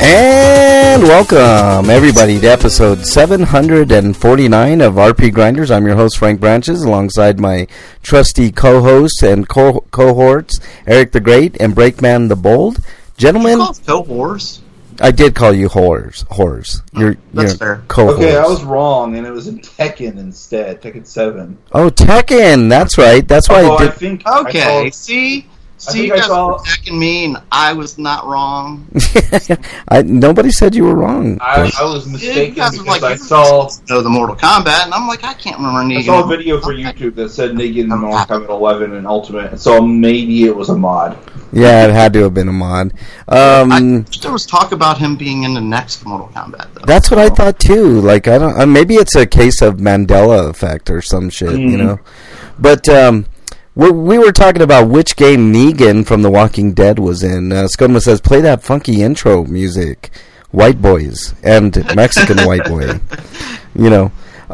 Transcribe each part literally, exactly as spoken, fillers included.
And welcome, everybody, to episode seven hundred forty-nine of R P Grinders. I'm your host, Frank Branches, alongside my trusty co-hosts and co- cohorts, Eric the Great and Breakman the Bold. Gentlemen, Did you call us co-whores? I did call you whores. Whores. You're, That's you're fair. Co-whores. Okay, I was wrong, and it was in Tekken instead. Tekken seven. Oh, Tekken. That's right. That's why oh, I did. I think. Okay, I saw, see? I See, think you I guys saw- were attacking me, and I was not wrong. I, nobody said you were wrong. I, I was Yeah, mistaken you guys were because like, I saw know the Mortal Kombat, and I'm like, I can't remember Negan. I saw a video for YouTube that said Negan in Mortal Kombat eleven and Ultimate, so maybe it was a mod. Yeah, it had to have been a mod. Um, I, there was talk about him being in the next Mortal Kombat, though. That's what I thought too. Like I don't. Uh, maybe it's a case of Mandela effect or some shit, Mm. you know. But um, we we were talking about which game Negan from The Walking Dead was in. Uh, Scotoma says, "Play that funky intro music, White Boys and Mexican White Boy." You know.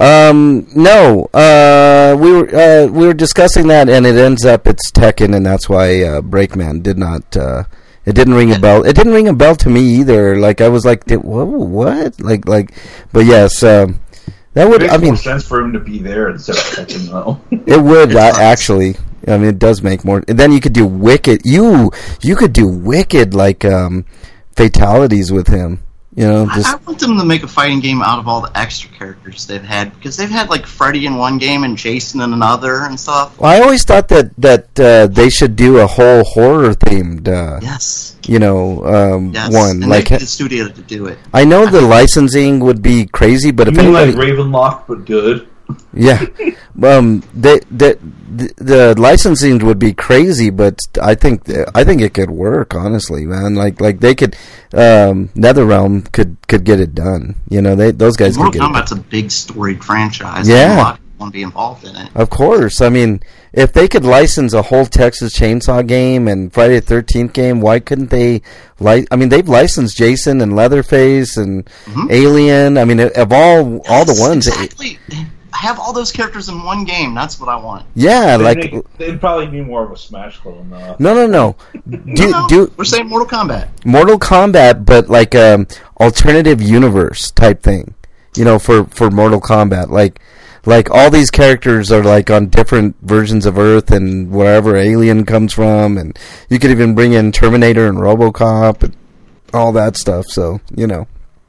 Um, no. Uh, we were uh, we were discussing that, and it ends up it's Tekken, and that's why uh, Breakman did not. Uh, It didn't ring a bell. It didn't ring a bell to me either. Like I was like, did, whoa, what? Like, like, but yes, um, that would. It makes I mean, more sense for him to be there instead of Tekken, though. it would uh, It's nice. actually. I mean, it does make more. And then you could do wicked. You you could do wicked like um, fatalities with him. You know, I, just I want them to make a fighting game out of all the extra characters they've had, because they've had, like, Freddy in one game and Jason in another and stuff. well, I always thought that that uh, they should do a whole horror themed. Uh, Yes. You know, um, Yes. one and like they get the studio to do it. I know the licensing would be crazy, but You if mean anybody, like Ravenloft, but good? yeah, um, the, the the the licensing would be crazy, but I think I think it could work. Honestly, man, like like they could, um, NetherRealm could could get it done. You know, they those guys could Mortal get it done. Kombat's a big storied franchise. Yeah. And a lot of people want to be involved in it. Of course, I mean, if they could license a whole Texas Chainsaw game and Friday the thirteenth game, why couldn't they? Li- I mean, they've licensed Jason and Leatherface and Mhm. Alien. I mean, of all all the Yes, ones. Exactly. Have all those characters in one game. That's what I want. Yeah, They'd like make- they'd probably be more of a Smash clone, though. no, no, no. Do no, no, do we're saying Mortal Kombat. Mortal Kombat, but like um alternative universe type thing. You know, for, for Mortal Kombat, like like all these characters are like on different versions of Earth and wherever Alien comes from, and you could even bring in Terminator and RoboCop and all that stuff. So you know,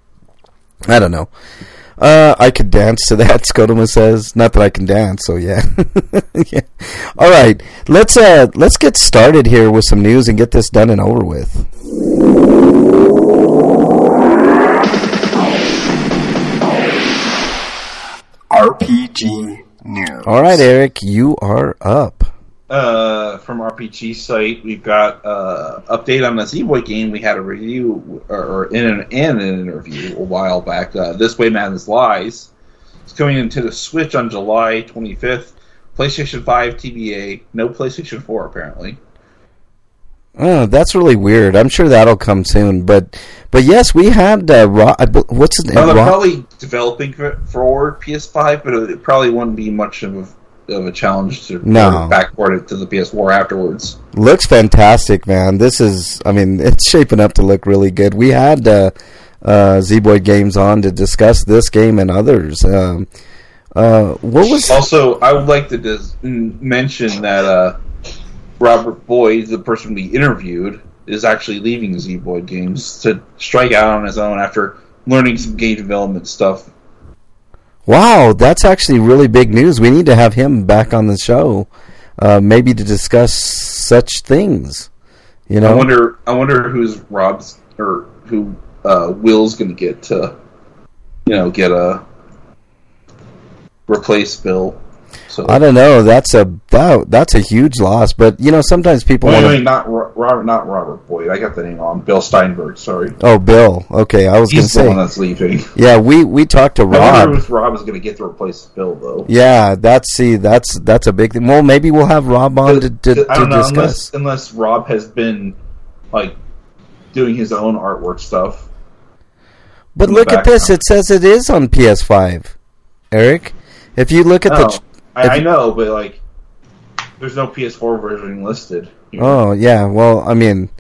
I don't know. Uh, I could dance to that, Scotoma says. Not that I can dance, so yeah. yeah. All right, let's uh, let's get started here with some news and get this done and over with. R P G News. All right, Eric, you are up. Uh, from R P G site, we've got uh, update on the Z-Boy game. We had a review or, or in an, and an interview a while back. Uh, This Way Madness Lies. It's coming into the Switch on July twenty-fifth. PlayStation five T B A. No PlayStation four apparently. Oh, that's really weird. I'm sure that'll come soon, but but yes, we had uh, Ro- I bel- what's his name? Well, they're Ro- probably developing for, for P S five, but it probably wouldn't be much of a, of a challenge to No. backport it to the P S four afterwards. Looks fantastic, man. This is, I mean, it's shaping up to look really good. We had uh, uh, Z-Boy Games on to discuss this game and others. Um, uh, what was... Also, I would like to dis- m- mention that uh, Robert Boyd, the person we interviewed, is actually leaving Z-Boy Games to strike out on his own after learning some game development stuff. Wow, that's actually really big news. We need to have him back on the show, uh, maybe to discuss such things. You know, I wonder, I wonder who's Rob's or who uh, Will's going to get to, you know, get a replace Bill. So I don't know. That's a that, that's a huge loss. But you know, sometimes people Well, want I to. mean, not Ro- Robert, not Robert Boyd. I got the name wrong. Bill Steinberg. Sorry, Oh, Bill. Okay, I was going to he's the one say. that's leaving. Yeah, we, we talked to I wonder Rob. if Rob is going to get to replace Bill, though. Yeah, that's see, that's that's a big thing. Well, maybe we'll have Rob on to to, I to don't know, discuss. unless, unless Rob has been like doing his own artwork stuff. But in the look at this. background. It says it is on P S five, Eric. If you look at Oh, the. I, if I you- know, but like, there's no P S four version listed. here. Oh yeah, well, I mean,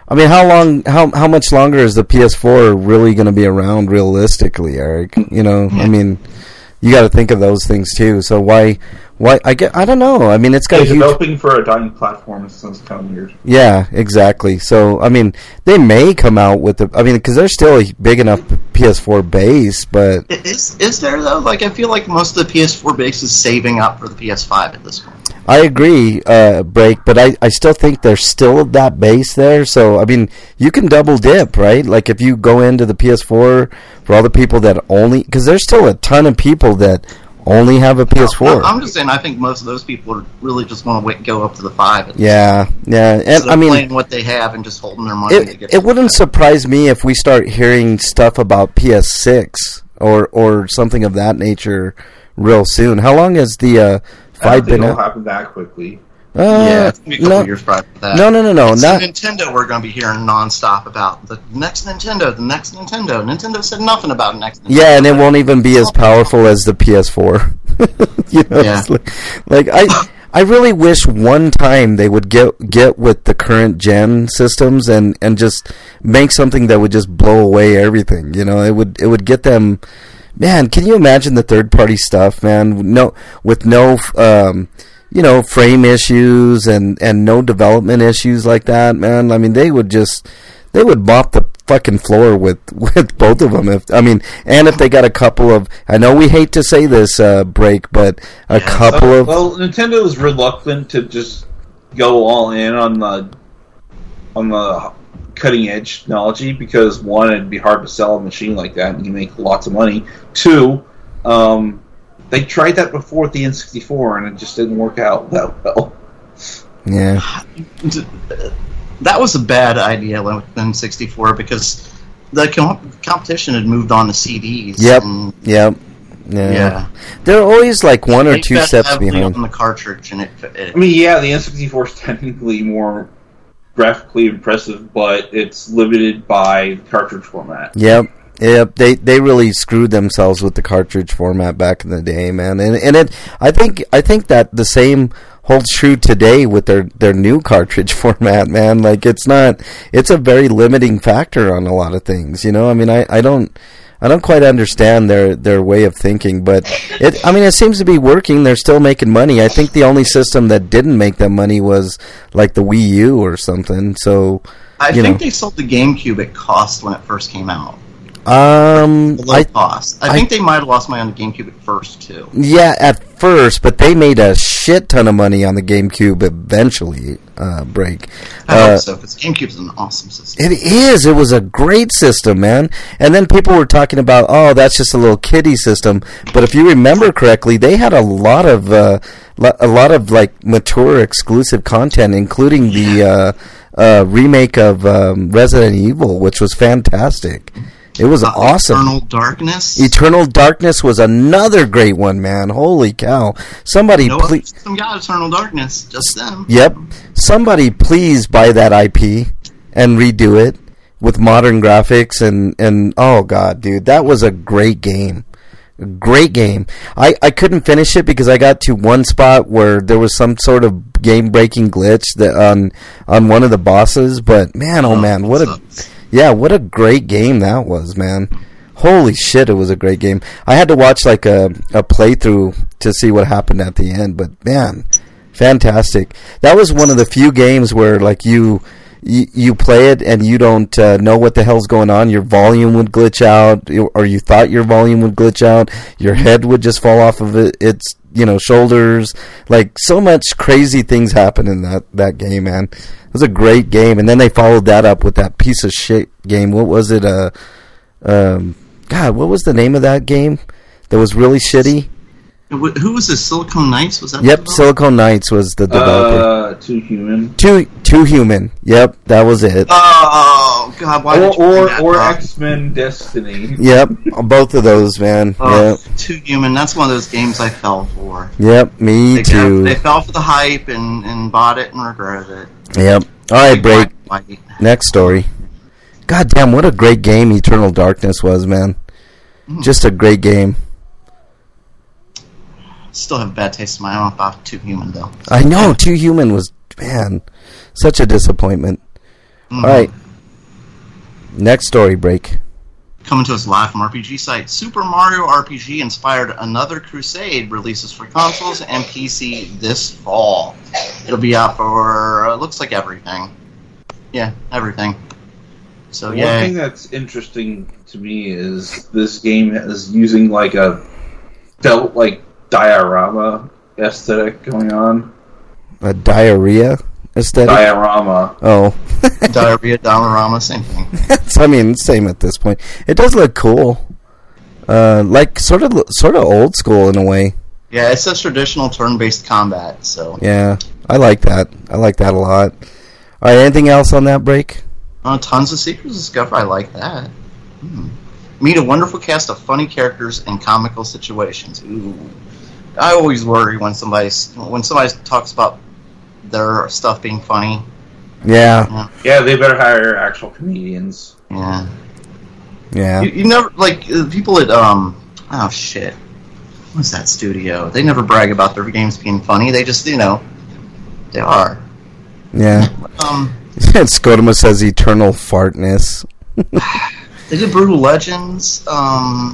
I mean, how long, how how much longer is the P S four really going to be around realistically, Eric? You know, I mean, you got to think of those things too. So why, why? I get, I don't know. I mean, it's got They're a huge. developing for a dying platform. It sounds kind of weird. Yeah, exactly. So I mean, they may come out with the. I mean, because there's still a big enough P S four base, but Is is there though? Like, I feel like most of the P S four base is saving up for the P S five at this point. I agree, uh, Break, but I, I still think there's still that base there. So, I mean, you can double dip, right? Like, if you go into the P S four for all the people that only... Because there's still a ton of people that only have a P S four. No, I'm just saying, I think most of those people really just want to wait, go up to the five. Yeah, yeah. And, Instead of I mean, playing what they have and just holding their money to it, get it wouldn't surprise me if we start hearing stuff about P S six or, or something of that nature real soon. How long has the... Uh, I don't think been it'll out? happen that quickly. Uh, Yeah, it's going to be a couple no, years prior to that. no, no, no, no, It's not Nintendo we're going to be hearing nonstop about. The next Nintendo, the next Nintendo. Nintendo said nothing about next Nintendo. yeah, and it won't even be as powerful as the P S four. you know, Yeah. it's like, like I, I really wish one time they would get get with the current gen systems and, and just make something that would just blow away everything. You know, it would it would get them. Man, can you imagine the third party stuff, man? No, with no, um, you know, frame issues and, and no development issues like that, man. I mean, they would just, they would mop the fucking floor with, with both of them. If I mean, and if they got a couple of, I know we hate to say this, uh, Break, but a Yeah. couple Uh, of, well, Nintendo is reluctant to just go all in on the on the cutting edge technology because one, it'd be hard to sell a machine like that and you make lots of money. Two, um, they tried that before with the N sixty-four and it just didn't work out that well. yeah, That was a bad idea with N sixty-four because the com- competition had moved on to C Ds. Yep. and yep, yeah. Yeah. They're always like one or they two bet steps heavily behind. on the cartridge, and it, it I mean, yeah, the N sixty-four is technically more graphically impressive, but it's limited by the cartridge format. Yep. Yep, they they really screwed themselves with the cartridge format back in the day, man. And and it I think I think that the same holds true today with their, their new cartridge format, man. Like it's not it's a very limiting factor on a lot of things, you know? I mean I, I don't I don't quite understand their, their way of thinking, but it I mean it seems to be working. They're still making money. I think the only system that didn't make them money was like the Wii U or something. So I you think know. they sold the GameCube at cost when it first came out. Um Below I cost. I, I- think they might have lost money on the GameCube at first too. Yeah, at first, but they made a shit ton of money on the GameCube eventually, uh, Break. I Uh, hope so, because GameCube's an awesome system. It is. It was a great system, man. And then people were talking about, oh, that's just a little kiddie system. But if you remember correctly, they had a lot of, uh, lo- a lot of like mature exclusive content, including the uh, uh, remake of um, Resident Evil, which was fantastic. It was Uh, awesome. Eternal Darkness. Eternal Darkness was another great one, man. Holy cow! Somebody, no please. Some got Eternal Darkness, just them. Yep. Somebody please buy that I P and redo it with modern graphics and, and oh god, dude, that was a great game. A great game. I, I couldn't finish it because I got to one spot where there was some sort of game breaking glitch that on on one of the bosses, but man, oh man, what a sucks. yeah, what a great game that was, man. Holy shit, it was a great game. I had to watch like a, a playthrough to see what happened at the end, but man, fantastic. That was one of the few games where like you you, you play it and you don't uh, know what the hell's going on. Your volume would glitch out, or you thought your volume would glitch out. Your head would just fall off of it, its you know shoulders. Like so much crazy things happen in that, that game, man. It was a great game, and then they followed that up with that piece of shit game. What was it? Uh, um, God, what was the name of that game that was really shitty? Wh- Who was this? Silicon Knights? Was that? Yep, the developer? Silicon Knights was the developer. Uh, Too Human. Two, two human. Yep, that was it. Oh God! Why Or did you bring or, that or up? X-Men Destiny. Yep, both of those, man. Oh, Yep, Too Human. That's one of those games I fell for. yep, me They, got- too. they fell for the hype and, and bought it and regretted it. Yep. All right, Big break. white- white. Next story. God damn, what a great game Eternal Darkness was, man. Just a great game. Still have a bad taste in my mouth about Too Human though. I know, Two Human was, man, such a disappointment. Mhm. All right, Next story break. Coming to us live from R P G site, Super Mario R P G inspired Another Crusade releases for consoles and P C this fall. It'll be out for, uh, looks like everything. Yeah, everything. So, One yeah. thing that's interesting to me is this game is using like a felt like diorama aesthetic going on. A diarrhea aesthetic? Diorama. Oh. Diarrhea, Dollarama, same thing. I mean, same at this point. It does look cool. Uh, like, sort of sort of old school in a way. Yeah, it says traditional turn-based combat, so. Yeah, I like that. I like that a lot. All right, anything else on that break? Uh, tons of secrets discovered. I like that. Hmm. Meet a wonderful cast of funny characters and comical situations. Ooh, I always worry when somebody when somebody talks about their stuff being funny. Yeah, Yeah, Yeah, they better hire actual comedians. yeah. yeah. You, you never like uh, people at um. Oh shit. What's that studio? They never brag about their games being funny. They just, you know, they are. Yeah. Um, Scotoma says eternal fartness. they did Brutal Legends. Um,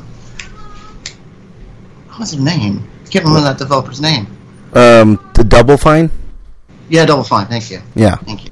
what was their name? I can't remember that developer's name. Um, the Double Fine? Yeah, Double Fine. Thank you. Yeah. Thank you.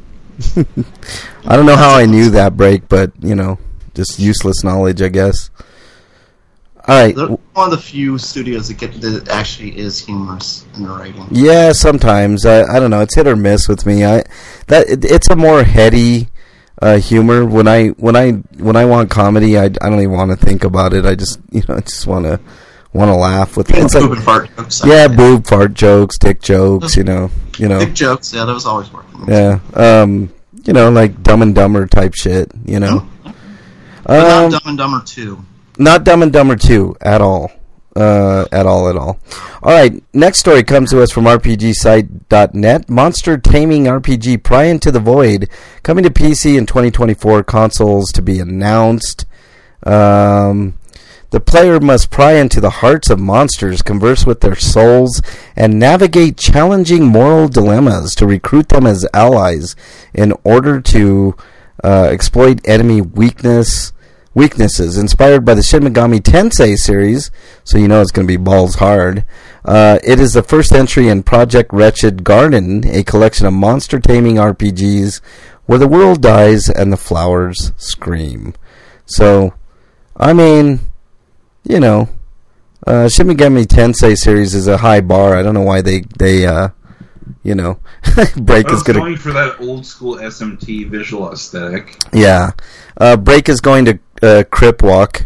I don't know how I knew that break, but, you know, just useless knowledge, I guess. All right. They're one of the few studios that get that actually is humorous in the writing. Yeah, sometimes. I, I don't know. It's hit or miss with me. I that it, it's a more heady uh, humor. When I when I when I want comedy, I, I don't even want to think about it. I just you know I just want to want to laugh with it. It's Boob like, and fart jokes. yeah, I- boob fart jokes, dick jokes. You know, you know. Big jokes. Yeah, that was always working. Yeah. Um. You know, like Dumb and Dumber type shit. You know. But Um. not Dumb and Dumber two. Not Dumb and Dumber two at all. Uh, at all, at all. All right, next story comes to us from R P G site dot net. Monster Taming R P G Pry Into the Void, coming to P C in twenty twenty-four, consoles to be announced. Um, the player must pry into the hearts of monsters, converse with their souls, and navigate challenging moral dilemmas to recruit them as allies in order to uh, exploit enemy weakness. Weaknesses, inspired by the Shin Megami Tensei series, so you know it's going to be balls hard. Uh, it is the first entry in Project Wretched Garden, a collection of monster taming R P Gs where the world dies and the flowers scream. So, I mean, you know, uh, Shin Megami Tensei series is a high bar. I don't know why they, they uh, you know, Break I is was going to... going for that old school S M T visual aesthetic. Yeah. Uh, Break is going to uh, Crip Walk.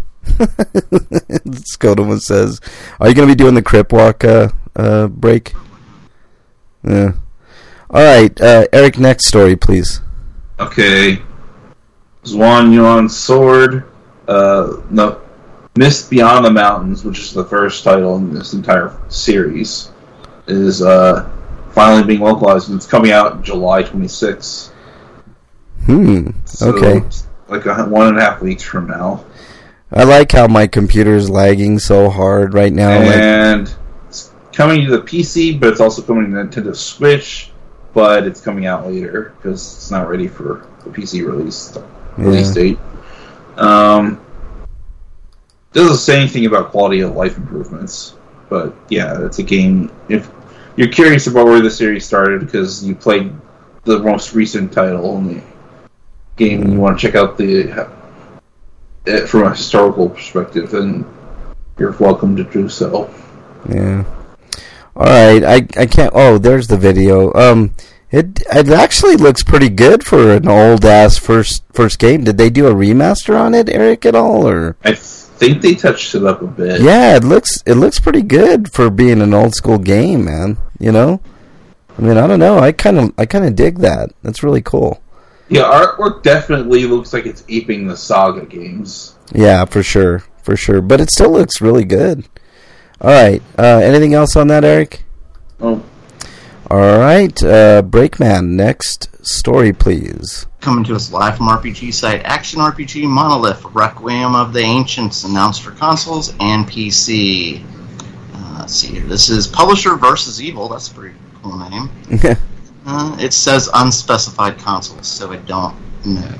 Scotoma says, are you going to be doing the Crip Walk, uh, uh, Break? Yeah. All right. Uh, Eric, next story, please. Okay. Zwan Yuan Sword. Uh, no. Mist Beyond the Mountains, which is the first title in this entire series, is uh, finally being localized, and it's coming out July twenty-sixth. Hmm. So Okay. it's like a, one and a half weeks from now. I like how my computer is lagging so hard right now. Like, And it's coming to the P C, but it's also coming to Nintendo Switch, but it's coming out later because it's not ready for the P C release release Yeah. date. Um, doesn't say anything about quality of life improvements, but yeah, it's a game. If you're curious about where the series started because you played the most recent title in the game, and you want to check out the it from a historical perspective, then you're welcome to do so. yeah. All right. I I can't. Oh, there's the video. Um, it it actually looks pretty good for an old ass first first game. Did they do a remaster on it, Eric, at all, or? I think they touched it up a bit. Yeah, it looks it looks pretty good for being an old school game, man. You know, I mean, I don't know. I kind of I kind of dig that. That's really cool. Yeah, artwork definitely looks like it's aping the Saga games. Yeah, for sure, for sure. But it still looks really good. All right. Uh, anything else on that, Eric? Oh, All right. Uh, Breakman, next story, please. Coming to us live from R P G site, action R P G Monolith Requiem of the Ancients, announced for consoles and P C. Uh, let's see here. This is Publisher versus Evil. That's a pretty cool name. Uh, it says unspecified consoles, so I don't know.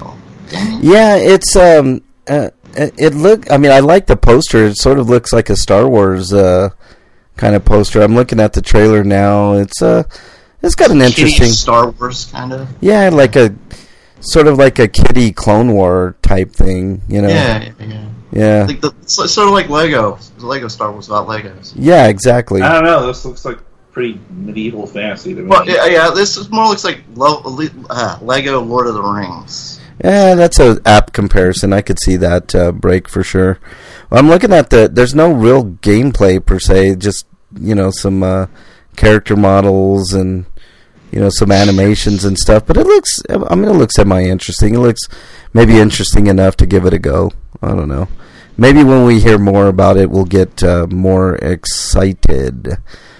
Yeah, it's um, uh, it look. I mean, I like the poster. It sort of looks like a Star Wars uh, kind of poster. I'm looking at the trailer now. It's uh, it's got an interesting Kitty Star Wars kind of. Yeah, like a sort of like a kiddie Clone War type thing. You know. Yeah, yeah. Yeah. Like the, it's sort of like Lego. Lego Star Wars about Legos. Yeah, exactly. I don't know. This looks like pretty medieval fantasy to me. Well, yeah, yeah, this is more looks like Lo- uh, Lego Lord of the Rings. Yeah, that's a apt comparison. I could see that uh, break for sure. Well, I'm looking at the. There's no real gameplay per se. Just you know some uh, character models and you know some animations and stuff. But it looks. I mean, it looks semi interesting. It looks maybe interesting enough to give it a go. I don't know. Maybe when we hear more about it, we'll get uh, more excited.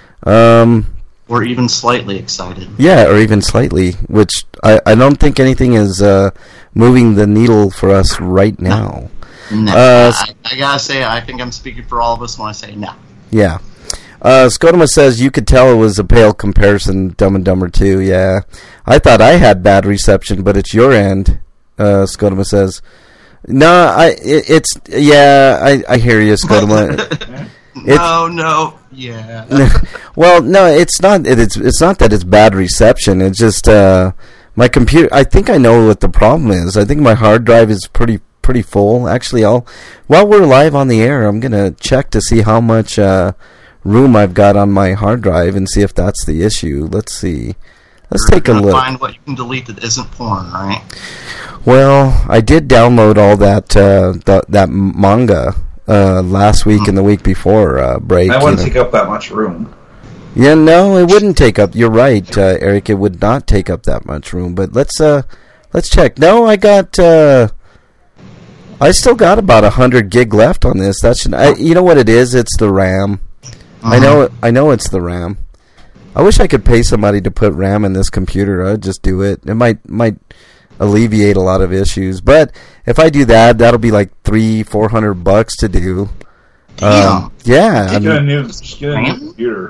Um, or even slightly excited. Yeah, or even slightly, which I, I don't think anything is uh, moving the needle for us right now. No, Uh, I, I gotta say, I think I'm speaking for all of us when I say no. Yeah. Uh, Scotoma says you could tell it was a pale comparison, Dumb and Dumber two. Yeah. I thought I had bad reception, but it's your end, uh, Scotoma says. No, I it, it's yeah, I, I hear you, Scotoma. no, no, yeah. Well, no, it's not. It, it's it's not that it's bad reception. It's just uh, my computer. I think I know what the problem is. I think my hard drive is pretty pretty full. Actually, I'll while we're live on the air, I'm gonna check to see how much uh, room I've got on my hard drive and see if that's the issue. Let's see. Let's You're take a gonna look. Find what you can delete that isn't porn, right? Well, I did download all that uh, th- that manga uh, last week Mm. and the week before uh, break. I you wouldn't know. take up that much room. Yeah, no, it wouldn't take up. You're right, uh, Eric. It would not take up that much room. But let's uh, let's check. No, I got. Uh, I still got about a hundred gig left on this. That should. I, you know what it is? It's the RAM. I know. I know it's the RAM. I wish I could pay somebody to put RAM in this computer. I'd just do it. It might might alleviate a lot of issues. But if I do that, that'll be like three, four hundred bucks to do. Damn. Um, yeah, I Just get a mean, new, just get a new computer.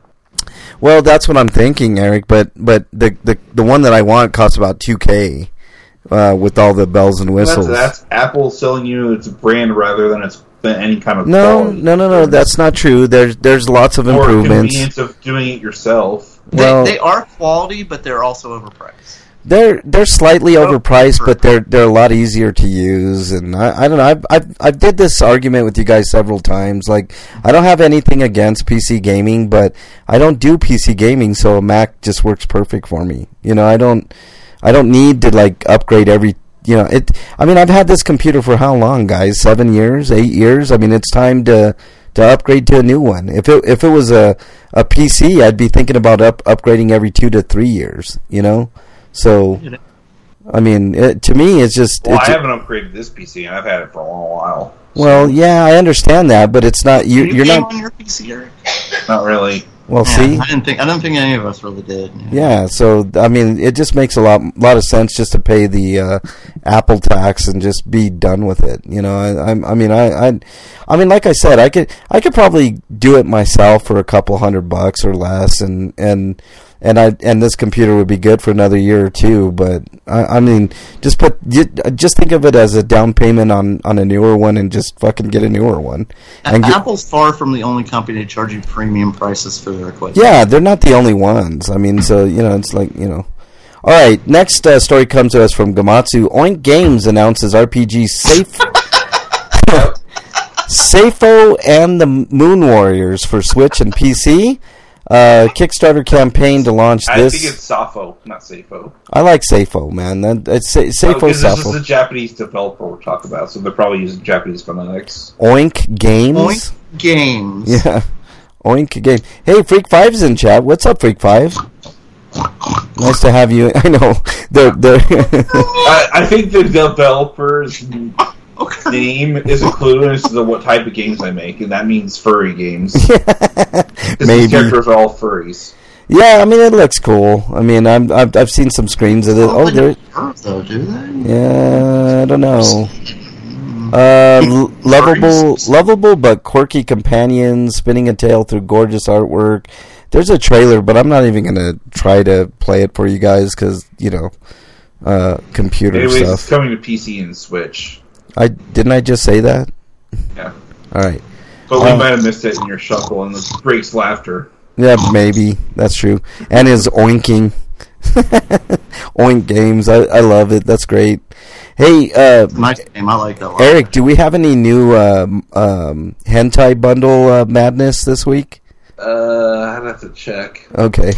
well, that's what I'm thinking, Eric. But but the the the one that I want costs about two K uh, with all the bells and whistles. That's, that's Apple selling you its brand rather than its than any kind of no, quality. no, no, no. That's not true. There's there's lots of or improvements. convenience of doing it yourself. Well, they, they are quality, but they're also overpriced. They're they're slightly Oh, overpriced, sure. but they're they're a lot easier to use. And I, I don't know. I've, I've I've did this argument with you guys several times. Like I don't have anything against P C gaming, but I don't do P C gaming, so a Mac just works perfect for me. You know, I don't I don't need to like upgrade every. You know, it. I mean, I've had this computer for how long, guys? Seven years, eight years. I mean, it's time to to upgrade to a new one. If it if it was a a P C, I'd be thinking about up upgrading every two to three years. You know. So, I mean, it, to me, it's just. Well, it's, I haven't upgraded this P C, and I've had it for a long while. well, yeah, I understand that, but it's not. You, Do you you're game not. on your P C, Eric? Not really. Well, Yeah, see, I didn't think I don't think any of us really did. yeah. So, I mean, it just makes a lot, lot of sense just to pay the uh, Apple tax and just be done with it. You know, I, I, I mean, I, I, I mean, like I said, I could, I could probably do it myself for a couple hundred bucks or less, and and. And I and this computer would be good for another year or two, but I, I mean, just put just think of it as a down payment on, on a newer one, and just fucking get a newer one. And get, Apple's far from the only company to charge you premium prices for their equipment. yeah, they're not the only ones. I mean, so you know, it's like you know. All right, next uh, story comes to us from Gamatsu. Oink Games announces R P G Safe. Safo and the Moon Warriors for Switch and P C. Uh, Kickstarter campaign to launch I this. think it's Safo, not Safo. I like Safo, man. That, it's Sa- Oh, Safo because this is Safo. a Japanese developer we're talking about, so they're probably using Japanese phonetics. Oink Games. Oink Games. Yeah, Oink Game. Hey, Freak Five's in chat. What's up, Freak Five? Nice to have you. I know. They're they're. I, I think the developer's Okay. name is included as to what type of games I make, and that means furry games. Because Maybe. these characters are all furries. Yeah, I mean it looks cool. I mean I'm, I've I've seen some screens of it. Oh, they there. don't hurt, though, do they? Yeah, I don't know. Uh, l- lovable, lovable, but quirky companions spinning a tale through gorgeous artwork. There's a trailer, but I'm not even gonna try to play it for you guys because you know, uh, computer Anyways, stuff. it's coming to P C and Switch. I didn't I just say that? Yeah. All right. But we Um, might have missed it in your shuffle, and this breaks laughter. Yeah, maybe that's true. And his oinking, oink games. I, I love it. That's great. Hey, uh, Nice game. I like that a lot. Eric, do we have any new um, um, hentai bundle uh, madness this week? Uh, I'd have to check. Okay.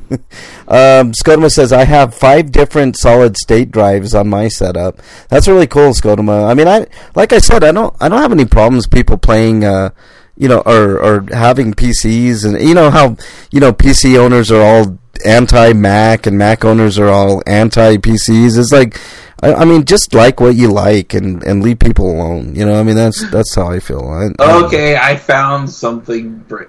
um, Scotoma says, I have five different solid state drives on my setup. That's really cool, Scotoma. I mean, I like I said, I don't I don't have any problems people playing, uh, you know, or, or having P Cs. And you know how, you know, P C owners are all anti-Mac and Mac owners are all anti-P Cs. It's like, I, I mean, just like what you like and, and leave people alone. You know, I mean, that's that's how I feel. I, I Okay, I found something. Br-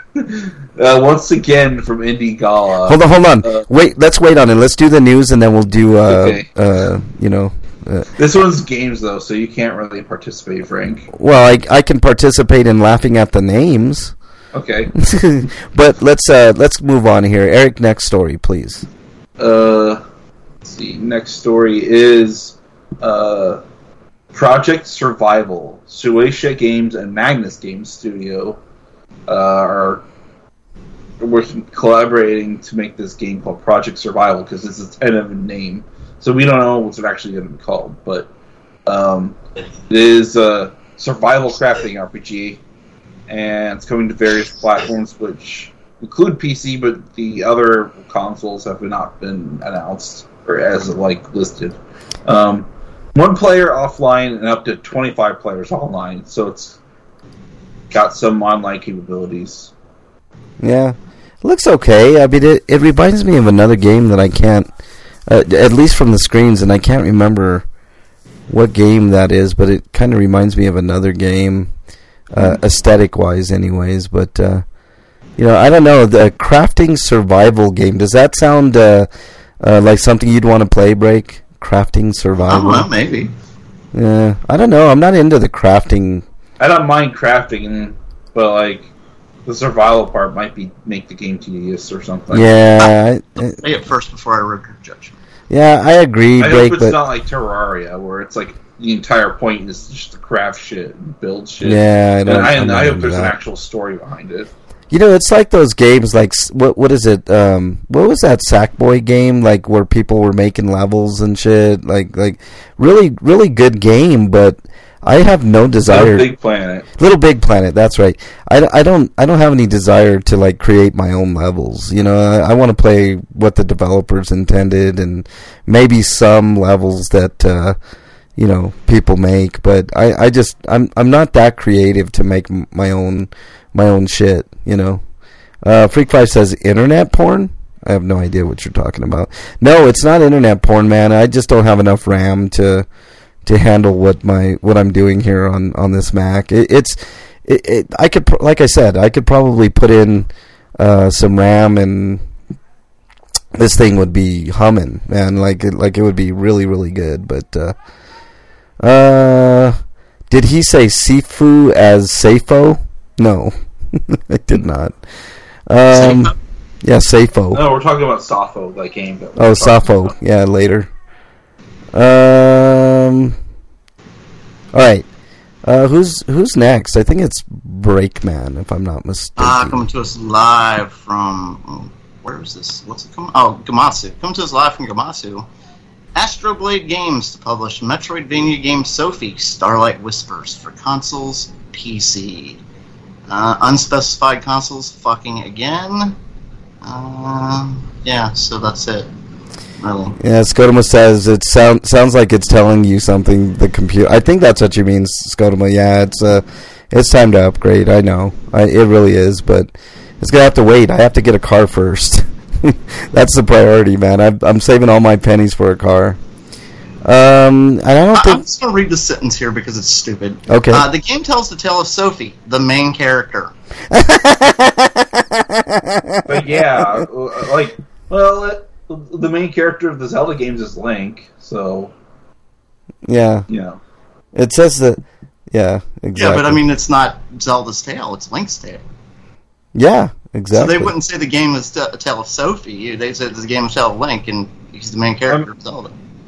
uh, once again from Indie Gala. Hold on, hold on. Uh, wait, let's wait on it. Let's do the news, and then we'll do, uh, Okay. uh, you know. Uh, This one's games though, so you can't really participate, Frank. well, I I can participate in laughing at the names, Okay. but let's uh let's move on here. Eric, next story, please. Uh, let's see. Next story is uh, Project Survival. Shueisha Games and Magnus Games Studio uh, are working, collaborating to make this game called Project Survival because it's a tentative name. So we don't know what's it actually going to be called, but um, it is a survival crafting R P G, and it's coming to various platforms, which include P C, but the other consoles have not been announced or as like listed. Um, one player offline and up to twenty-five players online, so it's got some online capabilities. Yeah, it looks okay. I mean, it it reminds me of another game that I can't, uh, at least from the screens, and I can't remember what game that is, but it kind of reminds me of another game, uh, aesthetic-wise, anyways. But uh, you know, I don't know, the crafting survival game. Does that sound uh, uh, like something you'd want to play, Break? Crafting I survival. don't know, maybe. Yeah, I don't know. I'm not into the crafting. I don't mind crafting, but like the survival part might be make the game tedious or something. Yeah, I, I, Play it first before I render judgment. yeah, I agree, I Break. hope it's But not like Terraria, where it's like the entire point is just to craft shit and build shit. yeah, I and don't. I, I'm and not I hope into there's an that. actual story behind it. You know, it's like those games, like, s- what what is it, um, what was that Sackboy game, like, where people were making levels and shit, like, like, really, really good game, but I have no desire. Little Big Planet. Little Big Planet, that's right. I, I don't, I don't have any desire to, like, create my own levels, you know, I, I want to play what the developers intended, and maybe some levels that, uh, you know, people make, but I, I just, I'm, I'm not that creative to make m- my own, my own shit, you know. Uh, Freak Five says internet porn. I have no idea what you're talking about. No, it's not internet porn, man. I just don't have enough RAM to to handle what my what I'm doing here on, on this Mac. It, it's it, it. I could, pr- like I said, I could probably put in uh, some RAM and this thing would be humming, man. Like it, like it would be really, really good. But uh, uh, did he say Sifu as Safo? No, I did not. Um, Safo? yeah, Safo. No, we're talking about Safo, that game. That we're Oh, talking Safo. about. Yeah, later. Um. All right. Uh, who's who's next? I think it's Breakman, if I'm not mistaken. Ah, coming to us live from... oh, where is this? What's it coming? Oh, Gamasu. Coming to us live from Gamasu. Astroblade Games to publish Metroidvania game Sophie Starlight Whispers for consoles, P C. Uh, unspecified consoles, fucking again. Uh, yeah, so that's it. Really. Yeah, Scotoma says it sound, sounds like it's telling you something. The computer. I think that's what you mean, Scotoma. Yeah, it's uh, it's time to upgrade. I know, I, it really is, but it's gonna have to wait. I have to get a car first. That's the priority, man. I'm, I'm saving all my pennies for a car. Um, and I don't I, think. I'm just going to read the sentence here because it's stupid. Okay. Uh, the game tells the tale of Sophie, the main character. But yeah, uh, like, well, it, the main character of the Zelda games is Link, so, Yeah, you know. it says that. Yeah, exactly. Yeah, but I mean, it's not Zelda's tale; it's Link's tale. Yeah, exactly. So they wouldn't say the game was a tale of Sophie. They said the game was a tale of Link, and he's the main character Um, of Zelda.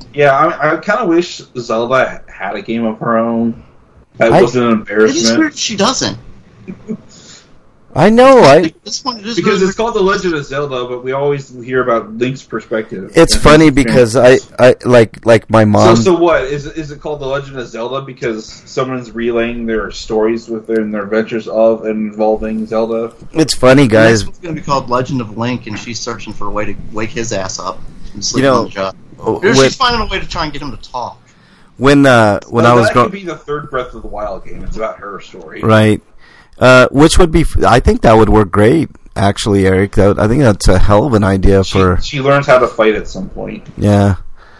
Yeah, I, I kind of wish Zelda had a game of her own. That I- wasn't an It is embarrassment. weird she doesn't. I know. I. At this point, it is Because really it's called The Legend of Zelda, but we always hear about Link's perspective. It's And funny his because I, experience. I like like my mom. So, so what is is it called The Legend of Zelda because someone's relaying their stories within their adventures of and involving Zelda? It's funny, The guys. next one's going to be called Legend of Link, and she's searching for a way to wake his ass up and sleep You know, on the job. Oh, Or when she's finding a way to try and get him to talk. when, uh, when Well, I was that growing, could be the third Breath of the Wild game. It's about her story, right, uh, which would be. I think that would work great. Actually, Eric, that would, I think that's a hell of an idea She, for. she learns how to fight at some point. Yeah.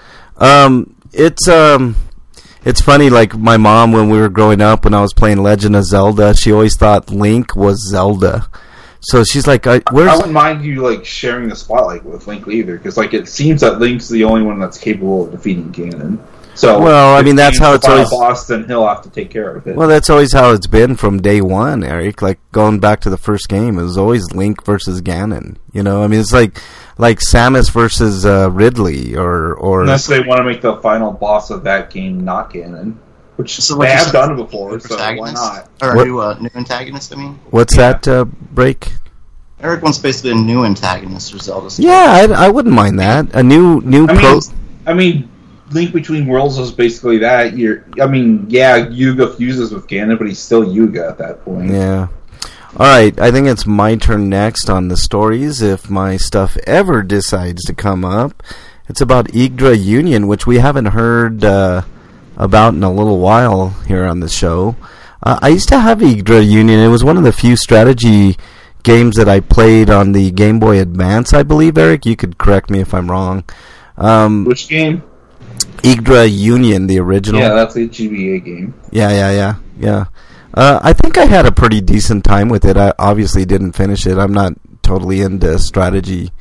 Um, it's um, it's funny. Like my mom, when we were growing up, when I was playing Legend of Zelda, she always thought Link was Zelda. So she's like, I, I "Where's?" wouldn't mind you like sharing the spotlight with Link either, because like it seems that Link's the only one that's capable of defeating Ganon. So, Well, I if mean, that's Ganon's how the it's final always- boss, then he'll have to take care of it. Well, that's always how it's been from day one, Eric. Like going back to the first game, it was always Link versus Ganon. You know, I mean, it's like like Samus versus uh, Ridley, or or Unless they want to make the final boss of that game not Ganon, which So, they like you have said, done before, so why protagonist? not? Or What- a new, uh, new antagonist, I mean. what's Yeah. that uh, break? Eric wants basically a new antagonist for Zelda. story. Yeah, I, I wouldn't mind that. A new new I mean, pro. I mean, Link Between Worlds is basically that. You're, I mean, yeah, Yuga fuses with Ganon, but he's still Yuga at that point. Yeah. All right, I think it's my turn next on the stories. If my stuff ever decides to come up, it's about Yggdra Union, which we haven't heard uh, about in a little while here on the show. Uh, I used to have Yggdra Union. It was one of the few strategy games that I played on the Game Boy Advance, I believe, Eric. You could correct me if I'm wrong. Um, Which game? Yggdra Union, the original. Yeah, that's a G B A game. Yeah, yeah, yeah, yeah. Uh, I think I had a pretty decent time with it. I obviously didn't finish it. I'm not totally into strategy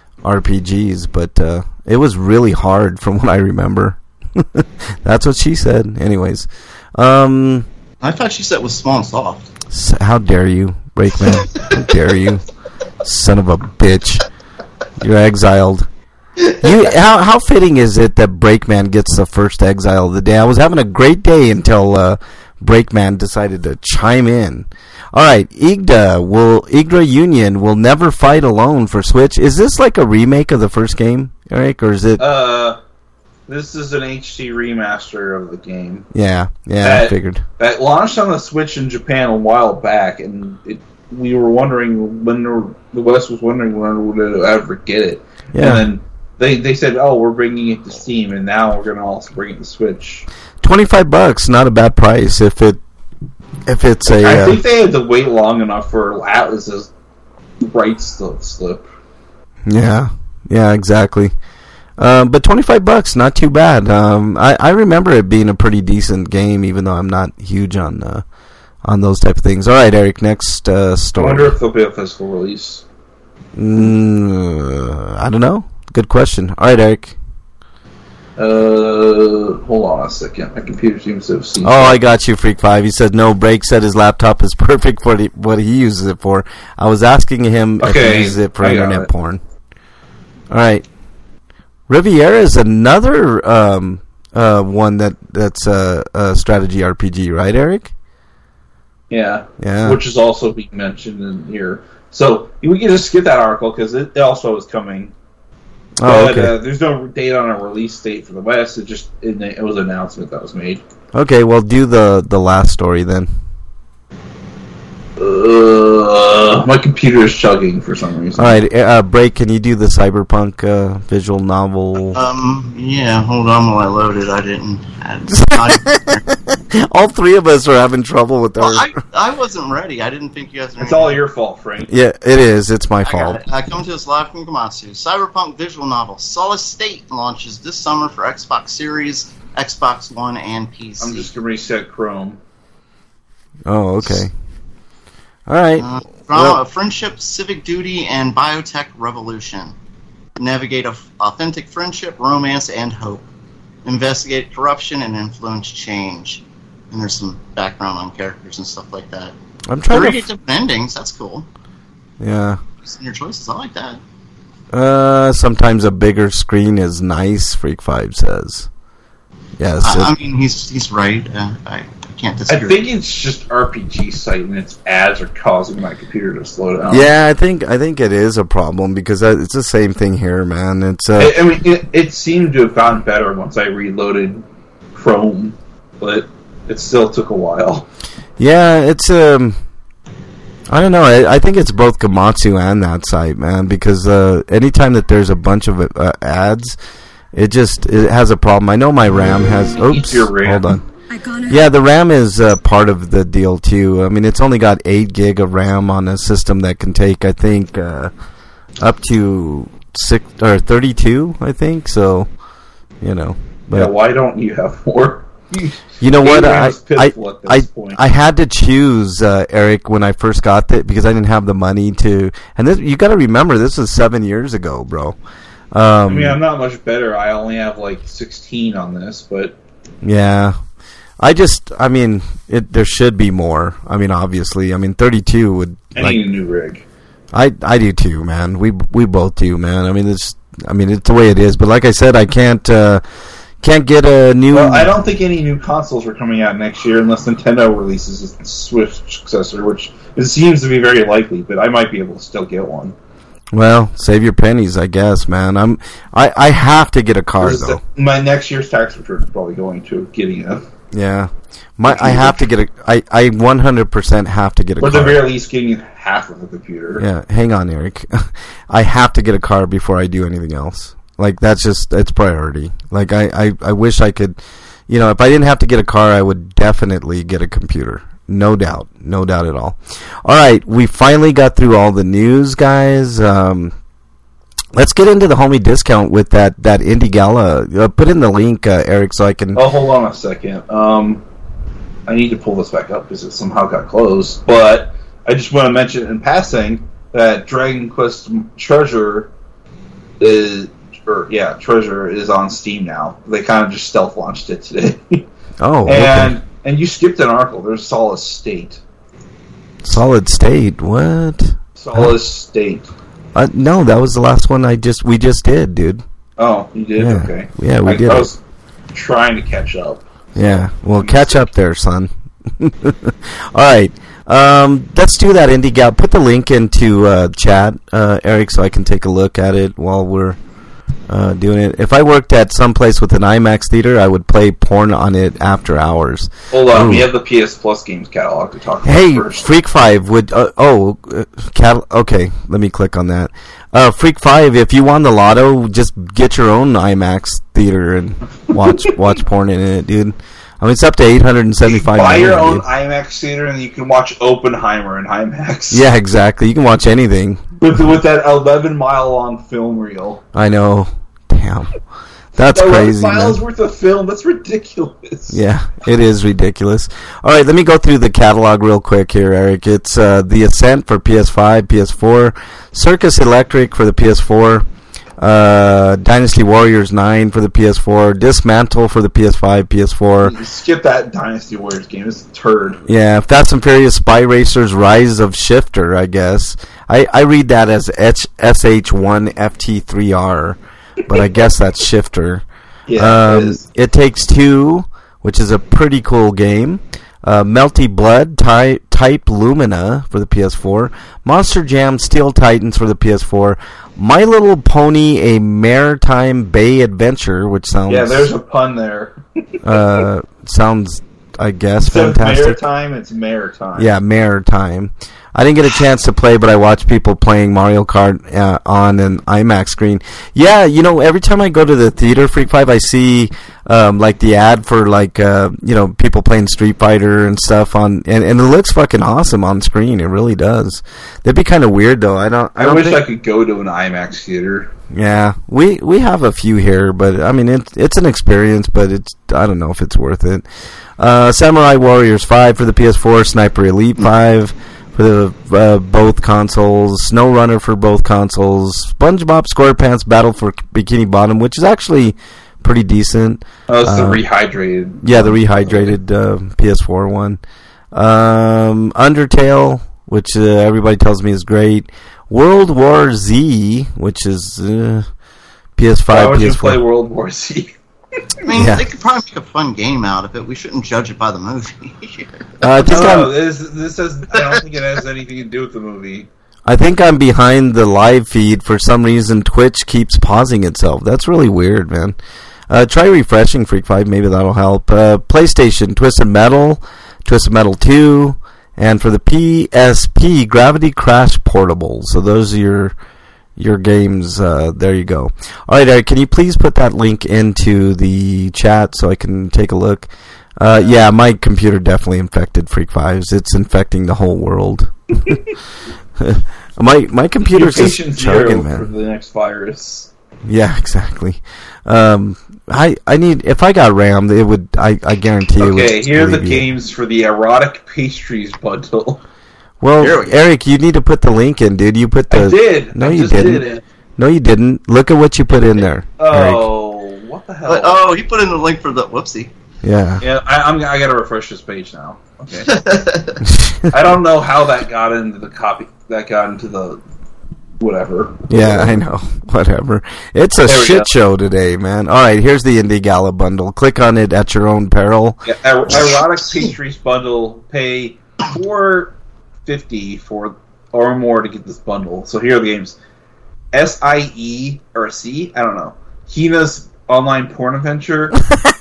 R P Gs, but uh, it was really hard from what I remember. That's what she said. Anyways, um, I thought she said it was small and soft. s- how dare you, Breakman? How dare you, son of a bitch? You're exiled. You, how how fitting is it that Breakman gets the first exile of the day? I was having a great day until uh, Breakman decided to chime in. All right, Yggdra will Yggdra Union will never fight alone for Switch. Is this like a remake of the first game, Eric, or is it? Uh, this is an H D remaster of the game yeah, yeah, I that- figured. that launched on the Switch in Japan a while back, and it, we were wondering when the West was wondering when we would ever get it. Yeah, And then they they said, "Oh, we're bringing it to Steam, and now we're going to also bring it to Switch." twenty-five bucks, not a bad price if it if it's a. I Uh, think they had to wait long enough for Atlas's rights to slip. Yeah, yeah, exactly. Uh, but twenty-five bucks, not too bad. Um, I, I remember it being a pretty decent game, even though I'm not huge on uh, on those type of things. All right, Eric, next uh, I story. wonder if there'll be a physical release. Mm, I don't know. Good question. All right, Eric. Uh, hold on a second. My computer seems to have seen. Oh, I got you, Freak Five. He said no. Break said his laptop is perfect for the, what he uses it for. I was asking him if Okay, he uses it for I got internet it. porn. All right. Riviera is another um, uh, one that that's a, a strategy R P G, right, Eric? Yeah, Yeah. which is also being mentioned in here. So we can just skip that article because it also is coming. Oh, But, okay. uh, there's no date on a release date for the West. It just it, it was an announcement that was made. Okay, well, do the, the last story then. Uh, my computer is chugging for some reason. All right, uh, Break, can you do the cyberpunk uh, visual novel? Um, yeah, hold on while I load it. I didn't. I, All three of us are having trouble with our... well, I, I wasn't ready. I didn't think you guys were It's all your fault, Frank. Yeah, it is. It's my I got fault. it. I come to us live from Gamatsu. Cyberpunk visual novel Solid State launches this summer for Xbox Series, Xbox One, and P C. I'm just gonna reset Chrome. Oh, okay. All right. Uh, drama Well- of friendship, civic duty, and biotech revolution. Navigate a f- authentic friendship, romance, and hope. Investigate corruption and influence change. And there's some background on characters and stuff like that. I'm trying Three to... different endings. That's cool. Yeah. Just in your choices. I like that. Uh, sometimes a bigger screen is nice, Freak Five says. Yes. I, it, I mean, he's he's right. Uh, I, I can't I disagree. think it's just R P G site and its ads are causing my computer to slow down. yeah, I think I think it is a problem because it's the same thing here, man. It's uh, I, I mean, it, it seemed to have gotten better once I reloaded Chrome, but it still took a while. yeah, it's um. I don't know. I, I think it's both Gematsu and that site, man. Because uh, anytime that there's a bunch of uh, ads, it just it has a problem. I know my RAM has. Oops, your RAM. hold on. Yeah, the RAM is uh, part of the deal too. I mean, it's only got eight gig of RAM on a system that can take, I think, uh, up to six or thirty-two. I think so. You know, but Yeah, why don't you have more? you know what? Game I is pitiful at I, this point. I had to choose uh, Eric when I first got it because I didn't have the money to. And this, you got to remember, this was seven years ago, bro. Um, I mean, I'm not much better. I only have like sixteen on this, but yeah, I just, I mean, it. There should be more. I mean, obviously, I mean, thirty-two would. I like, need a new rig. I I do too, man. We we both do, man. I mean, it's I mean, it's the way it is. But like I said, I can't. Uh, Can't get a new. Well, I don't think any new consoles are coming out next year unless Nintendo releases a Switch successor, which it seems to be very likely. But I might be able to still get one. Well, save your pennies, I guess, man. I'm. I, I have to get a car This is though. the- my next year's tax return is probably going to getting a, Yeah, my I have to get a. I I one hundred percent have to get a or at car. the very least, getting half of the computer. Yeah, hang on, Eric. I have to get a car before I do anything else. Like, that's just, it's priority. Like, I, I, I wish I could, you know, if I didn't have to get a car, I would definitely get a computer. No doubt. No doubt at all. All right, we finally got through all the news, guys. Um, let's get into the homie discount with that, that Indie Gala. Uh, put in the link, uh, Eric, so I can... Oh, hold on a second. Um, I need to pull this back up because it somehow got closed. But I just want to mention in passing that Dragon Quest Treasure is... Or, yeah, Treasure is on Steam now. They kind of just stealth launched it today. Oh, and okay. and you skipped an article. There's Solid State. Solid State, what? Solid Oh. State. Uh, no, that was the last one I just, we just did, dude. Oh, you did? Yeah. Okay. Yeah, we I, did I it. was trying to catch up. Yeah, well, catch up there, son. All right, um, let's do that, Indie Gal. Put the link into uh, chat, uh, Eric, so I can take a look at it while we're uh, doing it. If I worked at some place with an IMAX theater, I would play porn on it after hours. Hold on, Ooh. we have the P S Plus games catalog to talk about Hey, first. Freak Five would. Uh, oh, uh, cat, okay. Let me click on that. Uh, Freak Five, if you won the lotto, just get your own IMAX theater and watch watch porn in it, dude. I mean, it's up to eight hundred and seventy-five. Buy your own dude. IMAX theater, and you can watch Oppenheimer in IMAX. Yeah, exactly. You can watch anything. with with that eleven mile long film reel. I know. Damn, that's crazy, eleven miles man. worth of film. That's ridiculous. Yeah, it is ridiculous. All right, let me go through the catalog real quick here, Eric. It's uh, The Ascent for P S five, P S four, Circus Electric for the P S four, uh, Dynasty Warriors nine for the P S four, Dismantle for the P S five, P S four. You skip that Dynasty Warriors game. It's a turd. Yeah, Fast and Furious Spy Racers Rise of Shifter, I guess. I, I read that as S H one F T three R, but I guess that's Shifter. Yeah, um, it is. It Takes Two, which is a pretty cool game. Uh, Melty Blood ty- Type Lumina for the P S four. Monster Jam Steel Titans for the P S four. My Little Pony: A Maritime Bay Adventure, which sounds Yeah, there's a pun there. uh, sounds I guess Instead of fantastic. maritime, it's maritime. Yeah, Maritime. I didn't get a chance to play, but I watched people playing Mario Kart uh, on an IMAX screen. Yeah, you know, every time I go to the theater, Freak Five, I see um, like the ad for like uh, you know, people playing Street Fighter and stuff on, and, and it looks fucking awesome on screen. It really does. That'd be kind of weird though. I don't. I, I, don't wish think, I could go to an IMAX theater. Yeah, we we have a few here, but I mean it's it's an experience, but it's I don't know if it's worth it. Uh, Samurai Warriors five for the P S four, Sniper Elite five for the uh, both consoles, Snow Runner for both consoles, SpongeBob SquarePants Battle for Bikini Bottom, which is actually pretty decent. Oh, it's the Uh, rehydrated. Yeah, the rehydrated uh, P S four one. Um, Undertale, which uh, everybody tells me is great. World War Z, which is uh, P S five, Why would P S you four. play World War Z? I mean, Yeah. they could probably make a fun game out of it. We shouldn't judge it by the movie. Uh, I think No, I'm, no, this, this has, I don't think it has anything to do with the movie. I think I'm behind the live feed for some reason. Twitch keeps pausing itself. That's really weird, man. Uh, try refreshing Freak five. Maybe that'll help. Uh, PlayStation, Twisted Metal, Twisted Metal two, and for the P S P, Gravity Crash Portable. So those are your your games. Uh, there you go. All right, Eric, can you please put that link into the chat so I can take a look? Uh, yeah, my computer definitely infected Freak fives. It's infecting the whole world. my my computer's Mutation just zero chugging, for man. the next virus. Yeah, exactly. Um, I I need if I got RAM, it would. I, I guarantee it would. Okay, here are the really be- games for the erotic pastries bundle. Well, Here we go. Eric, you need to put the link in, dude. You put the. I did. No, I you just didn't. Did it. No, you didn't. Look at what you put in there, Eric. Oh, what the hell? But, oh, he put in the link for the whoopsie. Yeah. Yeah, I, I'm. I gotta refresh this page now. Okay. I don't know how that got into the copy. That got into the whatever. Yeah, I know. Whatever. It's a There we shit go. show today, man. All right, here's the Indie Gala bundle. Click on it at your own peril. Yeah, er- erotic pastries bundle. Pay four fifty for or more to get this bundle. So here are the games: S I E or C. I don't know. Hina's online porn adventure.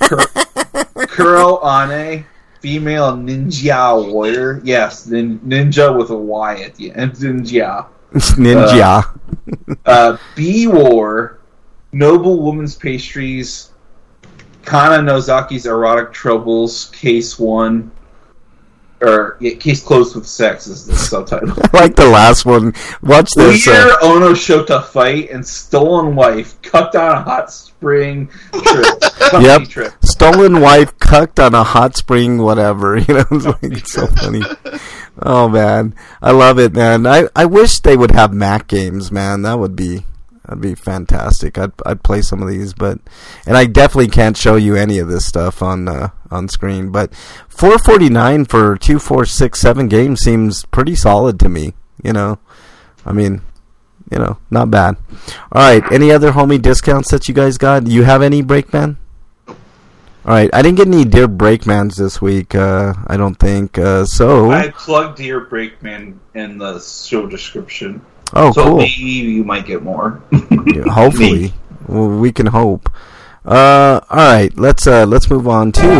Kuro Ane, female ninja warrior. Yes, nin- ninja with a Y at the end. Ninja. Ninja. Uh, B War, Noble Woman's Pastries, Kana Nozaki's Erotic Troubles, Case One, or yeah, Case Closed with Sex is the subtitle. I like the last one. Watch this. Leader Uh, Ono Shota Fight and Stolen Wife, cut down a hot spring trip. Company Yep. trip. stolen wife cucked on a hot spring, whatever. You know, it's like it's so funny. Oh man, I love it, man. I, I wish they would have Mac games, man. That would be that'd be fantastic. I'd I'd play some of these, but and I definitely can't show you any of this stuff on uh, on screen. But four forty nine for two, four, six, seven games seems pretty solid to me. You know, I mean, you know, not bad. All right, any other homie discounts that you guys got? You have any, Breakman? All right, I didn't get any Dear Breakmans this week. Uh, I don't think uh, so. I plugged Dear Breakman in the show description. Oh, so cool. maybe you might get more. Yeah, hopefully, well, we can hope. Uh, all right, let's uh, let's move on to.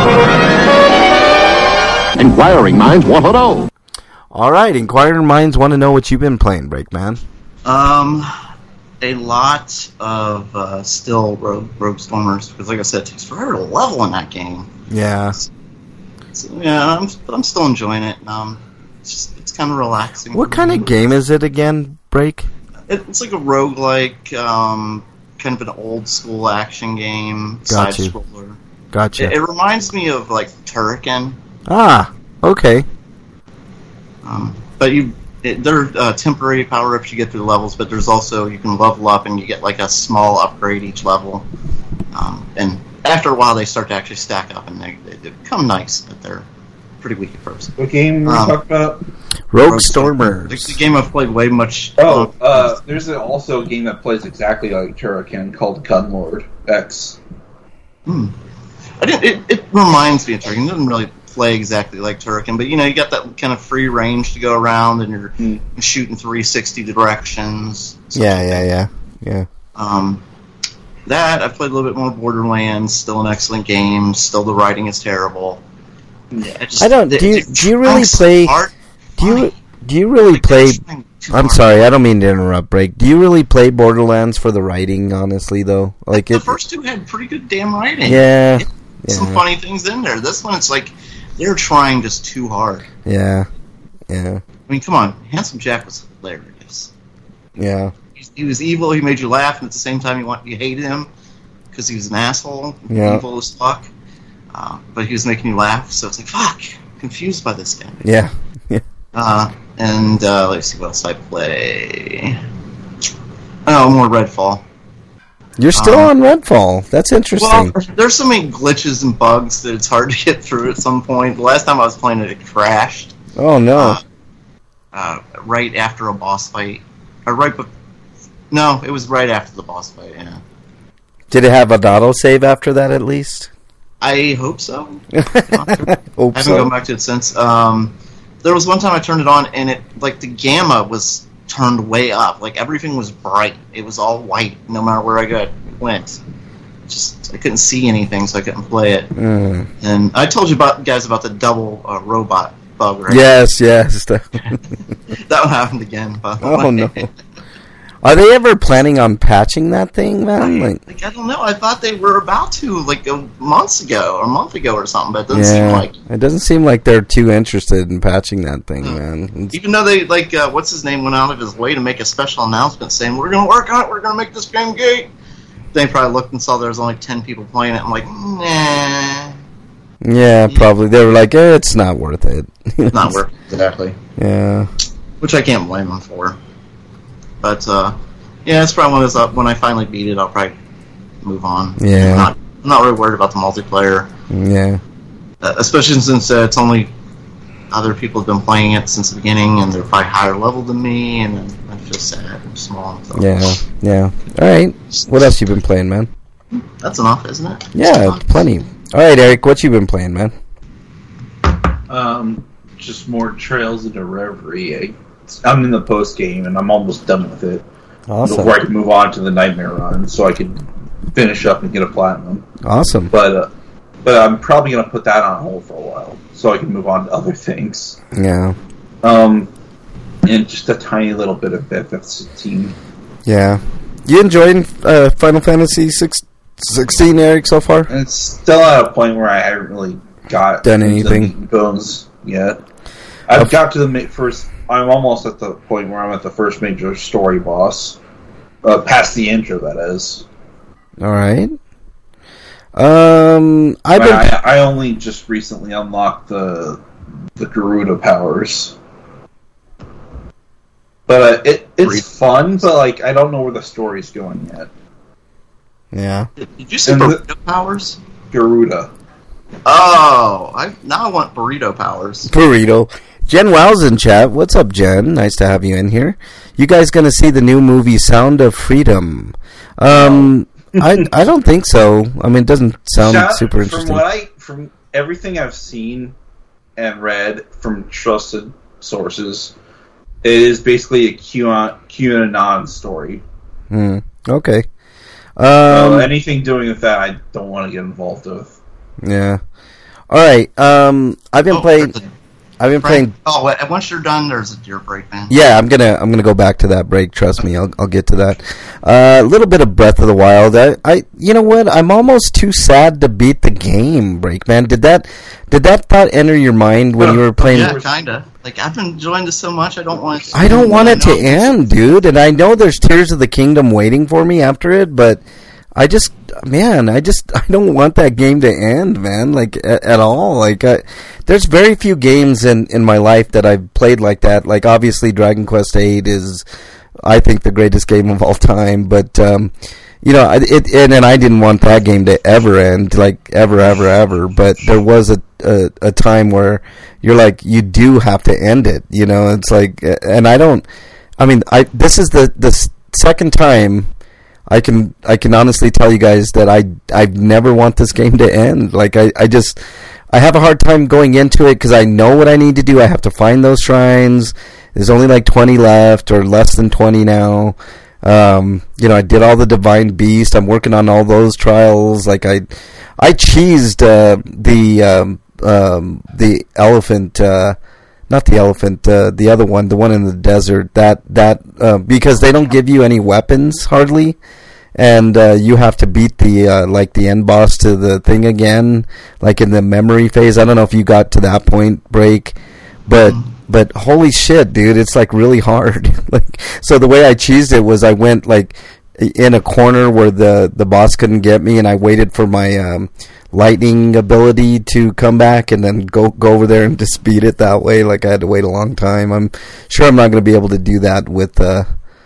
Inquiring minds want to know. All right, inquiring minds want to know what you've been playing, Breakman. Um, a lot of uh, still Rogue, Rogue Stormers because, like I said, it takes forever to level in that game. Yeah. So, yeah, I'm, but I'm still enjoying it. Um, it's just it's kind of relaxing. What kind of game is it again, Break? It, it's like a roguelike, um, kind of an old school action game, Got side you. scroller. Gotcha. It, it reminds me of like Turrican. Ah, okay. Um, but you, it, there are uh, temporary power ups you get through the levels, but there's also you can level up and you get like a small upgrade each level. Um, and after a while, they start to actually stack up and they, they, they become nice, but they're pretty weak at first. What game were we Um, talking about? Rogue Rogue Stormers. It's a game I've played way much. Oh, uh, there's a, also a game that plays exactly like Turrican called Gunlord X. Hmm. I didn't, it, it reminds me of Turrican. It doesn't really play exactly like Turrican, but you know, you got that kind of free range to go around, and you're Hmm. shooting three sixty directions. Yeah, yeah, yeah, yeah. Um, that I've played a little bit more Borderlands. Still an excellent game. Still the writing is terrible. Yeah, just, I don't- do you- do you really play- Do you do you really play? I'm sorry, I don't mean to interrupt. Break. Do you really play Borderlands for the writing? Honestly, though, like The it. first two had pretty good damn writing. Yeah, It- some yeah. funny things in there. This one, it's like they're trying just too hard. Yeah, yeah, I mean, come on, Handsome Jack was hilarious. yeah. He, he was evil. He made you laugh, and at the same time, you want you hated him because he was an asshole, Yeah. evil as fuck. Uh, but he was making you laugh, so it's like fuck. Confused by this guy. Yeah, yeah. Uh, and uh, let's see what else I play. Oh, more Redfall. You're still Um, on Redfall. That's interesting. Well, there's so many glitches and bugs that it's hard to get through at some point. The last time I was playing it, it crashed oh no. uh, uh, right after a boss fight. or right, but no, it was right after the boss fight. Yeah. Did it have an autosave after that, at least? I hope so. hope I haven't so. gone back to it since. Um, there was one time I turned it on, and it like the gamma was turned way up. Like everything was bright. It was all white, no matter where I got went. Just I couldn't see anything, so I couldn't play it. Mm. And I told you about guys about the double uh, robot bug, right? Yes, yes. That one happened again. By the Oh way. no. Are they ever planning on patching that thing, man? Like, Like I don't know. I thought they were about to like a months ago or a month ago or something, but it doesn't yeah, seem like. it doesn't seem like they're too interested in patching that thing, Hmm. man. It's- Even though they like, uh, what's his name went out of his way to make a special announcement saying we're going to work on it, we're going to make this game great. They probably looked and saw there was only ten people playing it. I'm like, nah, yeah, probably. They were like, eh, it's not worth it. not worth it exactly. Yeah. Which I can't blame them for. But uh, yeah, it's probably one of those. Uh, when I finally beat it, I'll probably move on. Yeah. I'm not, I'm not really worried about the multiplayer, Yeah. uh, especially since uh, it's only other people have been playing it since the beginning, and they're probably higher level than me, and I feel sad and small. So. Yeah. Yeah. All right. What else you been playing, man? That's enough, isn't it? Yeah, Enough. plenty. All right, Eric, what you been playing, man? Um, just more Trails into Reverie. I, I'm in the post game and I'm almost done with it. Awesome. Before I can move on to the Nightmare Run, so I can finish up and get a platinum. Awesome. But uh, but I'm probably gonna put that on hold for a while, so I can move on to other things. Yeah. Um, and just a tiny little bit of F F sixteen. Yeah. You enjoying uh, Final Fantasy six, sixteen, Eric, so far? And it's still at a point where I haven't really got Done into the anything? meat and bones yet. I've got to the ma- first. I'm almost at the point where I'm at the first major story boss, uh, past the intro. That is. All right. Um, I've been. I, I only just recently unlocked the the Garuda powers, but uh, it it's fun. But like, I don't know where the story's going yet. Yeah. Did you say And the- burrito powers? Garuda. Oh, I now I want burrito powers. Burrito. Jen Wow's in chat. What's up, Jen? Nice to have you in here. You guys going to see the new movie Sound of Freedom? Um, I I don't think so. I mean, it doesn't sound Shout- super From interesting. what I from everything I've seen and read from trusted sources, it is basically a QAnon, QAnon story. Hmm. Okay. So Um, anything doing with that, I don't want to get involved with. yeah. All right. Um, I've been Oh, playing. the- I've been playing. Frank, oh, wait, once you're done, there's a deer break, man. Yeah, I'm gonna I'm gonna go back to that break. Trust me, I'll I'll get to that. Uh, a little bit of Breath of the Wild. I, I you know what? I'm almost too sad to beat the game. Break, man. Did that did that thought enter your mind when you were playing? Yeah, kinda. Like I've been enjoying this so much, I don't want. It to I don't want it to know. end, dude. And I know there's Tears of the Kingdom waiting for me after it, but I just, man, I just, I don't want that game to end, man, like, at, at all. Like, I, there's very few games in, in my life that I've played like that. Like, obviously, Dragon Quest eight is, I think, the greatest game of all time, but, um, you know, it, and, and I didn't want that game to ever end, like, ever, ever, ever, but there was a, a, a time where you're like, you do have to end it, you know, it's like, and I don't, I mean, I, this is the, the second time I can I can honestly tell you guys that I I never want this game to end. Like I, I just I have a hard time going into it because I know what I need to do. I have to find those shrines. There's only like twenty left or less than twenty now. Um, you know, I did all the Divine Beast. I'm working on all those trials. Like I I cheesed uh, the um, um, the elephant. Uh, Not the elephant, uh, the other one, the one in the desert. That that uh, because they don't give you any weapons hardly, and uh, you have to beat the uh, like the end boss to the thing again, like in the memory phase. I don't know if you got to that point, Break, but but holy shit, dude, it's like really hard. Like so, the way I cheesed it was I went like in a corner where the the boss couldn't get me, and I waited for my um, lightning ability to come back and then go go over there and dispute it that way. Like I had to wait a long time. I'm sure I'm not going to be able to do that with uh,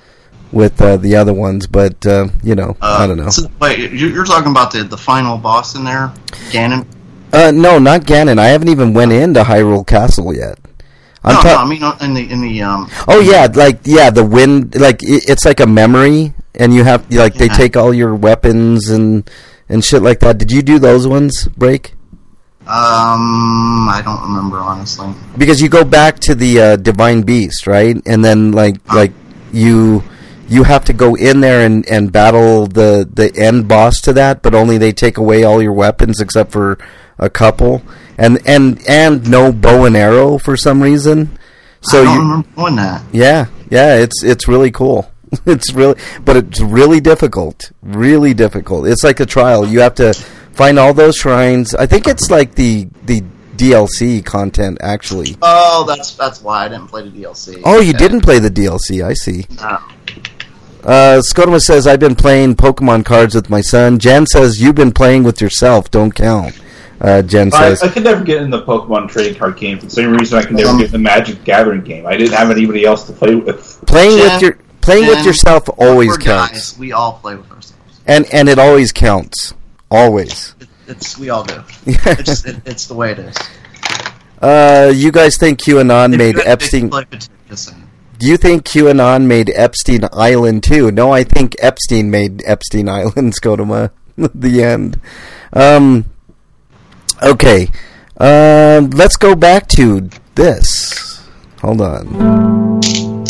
with uh, the other ones, but uh, you know, Uh, I don't know. So, wait, you- you're talking about the the final boss in there, Ganon? Uh, no, not Ganon. I haven't even went into Hyrule Castle yet. I'm no, ta- no, I mean in the in the um. Oh yeah, like yeah, the wind, like it, it's like a memory, and you have like they Yeah. take all your weapons and and shit like that. Did you do those ones, Break? Um, I don't remember honestly. Because you go back to the uh, Divine Beast, right? And then like like you you have to go in there and, and battle the the end boss to that, but only they take away all your weapons except for a couple, and and and no bow and arrow for some reason. So I don't you remember doing that. yeah yeah it's it's really cool. It's really, but it's really difficult. Really difficult. It's like a trial. You have to find all those shrines. I think it's like the the D L C content actually. Oh, that's that's why I didn't play the D L C. Oh, you Okay. didn't play the D L C. I see. No. Uh, Scotoma says, I've been playing Pokemon cards with my son. Jen says, you've been playing with yourself. Don't count. Uh, Jen I, says, I could never get in the Pokemon trading card game for the same reason I could never Um, get in the Magic Gathering game. I didn't have anybody else to play with. playing Jen- with your playing with Jen, yourself always We're counts. guys. We all play with ourselves. And and it always counts. Always. It, it's we all do. It's it, it's the way it is. Uh, you guys think QAnon If made you had a big Epstein... play with it, just saying. Do you think QAnon made Epstein Island too? No, I think Epstein made Epstein Island, Scotoma. The end. Um, okay. Uh, let's go back to this. Hold on.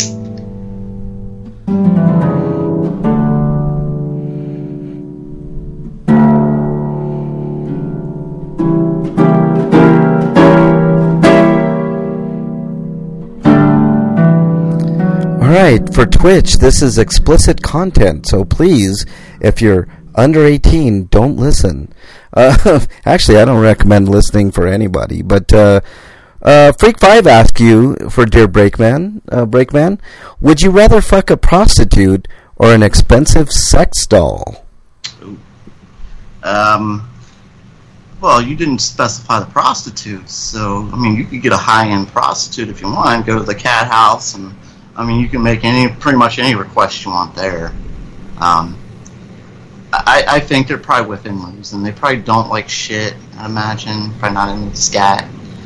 Alright, for Twitch, this is explicit content, so please, if you're under eighteen, don't listen. Uh, actually, I don't recommend listening for anybody, but uh, uh, Freak five asked you, for Dear Breakman, uh, Breakman, would you rather fuck a prostitute or an expensive sex doll? Um, well, you didn't specify the prostitutes, so I mean, you could get a high-end prostitute if you want. Go to the cat house, and I mean, you can make any pretty much any request you want there. Um, I, I think they're probably within reason. They probably don't like shit. I imagine probably not into scat.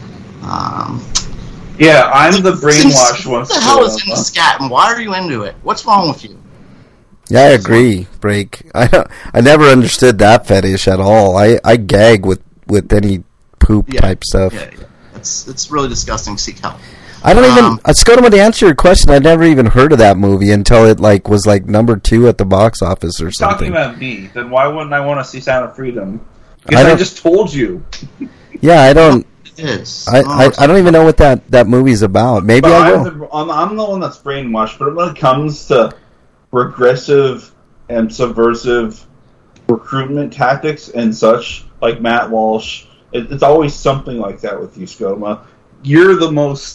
Um, Yeah, I'm the brainwashed one. What the hell is into scat, and why are you into it? What's wrong with you? Yeah, I agree, Break. I don't, I never understood that fetish at all. I, I gag with, with any poop Yeah, type stuff. Yeah, yeah. It's it's really disgusting. Seek help. I don't even. Um, Uh, Scotoma, to answer your question, I never even heard of that movie until it like was like number two at the box office or Talking something. about me, then why wouldn't I want to see Sound of Freedom? I Because I, don't- just told you. Yeah, I don't. It is. I, I, I don't even know what that, that movie's about. Maybe But I I'm will. the, I'm, I'm the one that's brainwashed. But when it comes to regressive and subversive recruitment tactics and such, like Matt Walsh, it, it's always something like that with you, Scotoma. You're the most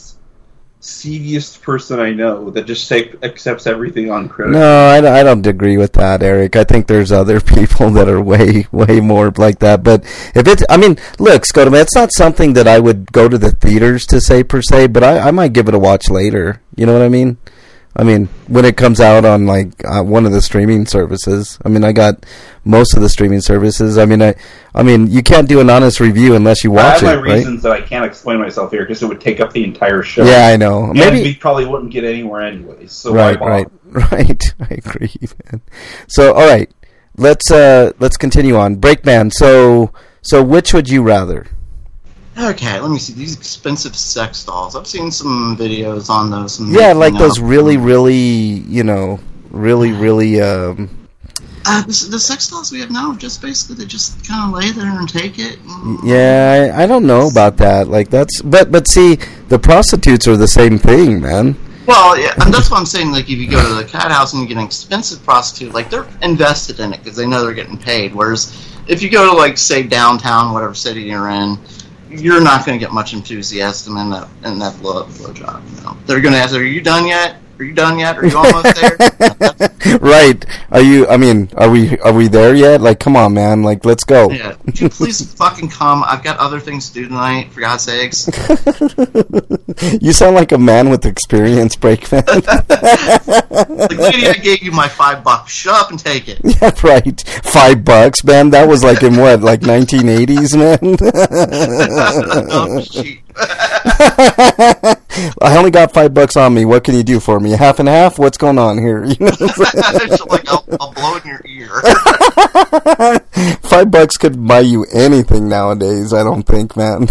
seediest person I know that just take, accepts everything on credit. No, I, don't- I don't agree with that, Eric. I think there's other people that are way, way more like that. But if it's, I mean, look, Scotoma, it's not something that I would go to the theaters to say per se, but I, I might give it a watch later. You know what I mean? I mean, when it comes out on like uh, one of the streaming services. I mean, I got most of the streaming services. I mean, I, I mean, you can't do an honest review unless you I watch have my it, right? reasons that I can't explain myself here because it would take up the entire show. Yeah, I know. And Maybe we probably wouldn't get anywhere anyways. So right, why right, bother? right. I agree, man. So, all right, let's uh, let's continue on. Breakman. So, so which would you rather? Okay, let me see. These expensive sex dolls. I've seen some videos on those. some Yeah, making like up. those really, really, you know, really, really. Um, Uh, the, the sex dolls we have now are just basically they just kind of lay there and take it. And, yeah, I, I don't know about that. Like that's, but but see, the prostitutes are the same thing, man. Well, yeah, and that's what I'm saying. Like, if you go to the cat house and you get an expensive prostitute, like they're invested in it because they know they're getting paid. Whereas if you go to like say downtown, whatever city you're in, you're not going to get much enthusiasm in that in that blow, blow job. You know, they're going to ask, "Are you done yet? Are you done yet? Are you almost there?" Right? Are you? I mean, are we? Are we there yet? Like, come on, man! Like, let's go. Yeah, would you please fucking come? I've got other things to do tonight. For God's sakes. You sound like a man with experience, Breakman. Like, lady, I gave you my five bucks. Shut up and take it. Yeah, right. Five bucks, man. That was like in what, like nineteen eighties, man. Oh, cheap. I only got five bucks on me. What can you do for me? Half and half? What's going on here? You know, like I'll, I'll blow in your ear. Five bucks could buy you anything nowadays. I don't think, man.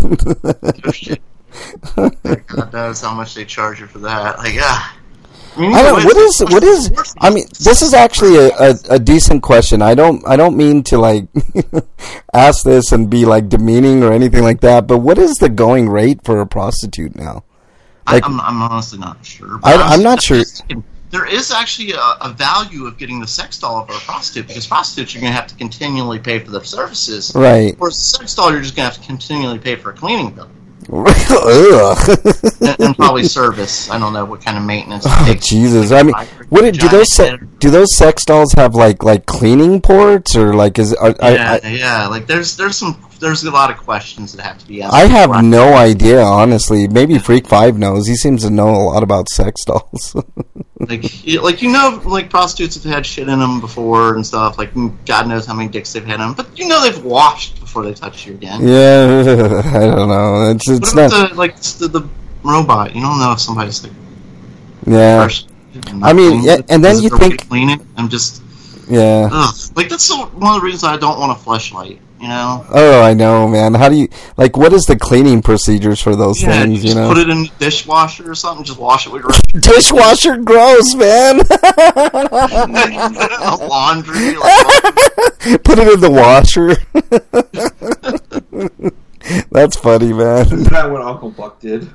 God knows how much they charge you for that. Like, ah. I, mean, I don't. What is? What is? I mean, this is actually a, a, a decent question. I don't. I don't mean to like ask this and be like demeaning or anything like that. But what is the going rate for a prostitute now? Like, I, I'm, I'm honestly not sure. I, I'm not sure. There is actually a, a value of getting the sex doll of a prostitute, because prostitutes you're going to have to continually pay for their services. Right. Or a sex doll, you're just going to have to continually pay for a cleaning bill. and, and probably service. I don't know what kind of maintenance. Oh, Jesus! I mean, what do, do those se- do those sex dolls have like like cleaning ports or like is? Are, yeah, I, I, yeah. Like there's there's some there's a lot of questions that have to be answered. I have right. no idea, honestly. Maybe Freak Five knows. He seems to know a lot about sex dolls. like you, like you know, like prostitutes have had shit in them before and stuff. Like God knows how many dicks they've had in them, but you know they've washed before they touch you again. Yeah, I don't know. It's it's what not the, like the, the robot. You don't know if somebody's like. Yeah. I mean, yeah, and then you think cleaning. I'm just. Yeah. Ugh. Like that's so, one of the reasons I don't want a fleshlight. You know. Oh, I know, man. How do you like? What is the cleaning procedures for those yeah, things? You, you know, put it in the dishwasher or something. Just wash it with your dishwasher. Gross, man. Laundry. Like, put it in the washer. That's funny, man. Isn't that what Uncle Buck did?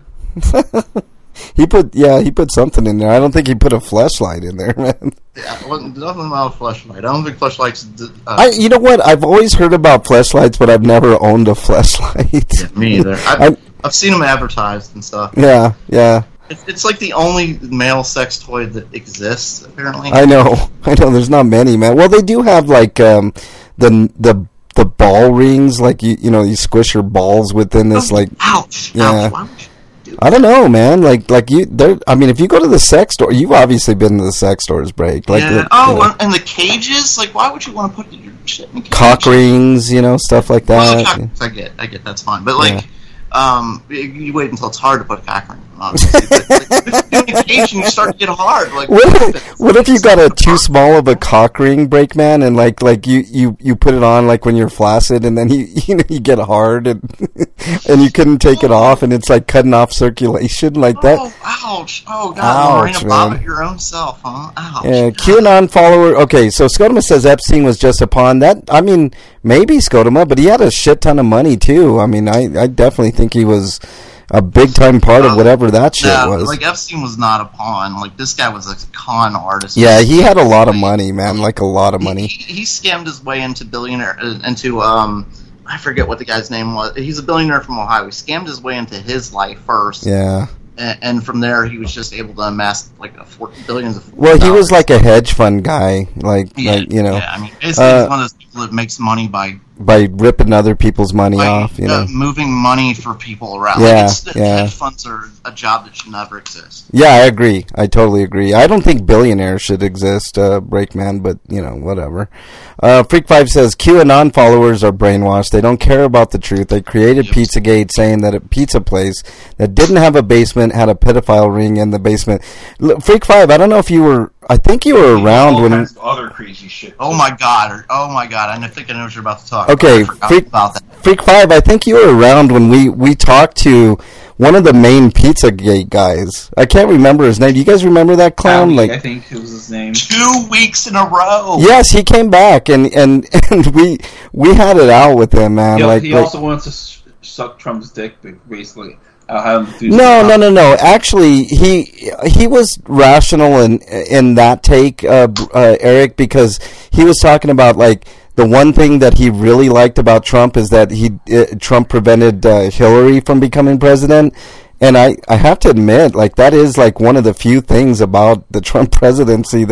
He put, yeah, he put something in there. I don't think he put a fleshlight in there, man. Yeah, it wasn't nothing about a fleshlight. I don't think fleshlights. Uh, I, you know what? I've always heard about fleshlights, but I've never owned a fleshlight. Yeah, me either. I've, I've seen them advertised and stuff. Yeah, yeah. It's, it's like the only male sex toy that exists, apparently. I know, I know. There's not many, man. Well, they do have like um, the the the ball rings, like you you know, you squish your balls within this, oh, like. Ouch! Yeah. Ouch! Why would you do that? I don't know, man. Like, like you, there. I mean, if you go to the sex store, you've obviously been to the sex stores, break. Like, yeah. the, oh, you know, and the cages. Like, why would you want to put your shit in a cage? cock rings, you know, stuff like Well, that. cock rings, I get, I get. That's fine. But like, Yeah. um, you wait until it's hard to put a cock ring on. Obviously. But, like, if you're in a cage and you start to get hard, like. What if, what if you got a too small of a cock ring, break man, and like like you, you, you put it on like when you're flaccid, and then you you know you get hard and and you couldn't take it off, and it's like cutting off circulation like that. Oh, ouch! Oh God, Ouch, Marina Bob man. at your own self, huh? Ouch! Yeah, QAnon follower. Okay, so Scotoma says Epstein was just a pawn. That I mean, maybe Scotoma, but he had a shit ton of money too. I mean, I I definitely think he was a big time part of whatever that shit no, was. like Epstein was not a pawn. Like this guy was a con artist. Yeah, he had a lot of money, man. Like a lot of money. He, he scammed his way into billionaire uh, into um I forget what the guy's name was. He's a billionaire from Ohio. He scammed his way into his life first. Yeah. And, and from there, he was just able to amass like a four, billions of. Well, he dollars. was like a hedge fund guy, like, yeah, like you know. Yeah, I mean, basically, uh, he's one of those people that makes money by by ripping other people's money by, off, you uh, know. moving money for people around. Yeah, like it's, yeah. Hedge funds are a job that should never exist. Yeah, I agree. I totally agree. I don't think billionaires should exist, uh, Breakman, but, you know, whatever. Uh, Freak five says, QAnon followers are brainwashed. They don't care about the truth. They created Yep. Pizzagate saying that a pizza place that didn't have a basement had a pedophile ring in the basement. L- Freak five, I don't know if you were, I think you were around all when... kinds of other crazy shit. Oh my god! Oh my god! I think I know what you're about to talk. Okay, about. I forgot Freak, about that. Freak five, I think you were around when we, we talked to one of the main Pizzagate guys. I can't remember his name. Do you guys remember that clown? Howie, like, I think it was his name. Two weeks in a row. yes, he came back and, and, and we we had it out with him, man. He, like, he like also wants to s- suck Trump's dick, but basically, I'll have him do no, some- no, no, no. Actually, he he was rational in in that take, uh, uh, Eric, because he was talking about like. The one thing that he really liked about Trump is that he uh, Trump prevented uh, Hillary from becoming president, and I, I have to admit, like that is like one of the few things about the Trump presidency that was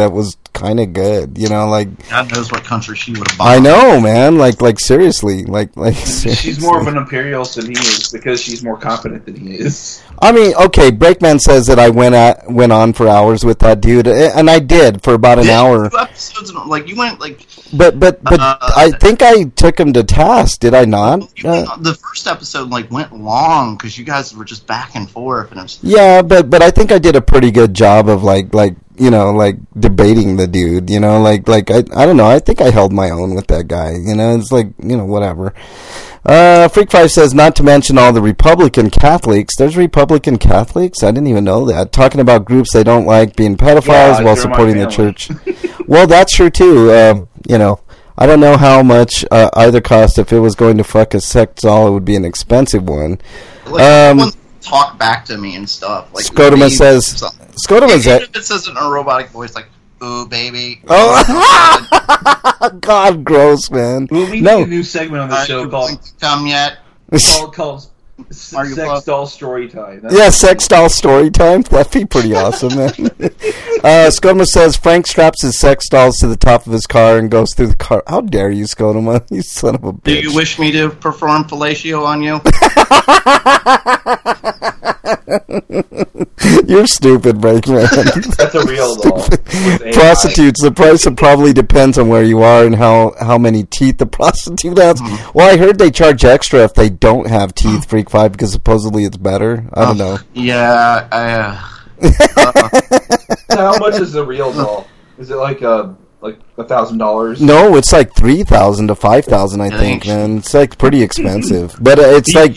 kind of good. You know, like God knows what country she would have bought. I know, man. Like, like seriously, like, like seriously. She's more of an imperialist than he is because she's more confident than he is. I mean, okay, Breakman says that I went at, went on for hours with that dude, and I did for about an Yeah, hour. Two episodes, like you went like. But but but Uh, I think I took him to task. Did I not? You Uh, went, the first episode like went long because you guys were just back and forth, and it was. yeah, but but I think I did a pretty good job of like like you know like debating the dude. You know, like like I I don't know. I think I held my own with that guy. You know, it's like you know whatever. Uh, Freak Five says not to mention all the Republican Catholics. There's Republican Catholics. I didn't even know that. Talking about groups they don't like being pedophiles Yeah, while they're supporting my the family. church. Well, that's true too. Um, you know, I don't know how much uh, either cost. If it was going to fuck a sex doll, it would be an expensive one. Like, Um, everyone talk back to me and stuff. Like Scotoma maybe says- something. Scotoma Even says, if it says it in a robotic voice, like "ooh, baby." "Oh, God, gross, man." Well, we No. need a new segment on the Are show you called going to come yet? called, called S- Are you Sex close? Doll Story Time. That's Yeah, sex doll story time. That'd be pretty awesome, man. uh, Scotoma says Frank straps his sex dolls to the top of his car and goes through the car. How dare you, Scotoma? You son of a bitch. Do you wish me to perform fellatio on you? You're stupid, Breakman. That's a real doll. with A I. Prostitutes, the price of probably depends on where you are and how, how many teeth the prostitute has. Well, I heard they charge extra if they don't have teeth, Freak Five, because supposedly it's better. I don't know. Yeah, I, uh, So how much is the real doll? Is it like a like a thousand dollars? No, it's like three thousand to five thousand, I Yeah, think, they- man. It's like pretty expensive. But uh, it's like,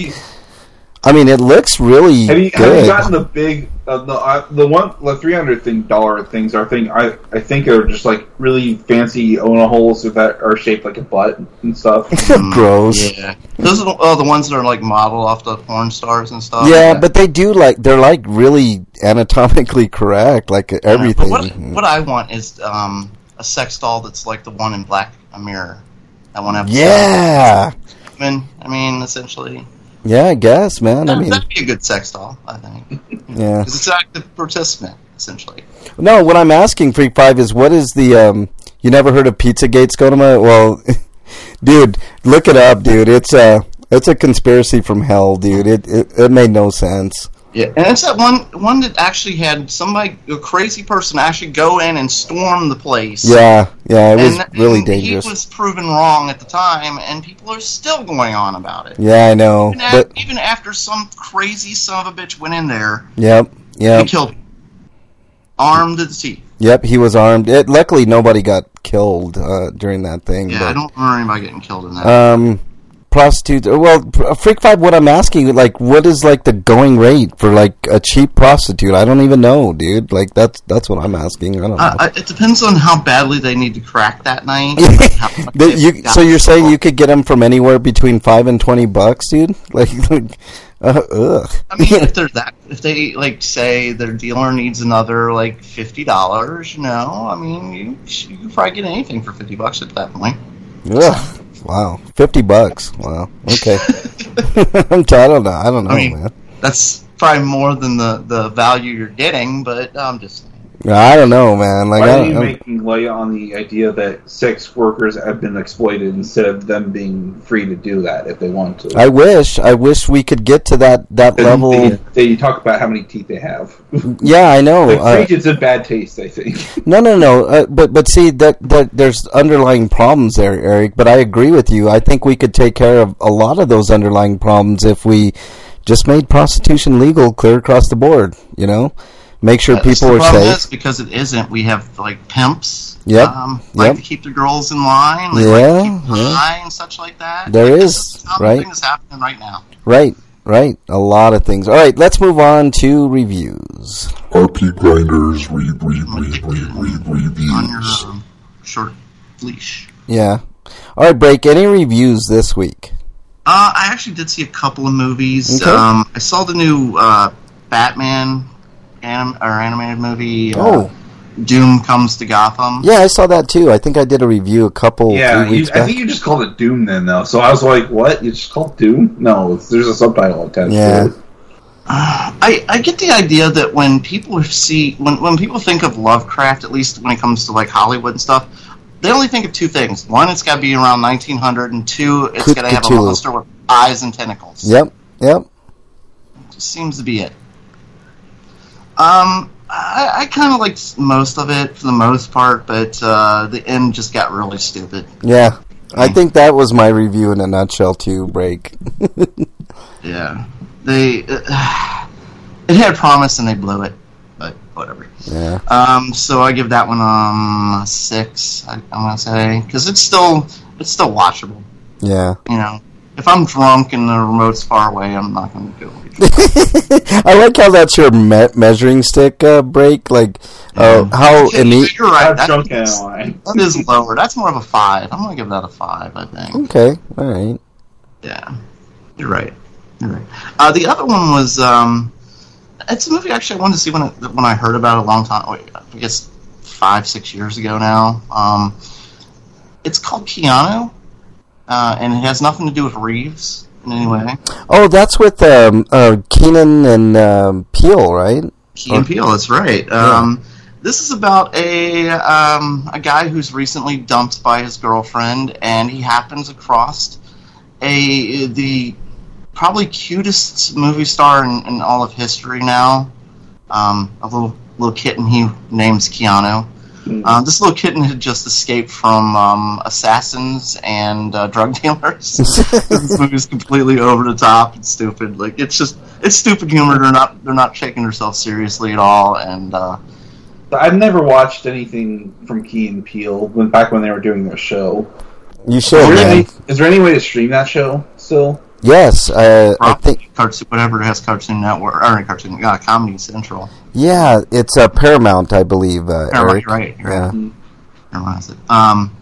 I mean, it looks really Have you, have good. you gotten the big uh, the uh, the one the three hundred thing dollar things are thing I I think are just like really fancy Ona holes that are shaped like a butt and stuff. Gross. yeah. Those are the, oh, the ones that are like modeled off the porn stars and stuff. Yeah, but they do like they're like really anatomically correct, like Yeah, everything. But what, what I want is um, a sex doll that's like the one in Black Mirror. I want to have. Yeah, Women, I mean, essentially. yeah, I guess, man. I That- mean, that'd be a good sex doll, I think. yeah. Because it's an active participant, essentially. No, what I'm asking, Freak Five, is what is the um? You never heard of Pizzagate, Scotoma? Well, dude, look it up, dude. It's a it's a conspiracy from hell, dude. It it, it made no sense. Yeah, and it's that one one that actually had somebody, a crazy person, actually go in and storm the place. Yeah, yeah, it was and, really and dangerous. He was proven wrong at the time, and people are still going on about it. Yeah, I know. Even, a- But even after some crazy son of a bitch went in there, yep, he yep, killed him. Armed to the teeth. yep. He was armed. It, luckily, nobody got killed uh, during that thing. Yeah, but, I don't remember anybody getting killed in that. Um, prostitutes. Well, pr- Freak Five. What I'm asking, like, what is like the going rate for like a cheap prostitute? I don't even know, dude. Like, that's that's what I'm asking. I don't know. Uh, I- it depends on how badly they need to crack that night. like how much The- they've you, got so you're saying for- you could get them from anywhere between five and twenty bucks, dude? Like, like uh, ugh. I mean, if they're that, if they like say their dealer needs another like fifty dollars, you know, I mean, you you can probably get anything for fifty bucks at that point. Ugh. Wow, fifty bucks. Wow. Okay. I'm t- I don't know. I don't know, I mean, man. that's probably more than the the value you're getting, but I'm just saying. I don't know, man. Like, Why I are don't, you I'm- making light on the idea that sex workers have been exploited instead of them being free to do that if they want to? I wish. I wish we could get to that that And level. They, they talk about how many teeth they have. Yeah, I know. Like, uh, Frank, it's in bad taste, I think. No, no, no. Uh, but but see that that there's underlying problems there, Eric. But I agree with you. I think we could take care of a lot of those underlying problems if we just made prostitution legal clear across the board. You know, make sure That's people the are problem safe. is, because it isn't. We have like pimps. Yep, Um, like yep. to keep the girls in line. They Yeah, like to keep them yeah. high and such like that. There Like, is, this is common right? thing that's happening right now. Right, right. A lot of things. All right, let's move on to reviews. R P Grinders read, read, read, read, read, On your reviews. um, short leash. Yeah. All right, Break. Any reviews this week? Uh, I actually did see a couple of movies. Okay. Um, I saw the new uh, Batman anim- or animated movie. Uh, Oh. Doom Comes to Gotham. Yeah, I saw that too. I think I did a review a couple Yeah, three you, weeks I back. think you just called it Doom then, though. So I was like, what? You just called Doom? No, it's, there's a subtitle attached Yeah. to it. uh, I I get the idea that when people see when when people think of Lovecraft, at least when it comes to like Hollywood and stuff, they only think of two things. One, it's got to be around nineteen hundred, and two, it's got to have a monster with eyes and tentacles. Yep, yep. Just seems to be it. Um, I, I kind of liked most of it for the most part, but uh, the end just got really stupid. Yeah, I think that was my review in a nutshell too. Break. Yeah, they uh, it had promise and they blew it, but whatever. Yeah. Um, so I give that one um a six. I, I'm gonna say because it's still it's still watchable. Yeah. You know, if I'm drunk and the remote's far away, I'm not gonna go. I like how that's your me- measuring stick uh, break. Like uh, Yeah. how Okay, innate. You're right. How That, drunk am is, I? that is lower. That's more of a five. I'm gonna give that a five. I think. Okay. All right. Yeah, you're right. You're right. Uh, the other one was um, it's a movie actually I wanted to see when it, when I heard about it a long time. Wait, I guess five six years ago now. Um, it's called Keanu, uh, and it has nothing to do with Reeves in any way. Oh, that's with um, uh, Keenan and um, Peele, right? Key and Peele, that's right. Um, this is about a um, a guy who's recently dumped by his girlfriend, and he happens across a the probably cutest movie star in, in all of history now. Um, a little little kitten he names Keanu. Mm. Um, this little kitten had just escaped from um, assassins and uh, drug dealers. This movie's completely over the top and stupid. Like it's just it's stupid humor. They're not they're not taking themselves seriously at all. And uh, I've never watched anything from Key and Peele when back when they were doing their show. You should, Is there, man. any, is there any way to stream that show still? Yes, uh, I think. cartoon, whatever has Cartoon Network or Cartoon uh, Comedy Central. Yeah, it's uh, Paramount, I believe. Uh, Paramount, Eric. you're right. You're Yeah. right. Paramount has it. Um,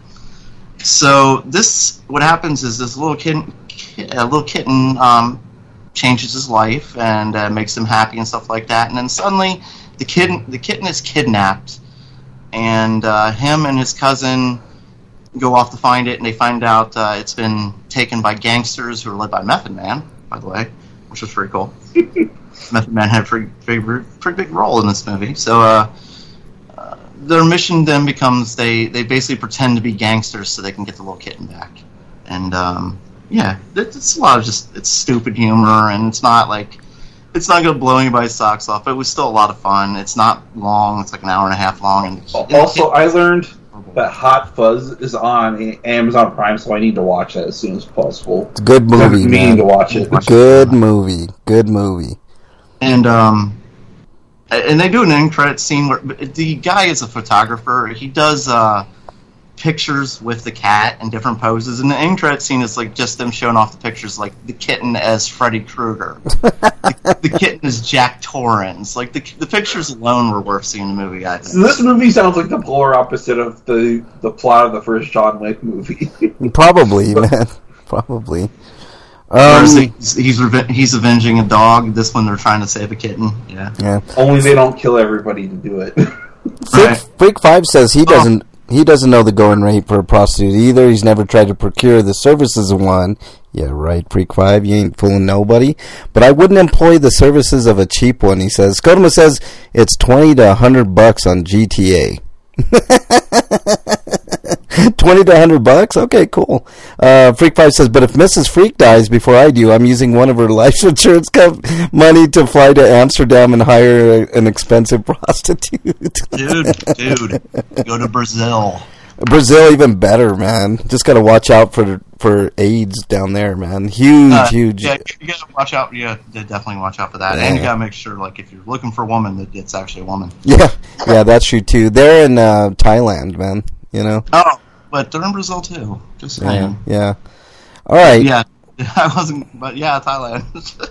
so this, what happens is this little kitten, a little kitten, um, changes his life and uh, makes him happy and stuff like that. And then suddenly, the kitten, the kitten is kidnapped, and uh, him and his cousin go off to find it, and they find out uh, it's been taken by gangsters who are led by Method Man, by the way, which was pretty cool. Method Man had a pretty, pretty, pretty big role in this movie. So uh, uh, their mission then becomes they, they basically pretend to be gangsters so they can get the little kitten back. And um, yeah, it's, it's a lot of just it's stupid humor, and it's not like it's not going to blow anybody's socks off. But it was still a lot of fun. It's not long; it's like an hour and a half long. And the, Also, I learned that Hot Fuzz is on Amazon Prime, so I need to watch that as soon as possible. It's a good movie, I've been meaning man. to watch it. Good movie. Good movie. And um, and they do an end credit scene where the guy is a photographer. He does uh, pictures with the cat in different poses, and the end credit scene is like just them showing off the pictures, like the kitten as Freddy Krueger, the, the kitten as Jack Torrance. Like the the pictures alone were worth seeing the movie. I think. So this movie sounds like the polar opposite of the the plot of the first John Wick movie. Probably, man. Probably. Whereas Um, he's he's, reven- he's avenging a dog. This one they're trying to save a kitten. Yeah. yeah. Only they don't kill everybody to do it. Freak, Right. Freak Five says he doesn't he doesn't know the going rate for a prostitute either. He's never tried to procure the services of one. Yeah, right, Freak Five. You ain't fooling nobody. But I wouldn't employ the services of a cheap one. He says. Skodoma says it's twenty to a hundred bucks on G T A. Twenty to a hundred bucks. Okay, cool. Uh, Freak Five says, but if Missus Freak dies before I do, I'm using one of her life insurance co- money to fly to Amsterdam and hire a, an expensive prostitute. Dude, dude, go to Brazil. Brazil, even better, man. Just got to watch out for for AIDS down there, man. Huge, Uh, huge. Yeah, you gotta watch out. Yeah, definitely watch out for that. Yeah. And you gotta make sure, like, if you're looking for a woman, that it's actually a woman. Yeah, yeah, that's true too. They're in uh, Thailand, man. You know. Oh, but they're in Brazil too. Just Yeah, saying. yeah. All right. Yeah, I wasn't, but yeah, Thailand.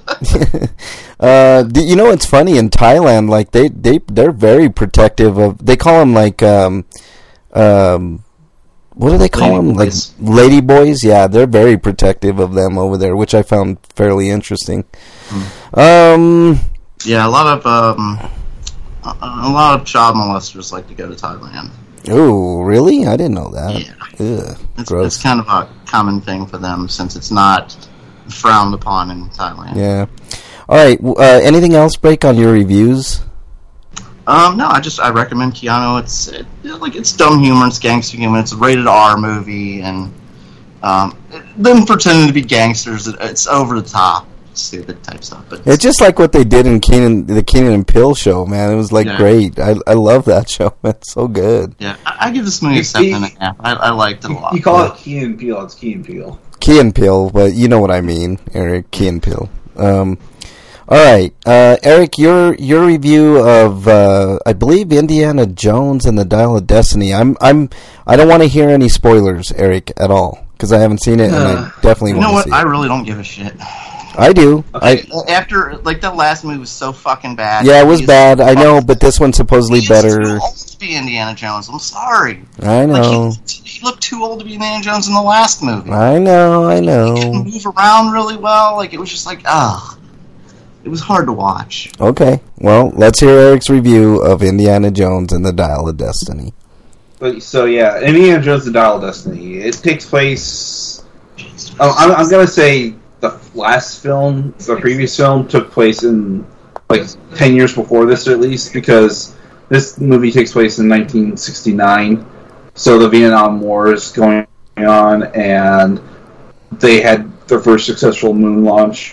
uh, do you know what's funny in Thailand? Like they they they're very protective of. They call them like um um. What do they call Lady them? boys. Like lady boys? Yeah, they're very protective of them over there, which I found fairly interesting. Hmm. Um. Yeah, a lot of um, a, a lot of child molesters like to go to Thailand. Oh, really? I didn't know that. Yeah. Ugh, It's, gross. it's kind of a common thing for them since it's not frowned upon in Thailand. Yeah. All right. w- Uh, anything else, Break, on your reviews? Um, no, I just I recommend Keanu. It's it, like it's dumb humor, it's gangster humor. It's a rated R movie, and um, them pretending to be gangsters. It, it's over the top, stupid type stuff. But It's just like what they did in Keenan, the Keenan and Peele show, man. It was like Yeah. great. I I love that show. It's so good. yeah, I, I give this movie a seven and a half. I, I liked it a lot. You call it Key and Peele, it's Key and Peele. Key and Peele, but you know what I mean, Eric. Key and Peele. Um, all right, uh, Eric, your your review of uh, I believe Indiana Jones and the Dial of Destiny. I'm I'm I don't want to hear any spoilers, Eric, at all, because I haven't seen it, and I Uh, definitely You want know to what? see I it. really don't give a shit. I do. Okay. I After like that last movie was so fucking bad. yeah, it was He is- bad. I know, but this one's supposedly He is better. too old to be Indiana Jones. I'm sorry. I Like know. he, he looked too old to be Indiana Jones in the last movie. I know. I He know. couldn't move around really well. Like it was just like, ugh. It was hard to watch. Okay, well, let's hear Eric's review of Indiana Jones and the Dial of Destiny. But, so yeah, Indiana Jones: The Dial of Destiny. It takes place. Oh, I'm, I'm gonna say the last film, the previous film, took place in like ten years before this, at least, because this movie takes place in nineteen sixty-nine. So the Vietnam War is going on, and they had their first successful moon launch.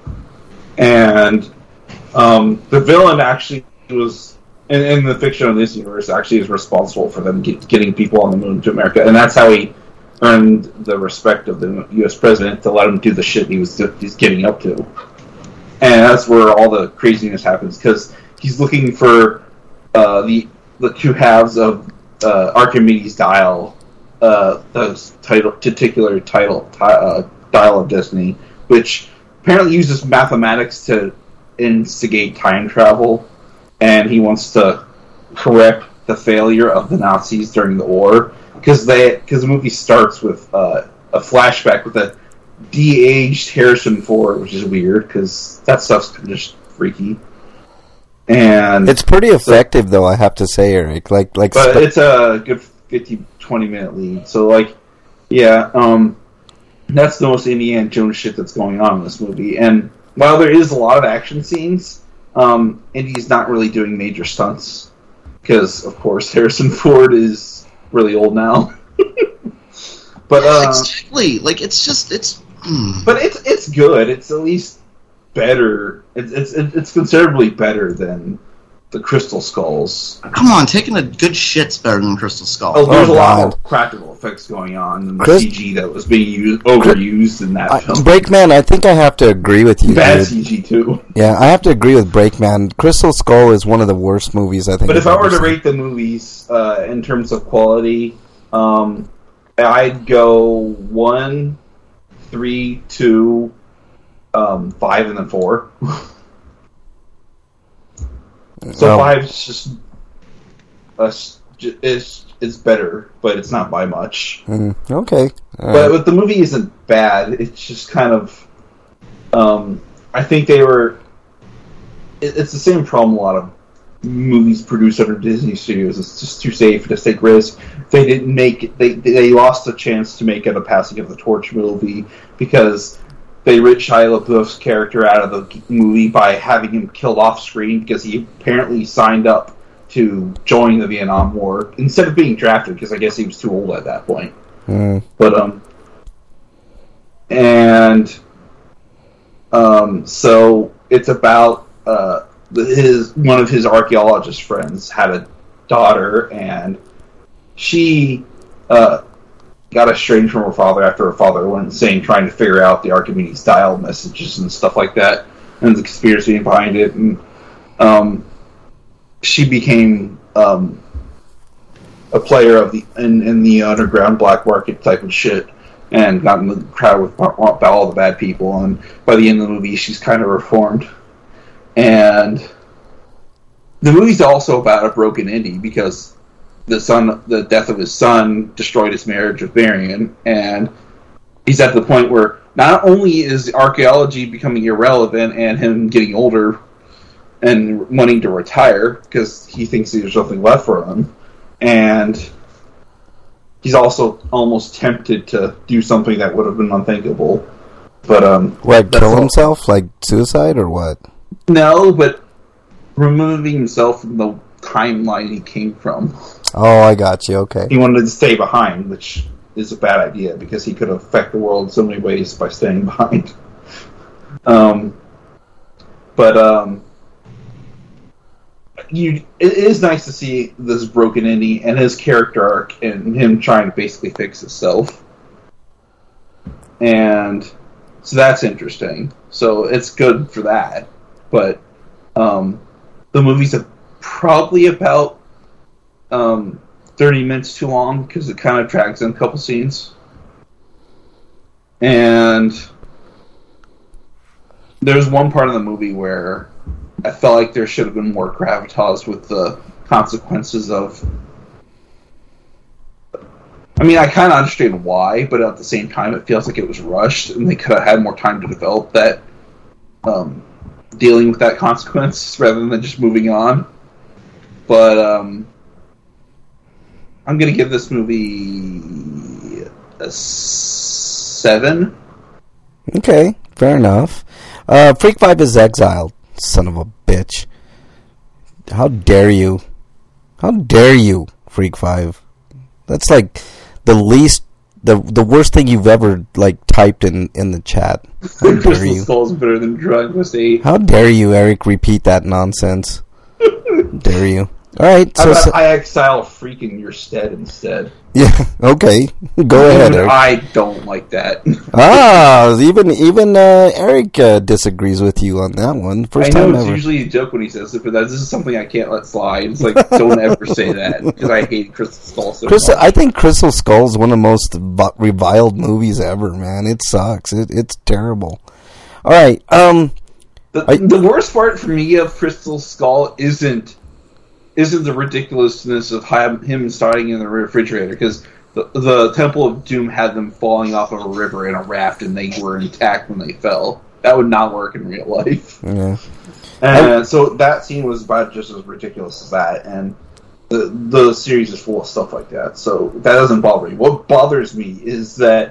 And um, the villain actually was, in, in the fiction of this universe, actually is responsible for them get, getting people on the moon to America, and that's how he earned the respect of the U S president to let him do the shit he was he's getting up to. And that's where all the craziness happens, because he's looking for uh, the the two halves of uh, Archimedes' dial, uh, the title, titular title, ti- uh, dial of destiny, which apparently uses mathematics to instigate time travel, and he wants to correct the failure of the Nazis during the war, because they because the movie starts with uh, a flashback with a de-aged Harrison Ford, which is weird because that stuff's just freaky. And It's pretty effective, though, I have to say, Eric. Like, like, but sp- it's a good fifteen, twenty minute lead. So, like, yeah, um, that's the most Indiana Jones shit that's going on in this movie. And while there is a lot of action scenes, um, Indy's not really doing major stunts. Because, of course, Harrison Ford is really old now. but, uh, Exactly. Like it's just it's. mm. but it's it's good. It's at least better. It's it's it's considerably better than the Crystal Skulls. Come on, taking a good shit's better than Crystal Skull. Oh, there's Oh, a lot God. more practical effects going on than the Chris- C G that was being used, overused in that I, film. Breakman, I think I have to agree with you. Bad dude. C G too. Yeah, I have to agree with Breakman. Crystal Skull is one of the worst movies I think. But if I've I were ever to seen. rate the movies uh, in terms of quality, um, I'd go one, three, two, um, five, and then four. So Well, five is just uh, is is better, but it's not by much. mm, okay. All But, right. but the movie isn't bad. It's just kind of. Um, I think they were. It, it's the same problem a lot of movies produced under Disney Studios. It's just too safe to take risks. They didn't make it. They they lost a chance to make it a Passing of the Torch movie because they ripped Shia LaBeouf's character out of the movie by having him killed off screen because he apparently signed up to join the Vietnam War instead of being drafted because I guess he was too old at that point. Mm. But um, and um, so it's about uh his one of his archaeologist friends had a daughter, and she uh got estranged from her father after her father went insane trying to figure out the Archimedes dial messages and stuff like that, and the conspiracy behind it, and um, she became um. a player of the in, in the underground black market type of shit, and got in the crowd with about all the bad people. And by the end of the movie, she's kind of reformed. And the movie's also about a broken Indy because the son, the death of his son, destroyed his marriage with Marion, and he's at the point where not only is archaeology becoming irrelevant and him getting older and wanting to retire because he thinks there's nothing left for him. And he's also almost tempted to do something that would have been unthinkable But um, What, that's kill all. himself? Like suicide or what? No, but removing himself from the timeline he came from. Oh, I got you. Okay. He wanted to stay behind, which is a bad idea because he could affect the world in so many ways by staying behind. Um, but um, you, it is nice to see this broken Indy and his character arc and him trying to basically fix himself. And so that's interesting. So it's good for that. But um, the movie's a, probably about um, thirty minutes too long because it kind of drags in a couple scenes. And there's one part of the movie where I felt like there should have been more gravitas with the consequences of... I mean, I kind of understand why, but at the same time, it feels like it was rushed, and they could have had more time to develop that, um, dealing with that consequence, rather than just moving on. But, um, I'm going to give this movie a seven. Okay, fair enough. Uh, Freak Five is exiled, son of a bitch. How dare you? How dare you, Freak Five? That's like the least, the the worst thing you've ever like typed in, in the chat. How dare Crystal you? Skull's better than Drug was eight. How dare you, Eric? Repeat that nonsense. Dare you? All right. How So, about so I exile a freak in your stead instead? yeah. Okay. Go ahead, Even Eric. I don't like that. Ah, even even uh, Eric uh, disagrees with you on that one. First I know time it's ever. usually a joke when he says it, but that, this is something I can't let slide. It's like, don't ever say that, because I hate Crystal Skull so Crystal, much. I think Crystal Skull is one of the most v- reviled movies ever, man. It sucks. It, it's terrible. All right. Um. The, I- the worst part for me of Crystal Skull isn't isn't the ridiculousness of him, him starting in the refrigerator, because the, the Temple of Doom had them falling off of a river in a raft, and they were intact when they fell. That would not work in real life. Yeah. And so that scene was about just as ridiculous as that, and the the series is full of stuff like that. So that doesn't bother me. What bothers me is that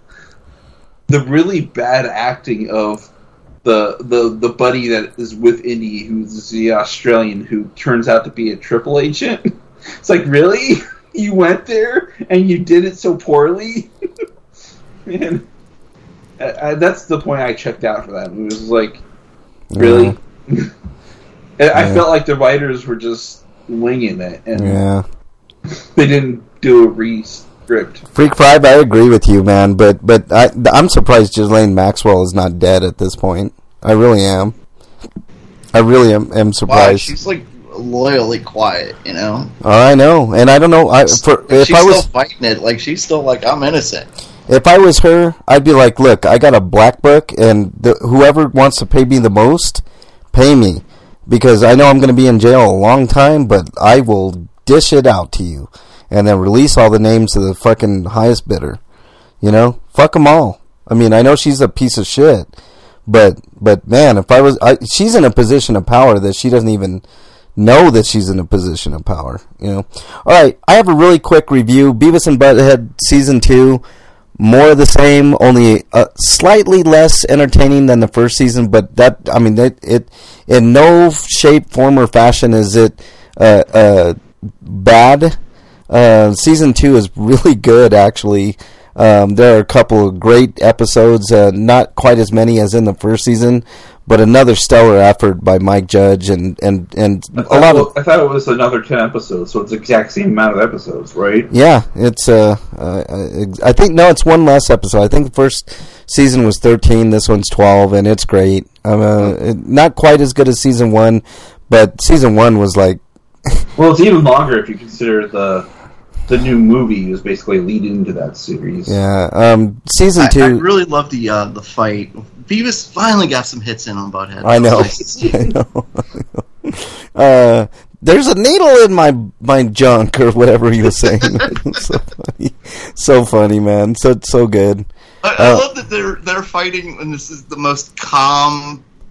the really bad acting of the the the buddy that is with Indy, who's the Australian, who turns out to be a triple agent. It's like, really? You went there and you did it so poorly? Man, I, I, that's the point I checked out for that movie. It was like, really? Yeah. I Yeah. felt like the writers were just winging it, and Yeah. they didn't do a re-script. Freak Five, I agree with you, man. But but I, I'm surprised Ghislaine Maxwell is not dead at this point. I really am. I really am, am Why? surprised. She's like loyally quiet, you know. Oh, I know, and I don't know. I for if she's I was still fighting it. Like she's still like, I'm innocent. if I was her, I'd be like, look, I got a black book, and the, whoever wants to pay me the most, pay me, because I know I'm going to be in jail a long time, but I will dish it out to you, and then release all the names of the fucking highest bidder. You know, fuck them all. I mean, I know she's a piece of shit, but but man, if I was, I, she's in a position of power that she doesn't even know that she's in a position of power. You know. All right, I have a really quick review. Beavis and Butthead season two. More of the same, only uh, slightly less entertaining than the first season, but that, I mean, it, it in no shape, form, or fashion is it uh, uh, bad. Uh, season two is really good, actually. Um, there are a couple of great episodes, uh, not quite as many as in the first season, but another stellar effort by Mike Judge, and, and, and I a thought, lot well, of... I thought it was another ten episodes, so it's the exact same amount of episodes, right? Yeah, it's uh, uh, I think no, it's one less episode. I think the first season was thirteen. This one's twelve, and it's great. Um, uh, it, not quite as good as season one, but season one was like, Well, it's even longer if you consider the the new movie was basically leading into that series. yeah. Um, season I, two. I really love the uh, the fight. Beavis finally got some hits in on Butthead. I know. Nice to see. I know. uh, there's a needle in my my junk, or whatever he was saying. So funny, so funny, man. So so good. I, I Uh, love that they're they're fighting, and this is the most calm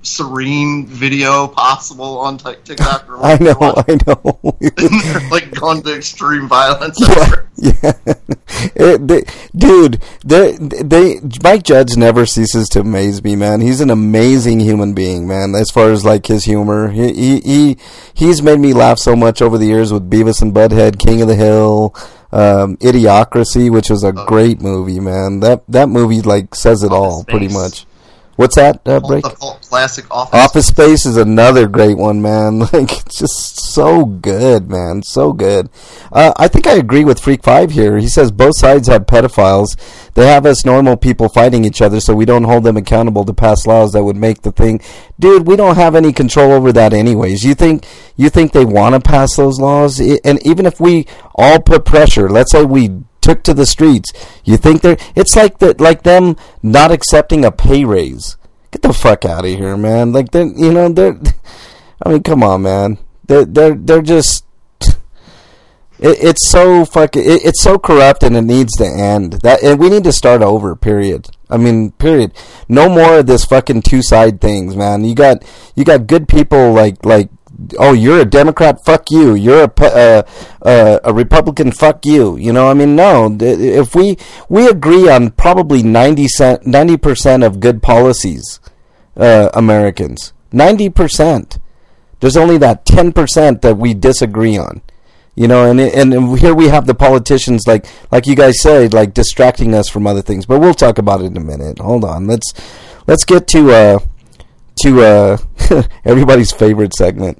serene video possible on t- TikTok. Or I know, I know. They're like going to extreme violence. Yeah, yeah. It, they, dude, they, they, Mike Judge never ceases to amaze me, man. He's an amazing human being, man. As far as like his humor, he, he, he he's made me laugh so much over the years with Beavis and Butthead, King of the Hill, um, Idiocracy, which was a oh. great movie, man. That that movie like says it all, pretty much. What's that, uh, Break? The classic Office. Office Space is another great one, man. Like, it's just so good, man. So good. Uh, I think I agree with Freak five here. He says both sides have pedophiles. They have us normal people fighting each other, so we don't hold them accountable to pass laws that would make the thing. Dude, we don't have any control over that anyways. You think you think they want to pass those laws? And even if we all put pressure, let's say we took to the streets, you think they're, it's like that, like them not accepting a pay raise. Get the fuck out of here, man. Like, they're, you know, they're, I mean, come on, man. They're, they're, they're just, it, it's so fucking, it, it's so corrupt and it needs to end. That, and we need to start over, period. I mean, period. No more of this fucking two-side things, man. You got, you got good people like, like, oh, you're a Democrat, fuck you. You're a, uh, uh, a Republican, fuck you. You know, I mean, no. If we we agree on probably ninety percent of good policies, uh, Americans, ninety percent. There's only that ten percent that we disagree on. You know, and and here we have the politicians, like like you guys say, like distracting us from other things. But we'll talk about it in a minute. Hold on. Let's let's get to uh to uh everybody's favorite segment.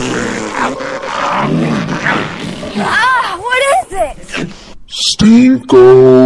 Ah, what is it? Stinko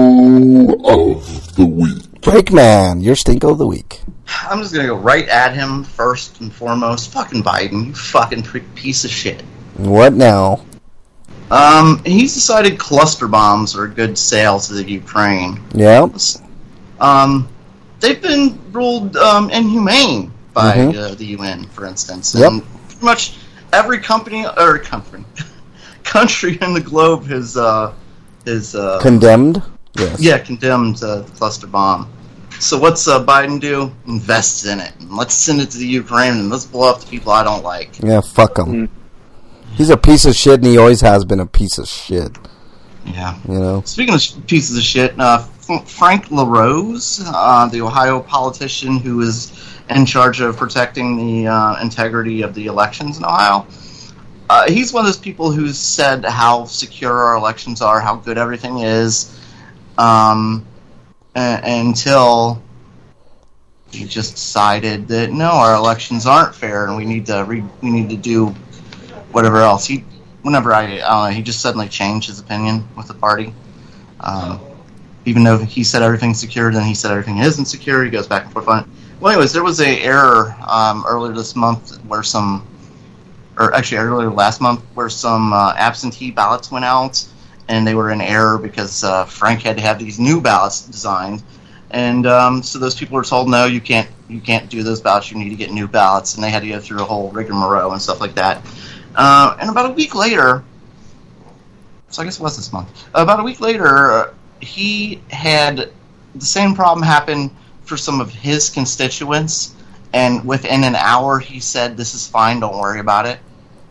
of the week. Breakman, your Stinko of the week. I'm just gonna go right at him first and foremost. Fucking Biden, you fucking piece of shit. What now? Um, he's decided cluster bombs are a good sale to the Ukraine. Yeah. Um, they've been ruled um, inhumane by mm-hmm. uh, the U N, for instance. Yep. And pretty much every company or company, country in the globe has uh, is uh, condemned. Yes. Yeah, condemned uh, the cluster bomb. So what's uh, Biden do? Invests in it. And let's send it to the Ukraine and let's blow up the people I don't like. Yeah, fuck him. Mm-hmm. He's a piece of shit, and he always has been a piece of shit. Yeah. You know? Speaking of pieces of shit, uh, F- Frank LaRose, uh, the Ohio politician who is in charge of protecting the uh, integrity of the elections in Ohio, uh, he's one of those people who's said how secure our elections are, how good everything is, um, a- until he just decided that, no, our elections aren't fair, and we need to re- we need to do whatever else. He, whenever I, uh, he just suddenly changed his opinion with the party. Um, even though he said everything's secure, then he said everything isn't secure. He goes back and forth on it. Well, anyways, there was a error um, earlier this month where some, or actually earlier last month, where some uh, absentee ballots went out, and they were in error because uh, Frank had to have these new ballots designed, and um, so those people were told, no, you can't, you can't do those ballots. You need to get new ballots, and they had to go through a whole rigmarole and stuff like that. Uh, and about a week later, so I guess it was this month, about a week later, uh, he had the same problem happen for some of his constituents, and within an hour he said, this is fine, don't worry about it.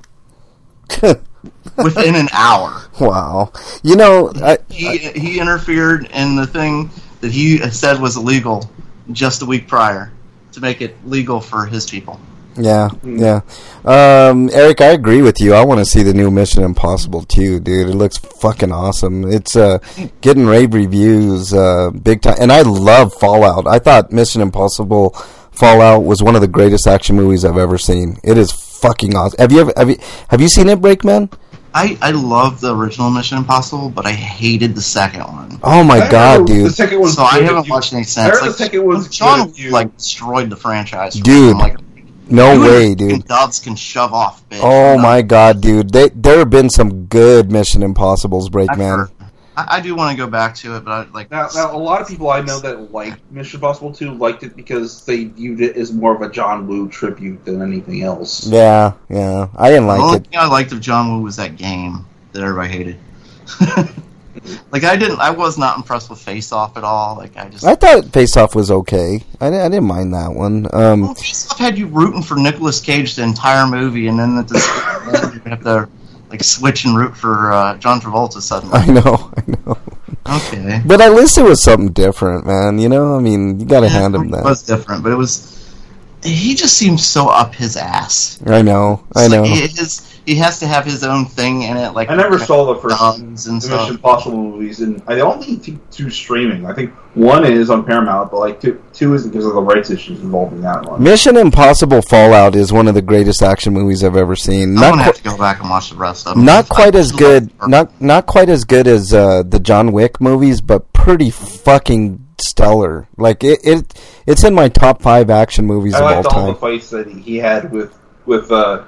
Within an hour. Wow. You know, I, he, I, he interfered in the thing that he said was illegal just a week prior to make it legal for his people. Yeah, yeah. Um, Eric, I agree with you. I want to see the new Mission Impossible too, dude. It looks fucking awesome. It's uh, getting rave reviews uh, big time. And I love Fallout. I thought Mission Impossible Fallout was one of the greatest action movies I've ever seen. It is fucking awesome. Have you ever have you have you seen it, Breakman? I, I love the original Mission Impossible, but I hated the second one. Oh my I god, dude! The second one, so I haven't watched any since. I heard like, the second was John good, like destroyed the franchise, dude. I'm like, no way, dude. Dubs can shove off, bitch. Oh my god, dude! They, there have been some good Mission Impossibles, Breakman. I, I do want to go back to it, but I, like now, now, a lot of people I know that liked Mission Impossible two liked it because they viewed it as more of a John Woo tribute than anything else. Yeah, yeah. I didn't the like only it. thing I liked of John Woo was that game that everybody hated. like I didn't, I was not impressed with Face Off at all. Like I just, I thought Face Off was okay. I, I didn't mind that one. Um, well, Face Off had you rooting for Nicolas Cage the entire movie, and then at the you have to like switch and root for uh, John Travolta suddenly. I know, I know. Okay, but at least it was something different, man. You know, I mean, you got to yeah, hand him that. It was different, but it was. He just seems so up his ass. I know, I it's know. Like he, his, he has to have his own thing in it. Like I never saw the first and Mission stuff. Impossible movies, and I only think two streaming. I think one is on Paramount, but like two, two is because of the rights issues involved in that one. Mission Impossible Fallout is one of the greatest action movies I've ever seen. I'm Not gonna qu- have to go back and watch the rest of them. Not quite as good. Love Not not quite as good as uh, the John Wick movies, but pretty fucking stellar. Like it, it it's in my top five action movies I of all liked all time. the fights that he had with with uh,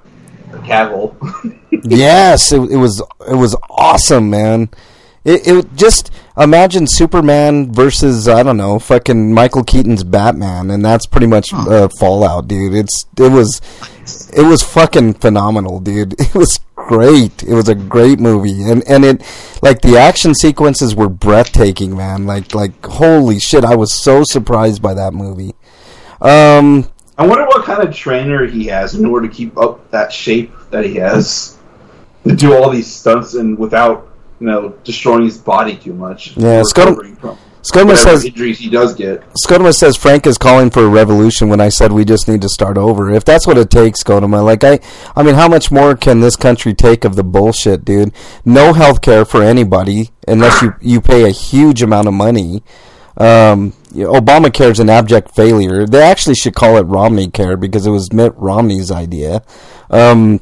Cavill. Yes, it, it was it was awesome, man. It, it just imagine Superman versus I don't know, fucking Michael Keaton's Batman, and that's pretty much uh, Fallout, dude. It's it was it was fucking phenomenal, dude. It was great. It was a great movie, and and it like the action sequences were breathtaking, man. Like like holy shit, I was so surprised by that movie. Um. I wonder what kind of trainer he has in order to keep up that shape that he has to do all these stunts and without, you know, destroying his body too much. Yeah, Scotoma says injuries he does get. Scotoma says Frank is calling for a revolution when I said we just need to start over. If that's what it takes, Scotoma, like I, I mean, how much more can this country take of the bullshit, dude? No health care for anybody unless you you pay a huge amount of money. Um, Obamacare is an abject failure. They actually should call it Romney Care because it was Mitt Romney's idea. Um,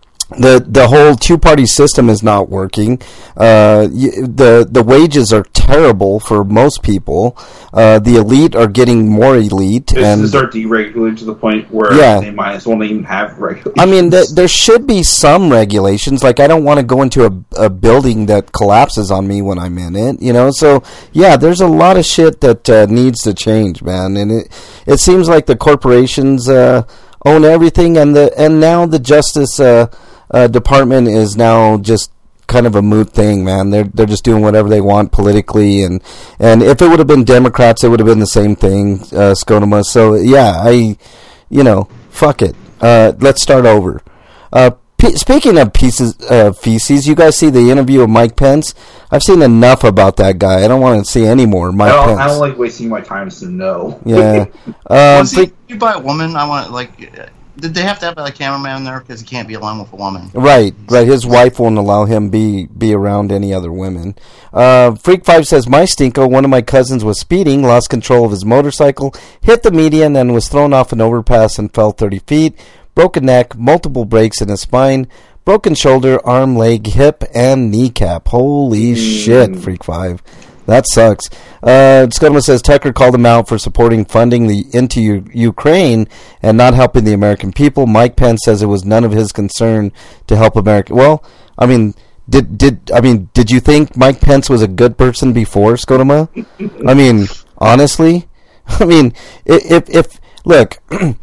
the the whole two party system is not working. Uh, the the wages are terrible for most people. Uh, the elite are getting more elite, Businesses and are deregulated to the point where yeah. they might as well not even have regulations. I mean, th- there should be some regulations. Like, I don't want to go into a, a building that collapses on me when I'm in it, you know? So, yeah, there's a lot of shit that uh, needs to change, man. And it it seems like the corporations uh, own everything, and the and now the Justice uh, uh, Department is now just kind of a moot thing, man. They're they're just doing whatever they want politically, and and if it would have been Democrats, it would have been the same thing, uh, Scotoma. So yeah, I, you know, fuck it. Uh, let's start over. Uh, p- speaking of pieces uh, feces, you guys see the interview of Mike Pence? I've seen enough about that guy. I don't want to see any more. Mike I don't, Pence. I don't like wasting my time, so no. Yeah. Uh, Um, was he you by a woman? I want like. Did they have to have a cameraman there because he can't be alone with a woman? Right, right. His wife won't allow him be be around any other women. Uh, Freak Five says, my stinko, one of my cousins was speeding, lost control of his motorcycle, hit the median, and was thrown off an overpass and fell thirty feet. Broken neck, multiple breaks in his spine, broken shoulder, arm, leg, hip, and kneecap. Holy mm. shit, Freak Five. That sucks. Uh, Scotoma says Tucker called him out for supporting funding the into U- Ukraine and not helping the American people. Mike Pence says it was none of his concern to help America. Well, I mean, did did I mean did you think Mike Pence was a good person before, Scotoma? I mean, honestly, I mean, if if look,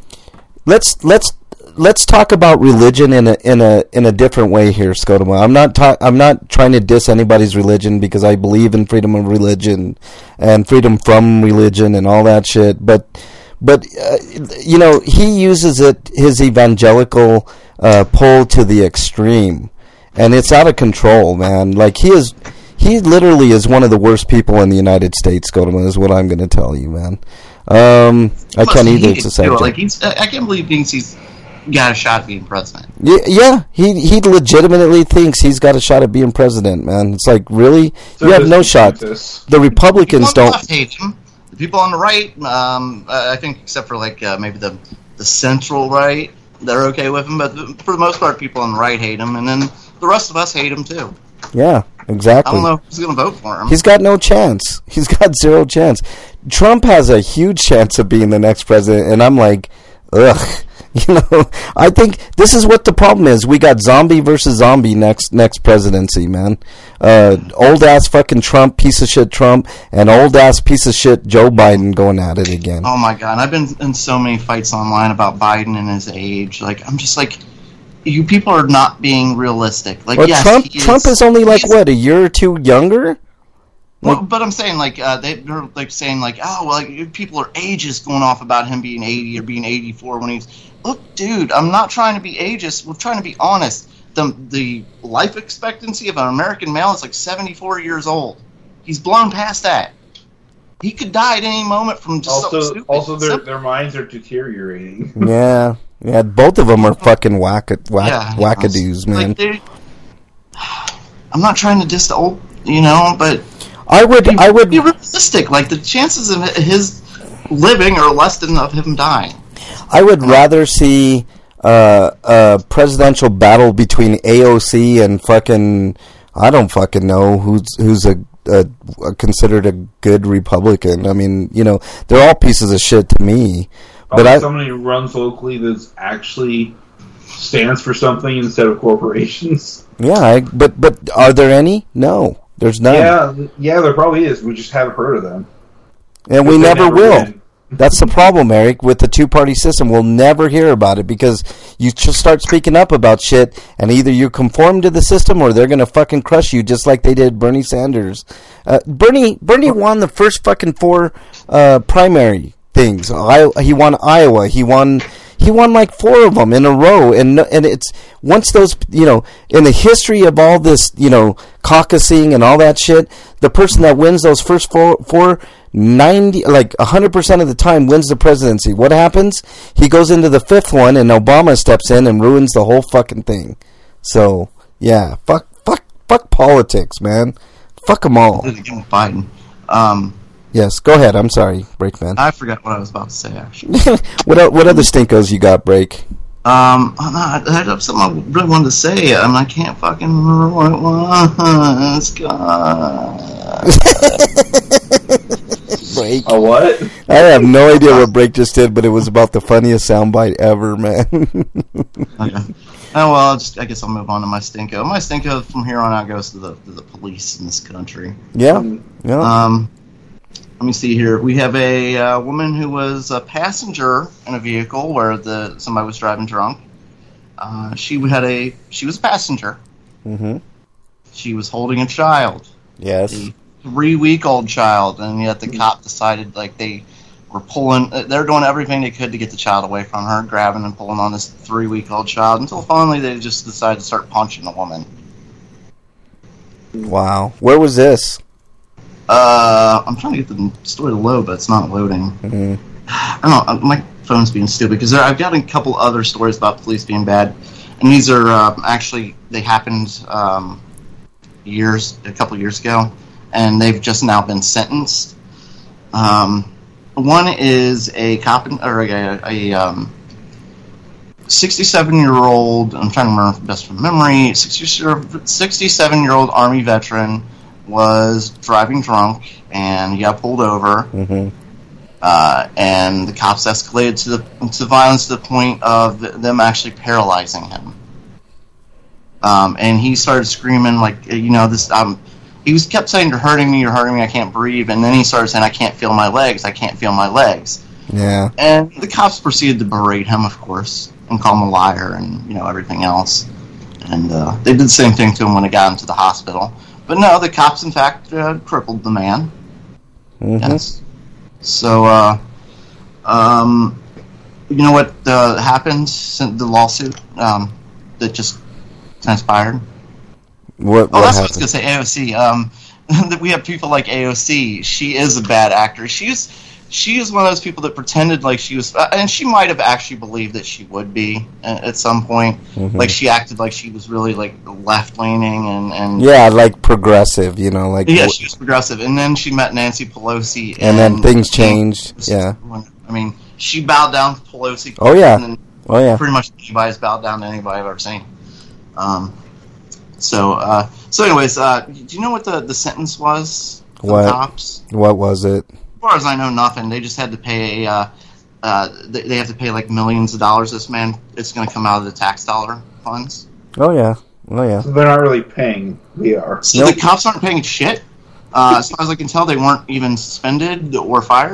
let's let's. Let's talk about religion in a in a in a different way here, Scotoma. I'm not ta- I'm not trying to diss anybody's religion because I believe in freedom of religion and freedom from religion and all that shit. But but uh, you know, he uses it his evangelical uh, pull to the extreme, and it's out of control, man. Like he is, he literally is one of the worst people in the United States, Scotoma. Is what I'm going to tell you, man. Um, I can't either. It's a subject. Like he's, I can't believe he thinks he's got a shot at being president. Yeah, yeah, he he legitimately thinks he's got a shot at being president, man. It's like, really? So you have no shot. This. The Republicans people on don't. The left hate him. The people on the right, um, I think, except for like uh, maybe the the central right, they're okay with him. But for the most part, people on the right hate him, and then the rest of us hate him too. Yeah, exactly. I don't know who's going to vote for him. He's got no chance. He's got zero chance. Trump has a huge chance of being the next president, and I'm like, ugh. You know, I think this is what the problem is. We got zombie versus zombie next next presidency, man. Uh, old ass fucking Trump, piece of shit Trump, and old ass piece of shit Joe Biden going at it again. Oh my god, I've been in so many fights online about Biden and his age. Like, I'm just like, you people are not being realistic. Like, well, yes, Trump he is, Trump is only like he's- what, a year or two younger? Well, but I'm saying, like, uh, they, they're like saying, like, oh, well, like, people are ageist going off about him being eighty or being eighty-four when he's. Look, dude, I'm not trying to be ageist. We're trying to be honest. The the life expectancy of an American male is like seventy-four years old. He's blown past that. He could die at any moment from just something Also, stupid. also their Simple. their minds are deteriorating. Yeah, yeah. Both of them are fucking whack, whack Yeah, wackadoos, man. Like, they- I'm not trying to diss the old, you know, but I would, be, I would, be realistic. Like, the chances of his living are less than of him dying. I would rather see uh, a presidential battle between A O C and fucking, I don't fucking know who's who's a, a, a considered a good Republican. I mean, you know, they're all pieces of shit to me. But Probably I, somebody who runs locally that actually stands for something instead of corporations. yeah, I, but but are there any? No, there's none, Yeah, yeah, there probably is. We just haven't heard of them. and we They never, will. win. That's the problem, Eric, with the two-party system. We'll never hear about it because you just start speaking up about shit, and either you conform to the system or they're going to fucking crush you just like they did Bernie Sanders. Uh, Bernie Bernie won the first fucking four uh, primary things. I, he won Iowa. He won he won like four of them in a row, and and it's once those, you know, in the history of all this, you know, caucusing and all that shit, the person that wins those first four four ninety, like one hundred percent of the time wins the presidency. What happens? He goes into the fifth one and Obama steps in and ruins the whole fucking thing. So, yeah, fuck fuck fuck politics, man. Fuck them all. Did it again with Biden. Um, Yes, go ahead. I'm sorry, Breakman. I forgot what I was about to say, actually. what o- what other stinkos you got, Break? Um, oh, no, I I had something I really wanted to say, and I can't fucking remember what it was. God. Break. A what? I have no idea what Break just did, but it was about the funniest soundbite ever, man. Okay. Oh, well, I'll just, I guess I'll move on to my stinko. My stinko from here on out goes to the to the police in this country. yeah, yeah. Um, let me see here. We have a uh, woman who was a passenger in a vehicle where the somebody was driving drunk. Uh, she had a she was a passenger. Mm-hmm. She was holding a child, Yes. a three-week-old child, and yet the cop decided like they were pulling. They're doing everything they could to get the child away from her, grabbing and pulling on this three-week-old child until finally they just decided to start punching the woman. Wow. Where was this? Uh, I'm trying to get the story to load, but it's not loading. Mm-hmm. I don't know. My phone's being stupid because I've got a couple other stories about police being bad, and these are uh, actually they happened um, years, a couple years ago, and they've just now been sentenced. Um, one is a cop or a, a um, sixty-seven-year-old. I'm trying to remember best from memory. sixty-seven-year-old Army veteran was driving drunk and he got pulled over. Mm-hmm. Uh, and the cops escalated to the to violence to the point of them actually paralyzing him. Um, and he started screaming like, you know, this. Um, he was kept saying, "You're hurting me, you're hurting me, I can't breathe." And then he started saying, "I can't feel my legs, I can't feel my legs." Yeah. And the cops proceeded to berate him, of course, and call him a liar and, you know, everything else. And uh, they did the same thing to him when they got him to the hospital. But no, the cops, in fact, uh, crippled the man. Mm-hmm. Yes. So, uh, um, you know what uh, happened since the lawsuit um, that just transpired? What, Oh, what that's what I was happened? going to say, A O C. Um, that we have people like A O C. She is a bad actor. She's she is one of those people that pretended like she was, uh, and she might have actually believed that she would be at, at some point. Mhm. Like she acted like she was really like left leaning and and Yeah, like progressive, you know, like. yeah, she was progressive. And then she met Nancy Pelosi, and then things changed. Yeah. When, I mean, she bowed down to Pelosi. Oh, yeah. And then Oh yeah. pretty much anybody's bowed down to anybody I've ever seen. Um, so, uh, so anyways, uh, do you know what the, the sentence was? For What? The cops? What was it? As far as I know, nothing. They just had to pay. Uh, uh, they, they have to pay like millions of dollars. This man, it's going to come out of the tax dollar funds. Oh yeah. Oh yeah. So they're not really paying. We are. So Nope. the cops aren't paying shit. Uh, as far as I can tell, they weren't even suspended or fired.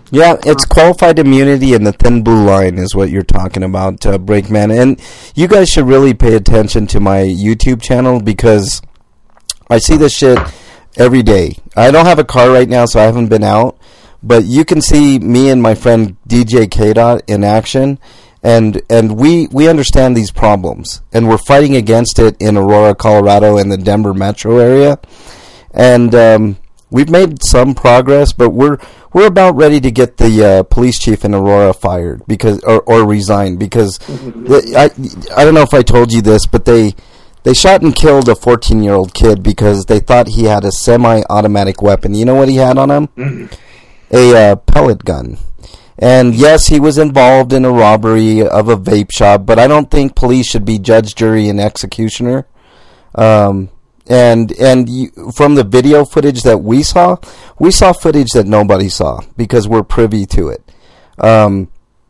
Yeah, it's qualified immunity and the thin blue line is what you're talking about, uh, Breakman. And you guys should really pay attention to my YouTube channel because I see this shit every day. I don't have a car right now, so I haven't been out. But you can see me and my friend D J K-Dot in action. And and we, we understand these problems. And we're fighting against it in Aurora, Colorado, and the Denver metro area. And um, we've made some progress, but we're we're about ready to get the uh, police chief in Aurora fired because or, or resigned because the, I I don't know if I told you this, but they they shot and killed a fourteen-year-old kid because they thought he had a semi-automatic weapon. You know what he had on him? Mm-hmm. A uh, pellet gun. And yes, he was involved in a robbery of a vape shop, but I don't think police should be judge, jury, and executioner. Um, and and you, from the video footage that we saw, we saw footage that nobody saw because we're privy to it. Um,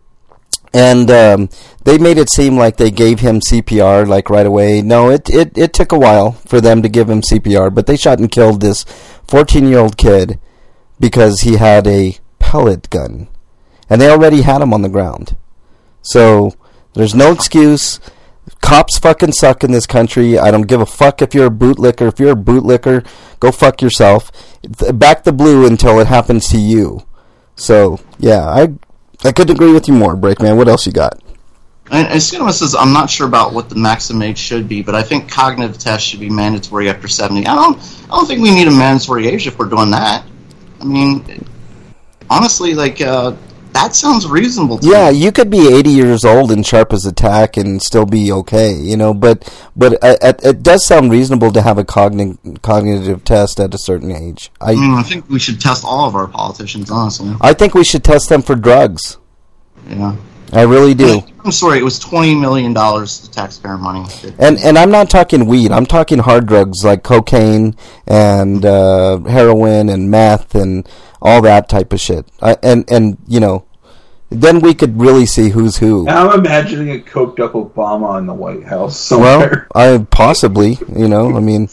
and um, they made it seem like they gave him C P R like right away. No, it, it, it took a while for them to give him C P R, but they shot and killed this fourteen-year-old kid because he had a pellet gun. And they already had him on the ground. So, there's no excuse. Cops fucking suck in this country. I don't give a fuck if you're a bootlicker. If you're a bootlicker, go fuck yourself. Back the blue until it happens to you. So, yeah, I I couldn't agree with you more, Breakman. What else you got? And, and Cinema says, I'm not sure about what the maximum age should be, but I think cognitive tests should be mandatory after seventy. I don't, I don't think we need a mandatory age if we're doing that. I mean, honestly, like... Uh, That sounds reasonable to yeah, me. you could be eighty years old and sharp as a tack and still be okay, you know, but but it, it does sound reasonable to have a cogni- cognitive test at a certain age. I, mm, I think we should test all of our politicians, honestly. I think we should test them for drugs. Yeah. I really do. I'm sorry, it was twenty million dollars of taxpayer money. And and I'm not talking weed. I'm talking hard drugs like cocaine and uh, heroin and meth and all that type of shit. I, and, and, you know, then we could really see who's who. Now I'm imagining a coked up Obama in the White House somewhere. Well, I possibly, you know, I mean...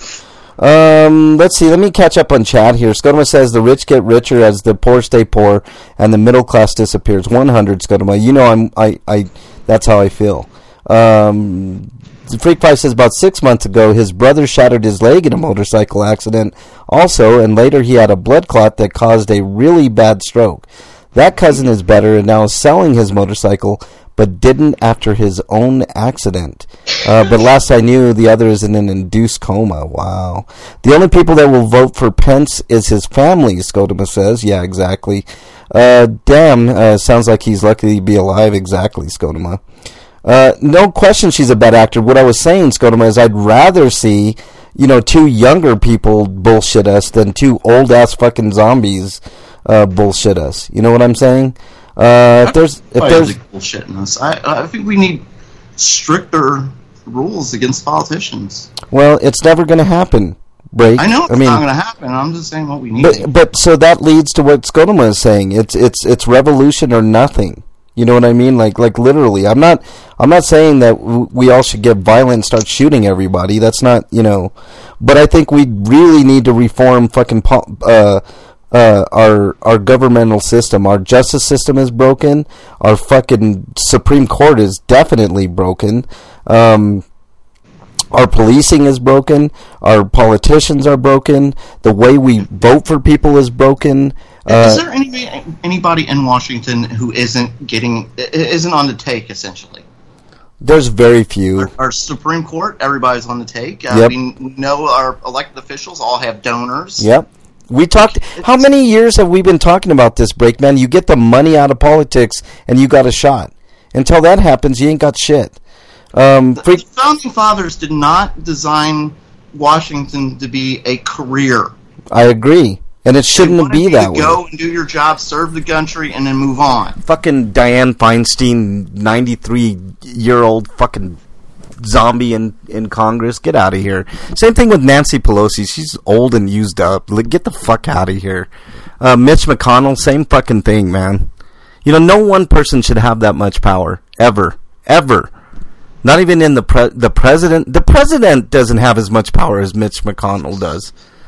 Um, let's see, let me catch up on chat here. Scotoma says the rich get richer as the poor stay poor and the middle class disappears. one hundred, Scotoma. You know, I'm, I, I, that's how I feel. Um, Freak Five says about six months ago, his brother shattered his leg in a motorcycle accident also, and later he had a blood clot that caused a really bad stroke. That cousin is better and now is selling his motorcycle, but didn't after his own accident. Uh, but last I knew, the other is in an induced coma. Wow. The only people that will vote for Pence is his family, Scotoma says. Yeah, exactly. Uh, damn, uh, sounds like he's lucky to be alive. Exactly, Scotoma. Uh, no question she's a bad actor. What I was saying, Scotoma, is I'd rather see, you know, two younger people bullshit us than two old-ass fucking zombies uh, bullshit us. You know what I'm saying? Uh, if there's if there's bullshitting us, I I think we need stricter rules against politicians. Well, it's never going to happen. Break. I know it's I mean, not going to happen. I'm just saying what we need. But but so that leads to what Scotoma is saying. It's it's it's revolution or nothing. You know what I mean? Like like literally. I'm not I'm not saying that w- we all should get violent and start shooting everybody. That's not, you know. But I think we really need to reform fucking po- uh Uh, our our governmental system. Our justice system is broken. Our fucking Supreme Court is definitely broken. Um, our policing is broken. Our politicians are broken. The way we vote for people is broken. Uh, is there anybody, anybody in Washington who isn't getting isn't on the take? Essentially, there's very few. Our, our Supreme Court, everybody's on the take. Uh, yep. We know our elected officials all have donors. Yep. We talked. How many years have we been talking about this, Breakman? You get the money out of politics, and you got a shot. Until that happens, you ain't got shit. Um, the, the founding fathers did not design Washington to be a career. I agree, and it shouldn't be that way. Go and do your job, serve the country, and then move on. Fucking Dianne Feinstein, ninety-three-year-old fucking zombie in, in Congress. Get out of here. Same thing with Nancy Pelosi. She's old and used up. Get the fuck out of here. Uh, Mitch McConnell, same fucking thing, man. You know, no one person should have that much power. Ever. Ever. Not even in the pre- the president. The president doesn't have as much power as Mitch McConnell does.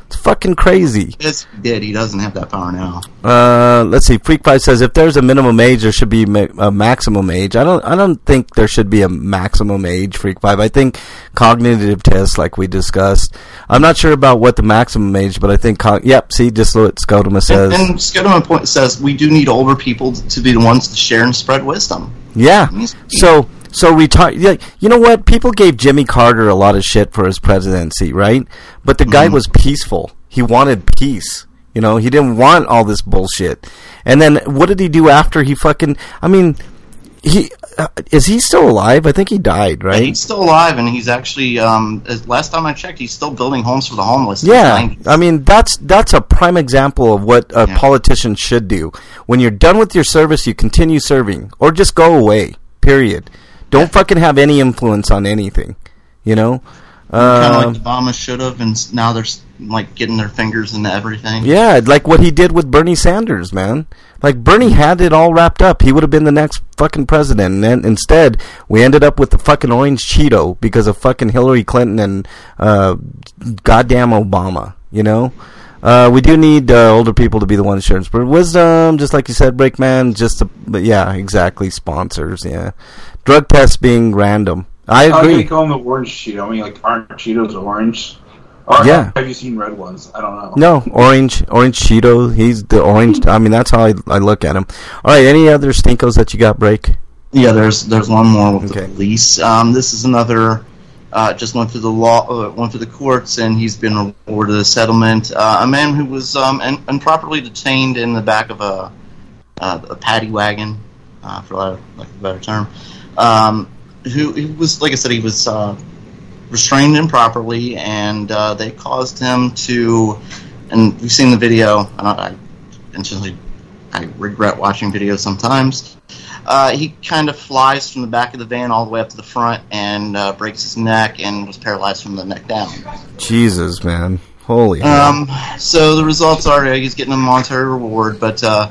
It's fucking crazy. Yes, he did. He doesn't have that power now. Uh, let's see. Freak Five says if there's a minimum age, there should be ma- a maximum age. I don't. I don't think there should be a maximum age. Freak Five. I think cognitive tests, like we discussed. I'm not sure about what the maximum age, but I think. Co- yep. See, just what Scotoma says. And, and Scotoma point says we do need older people to be the ones to share and spread wisdom. Yeah. So. So retire. Yeah, you know what? People gave Jimmy Carter a lot of shit for his presidency, right? But the guy mm-hmm. was peaceful. He wanted peace. You know, he didn't want all this bullshit. And then what did he do after he fucking? I mean, he uh, is he still alive? I think he died, right? Yeah, he's still alive, and he's actually. Um, as, last time I checked, he's still building homes for the homeless. Yeah, I mean that's that's a prime example of what a yeah. politician should do. When you're done with your service, you continue serving, or just go away. Period. Don't fucking have any influence on anything, you know? Uh, kind of like Obama should have, and now they're like getting their fingers into everything. Yeah, like what he did with Bernie Sanders, man. Like Bernie had it all wrapped up. He would have been the next fucking president, and then instead we ended up with the fucking orange Cheeto because of fucking Hillary Clinton and uh, goddamn Obama, you know? Uh, we do need uh, older people to be the ones sharing spread wisdom, just like you said, Breakman. Just, to, but yeah, exactly. Sponsors, yeah. Drug tests being random. I agree. How do you call them the orange Cheeto? I mean, like, aren't Cheetos orange? Or yeah. Have you seen red ones? I don't know. No, orange, orange Cheeto. He's the orange. I mean, that's how I, I look at him. All right, any other stinkos that you got, Break? Yeah, there's there's one more with okay. the police. Um, this is another. Uh, just went through the law, uh, went through the courts, and he's been awarded a settlement. Uh, a man who was um, un- improperly detained in the back of a, uh, a paddy wagon, uh, for lack of a better term. Um, who he was, like I said, he was uh, restrained improperly, and uh, they caused him to. And we've seen the video. And I, I intentionally, I regret watching videos sometimes. Uh, he kind of flies from the back of the van all the way up to the front and uh, breaks his neck and was paralyzed from the neck down. Jesus, man. Holy um, hell. So the results are uh, he's getting a monetary reward, but uh,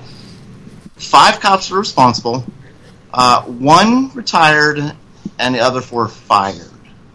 five cops were responsible. Uh, one retired and the other four fired.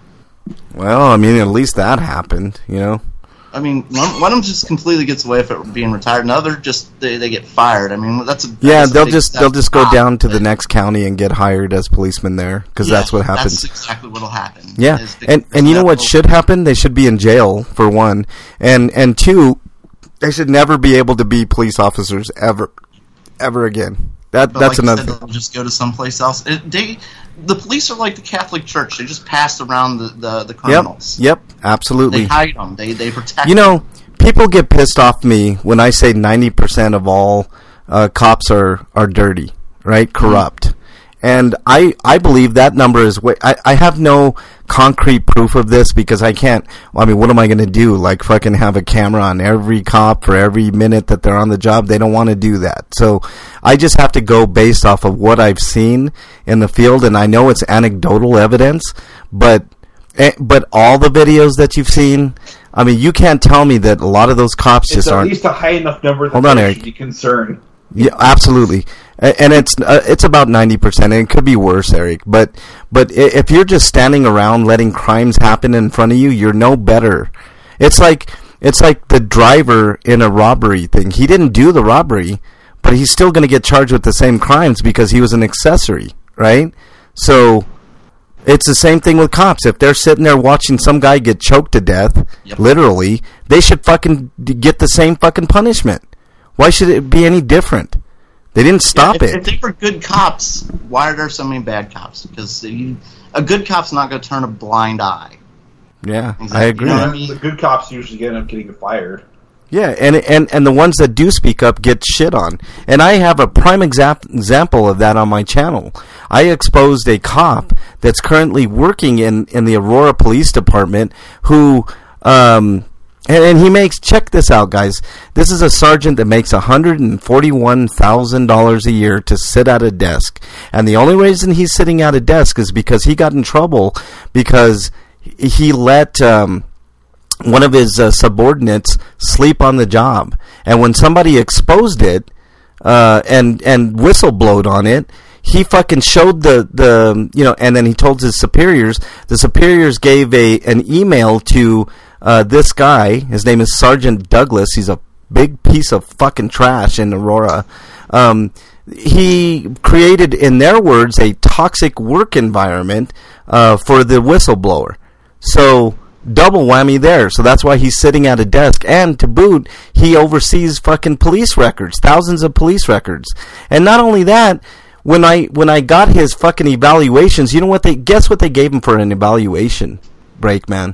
Well, I mean, at least that happened, you know? I mean, one, one of them just completely gets away with it being retired. Another just they, they get fired. I mean, that's a yeah. That's they'll a just they'll just go down to the next county and get hired as policemen there because yeah, that's what happens. That's exactly what'll happen. Yeah, and and you know what should happen? They should be in jail for one, and and two, they should never be able to be police officers ever, ever again. That but that's like another. You said, they'll just go to someplace else. It, they the police are like the Catholic Church. They just pass around the the, the criminals. Yep, yep, absolutely. They hide them. They they protect. You know. them. People get pissed off me when I say ninety percent of all uh, cops are, are dirty, right? Corrupt. Mm-hmm. And I, I believe that number is way, I, I have no concrete proof of this because I can't, well, I mean, what am I going to do? Like fucking have a camera on every cop for every minute that they're on the job? They don't want to do that. So I just have to go based off of what I've seen in the field, and I know it's anecdotal evidence, but but all the videos that you've seen, I mean, you can't tell me that a lot of those cops it's just aren't. It's at least a high enough number that Hold on, they Eric. should be concerned. Yeah, absolutely, and it's uh, it's about ninety percent, and it could be worse, Eric. But but if you're just standing around letting crimes happen in front of you, you're no better. It's like it's like the driver in a robbery thing. He didn't do the robbery, but he's still going to get charged with the same crimes because he was an accessory, right? So. It's the same thing with cops. If they're sitting there watching some guy get choked to death, yep. literally, they should fucking get the same fucking punishment. Why should it be any different? They didn't stop yeah, if, it. If they were good cops, why are there so many bad cops? Because you, a good cop's not going to turn a blind eye. Yeah, exactly. I agree. You know what I mean? The good cops usually end up getting fired. Yeah, and and and the ones that do speak up get shit on. And I have a prime exa- example of that on my channel. I exposed a cop that's currently working in, in the Aurora Police Department who, um, and, and he makes, check this out, guys. This is a sergeant that makes one hundred forty-one thousand dollars a year to sit at a desk. And the only reason he's sitting at a desk is because he got in trouble because he let... Um, one of his uh, subordinates sleep on the job, and when somebody exposed it uh, and and whistleblowed on it, he fucking showed the, the you know, and then he told his superiors. The superiors gave a an email to uh, this guy, his name is Sergeant Douglas. He's a big piece of fucking trash in Aurora. Um, he created, in their words, a toxic work environment uh, for the whistleblower. So double whammy there. So that's why he's sitting at a desk. And to boot, he oversees fucking police records, thousands of police records. And not only that, when I when I got his fucking evaluations, you know what they guess what they gave him for an evaluation, Breakman?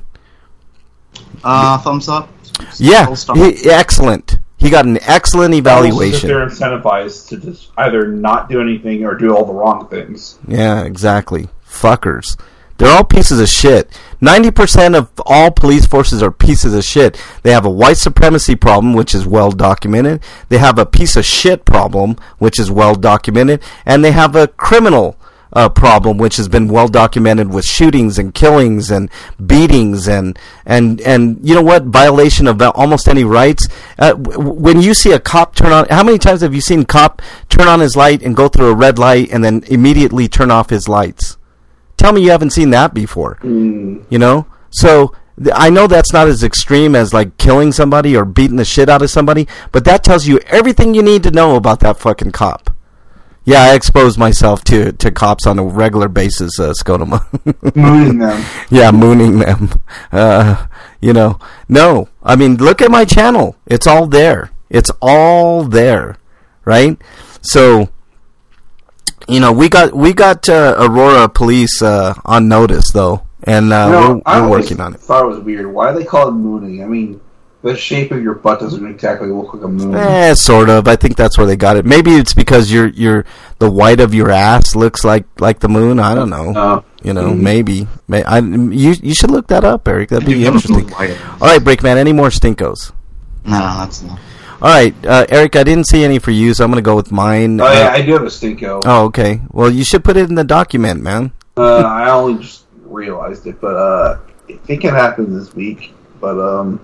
Uh, thumbs up. Yeah, he, excellent. He got an excellent evaluation. They're incentivized to just either not do anything or do all the wrong things. Yeah, exactly. Fuckers. They're all pieces of shit. ninety percent of all police forces are pieces of shit. They have a white supremacy problem, which is well documented. They have a piece of shit problem, which is well documented. And they have a criminal uh, problem, which has been well documented with shootings and killings and beatings and, and, and you know what, violation of almost any rights. Uh, w- when you see a cop turn on, how many times have you seen a cop turn on his light and go through a red light and then immediately turn off his lights? Tell me you haven't seen that before. Mm. You know? So th- I know that's not as extreme as like killing somebody or beating the shit out of somebody, but that tells you everything you need to know about that fucking cop. Yeah, I expose myself to, to cops on a regular basis, uh, Scotoma. Mooning them. Yeah, mooning them. Uh, you know, no. I mean, look at my channel. It's all there. It's all there, right? So, you know, we got we got uh, Aurora Police uh, on notice, though, and uh, you know, we're, we're working on it. I thought it was weird. Why do they call it mooning? I mean, the shape of your butt doesn't exactly look like a moon. Eh, sort of. I think that's where they got it. Maybe it's because your your the white of your ass looks like, like the moon. I don't know. Uh, you know, mm-hmm. maybe. May, I, you you should look that up, Eric. That'd be interesting. All right, Breakman. Any more stinkos? No, that's enough. All right, uh, Eric. I didn't see any for you, so I'm going to go with mine. Oh yeah, uh, I do have a stinko. Oh, okay. Well, you should put it in the document, man. uh, I only just realized it, but uh, I think it happened this week. But um.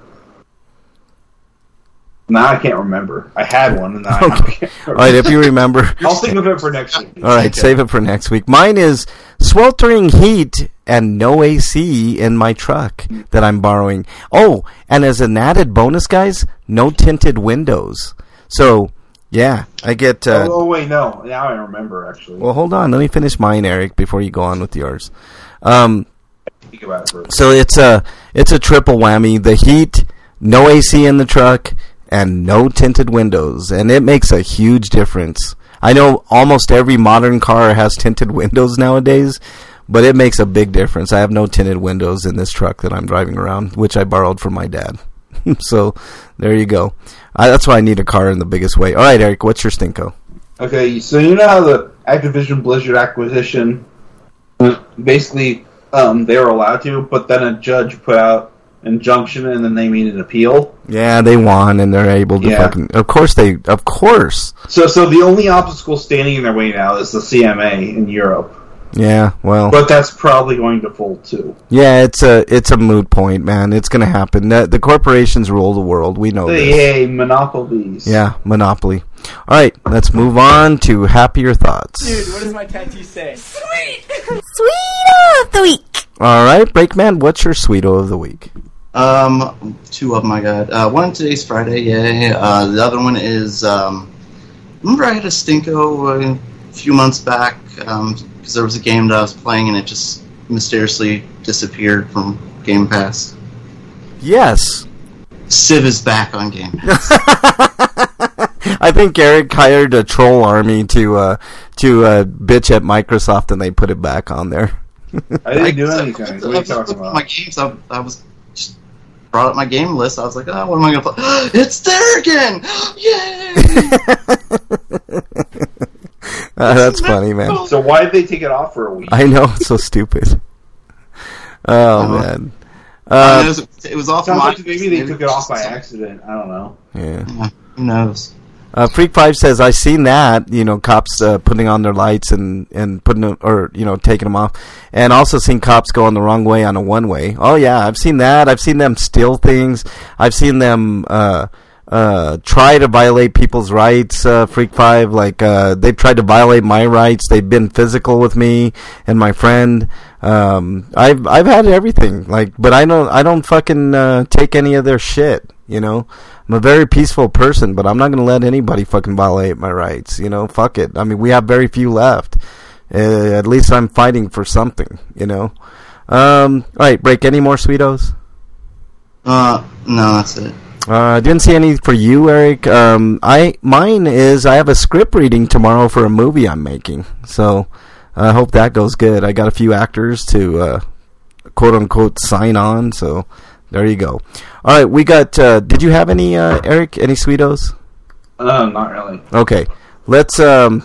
Now I can't remember. I had one, and now okay. I can't remember. All right, if you remember. I'll think of it for next week. All right, okay. Save it for next week. Mine is sweltering heat and no A C in my truck that I'm borrowing. Oh, and as an added bonus, guys, no tinted windows. So, yeah, I get... Uh, oh, oh, wait, no. Now I remember, actually. Well, hold on. Let me finish mine, Eric, before you go on with yours. Um, think about it first. So it's a, it's a triple whammy. The heat, no A C in the truck, and no tinted windows, and it makes a huge difference. I know almost every modern car has tinted windows nowadays, but it makes a big difference. I have no tinted windows in this truck that I'm driving around, which I borrowed from my dad. So there you go. I, that's why I need a car in the biggest way. All right, Eric, what's your stinko? Okay, so you know how the Activision Blizzard acquisition, basically um, they were allowed to, but then a judge put out injunction, and then they made an appeal. Yeah, they won, and they're able to yeah. fucking... Of course they... Of course. So so the only obstacle standing in their way now is the C M A in Europe. Yeah, well... But that's probably going to fold, too. Yeah, it's a it's a moot point, man. It's going to happen. The, the corporations rule the world. We know this. Yay, monopolies. Yeah, monopoly. All right, let's move on to happier thoughts. Dude, what does my tattoo say? Sweet! Sweeto of the week! All right, Breakman, what's your sweeto of the week? Um, two of them I got. Uh, one today's Friday, yay. Uh, the other one is, um, remember I had a stinko a few months back, um, because there was a game that I was playing and it just mysteriously disappeared from Game Pass. Yes. Civ is back on Game Pass. I think Eric hired a troll army to uh, to uh, bitch at Microsoft, and they put it back on there. I didn't do anything. What are you talking about? My games, I, I was just brought up my game list. I was like, oh, what am I going to play? It's there again! Yay! uh, that's funny, man. So why did they take it off for a week? I know, it's so stupid. Oh, uh, man. Uh, it, was, it was off sounds my like maybe they took it off by accident. I don't know. Yeah. yeah who knows? Uh, Freak Five says, "I seen that. You know, cops uh, putting on their lights and, and putting them, or you know, taking them off, and also seen cops going the wrong way on a one way. Oh yeah, I've seen that. I've seen them steal things. I've seen them uh, uh, try to violate people's rights, uh, Freak Five. Like, uh, they've tried to violate my rights. They've been physical with me and my friend. Um, I've, I've had everything. Like, but I don't, I don't fucking, uh, take any of their shit, you know? I'm a very peaceful person, but I'm not gonna let anybody fucking violate my rights, you know? Fuck it. I mean, we have very few left. Uh, at least I'm fighting for something, you know? Um, alright, Break, any more Sweetos? Uh, no, that's it. Uh, didn't see any for you, Eric. Um, I mine is I have a script reading tomorrow for a movie I'm making, so I hope that goes good. I got a few actors to uh, quote unquote sign on, so there you go. All right, we got. Uh, did you have any, uh, Eric? Any Sweetos? Uh, not really. Okay, let's um,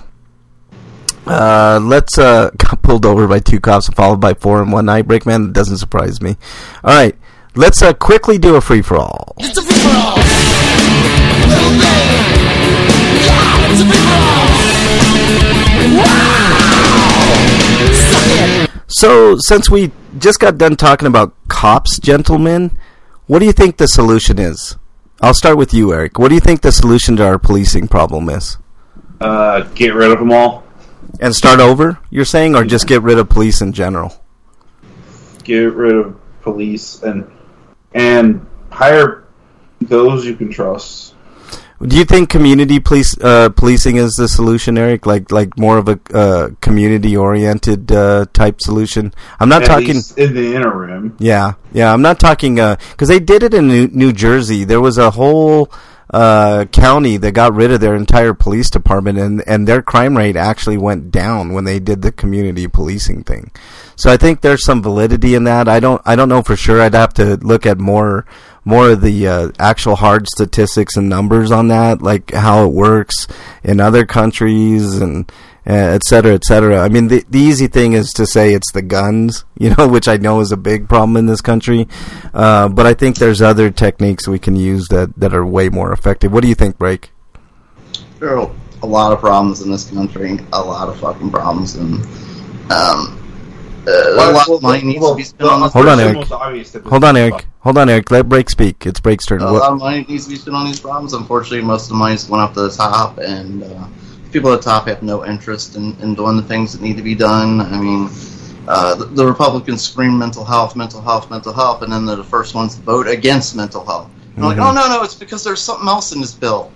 uh, let's uh, got pulled over by two cops and followed by four in one night. Breakman, doesn't surprise me. All right. Let's uh, quickly do a free-for-all. It's a free-for-all! Little baby! Yeah, it's a free-for-all! Wow! Suck it! So, since we just got done talking about cops, gentlemen, what do you think the solution is? I'll start with you, Eric. What do you think the solution to our policing problem is? Uh, get rid of them all. And start over, you're saying, or just get rid of police in general? Get rid of police and... and hire those you can trust. Do you think community police uh, policing is the solution, Eric? Like like more of a uh, community-oriented uh, type solution? I'm not At talking... least in the interim. Yeah, yeah, I'm not talking... Because uh, they did it in New, New Jersey. There was a whole uh, county that got rid of their entire police department, and, and their crime rate actually went down when they did the community policing thing. So I think there's some validity in that. I don't I don't know for sure. I'd have to look at more more of the uh, actual hard statistics and numbers on that, like how it works in other countries and uh, et cetera, et cetera. I mean, the, the easy thing is to say it's the guns, you know, which I know is a big problem in this country. Uh, but I think there's other techniques we can use that, that are way more effective. What do you think, Break? There are a lot of problems in this country. A lot of fucking problems. And, um... Uh, a lot of money needs to be spent on this. Hold on, Eric. Hold on, Eric. Hold on, Eric. Let Break speak. It's Break's turn. A lot of money needs to be spent on these problems. Unfortunately, most of the money's went up to the top, and uh, people at the top have no interest in, in doing the things that need to be done. I mean, uh, the, the Republicans scream mental health, mental health, mental health, and then they're the first ones to vote against mental health. And mm-hmm. like, oh, no, no, it's because there's something else in this bill.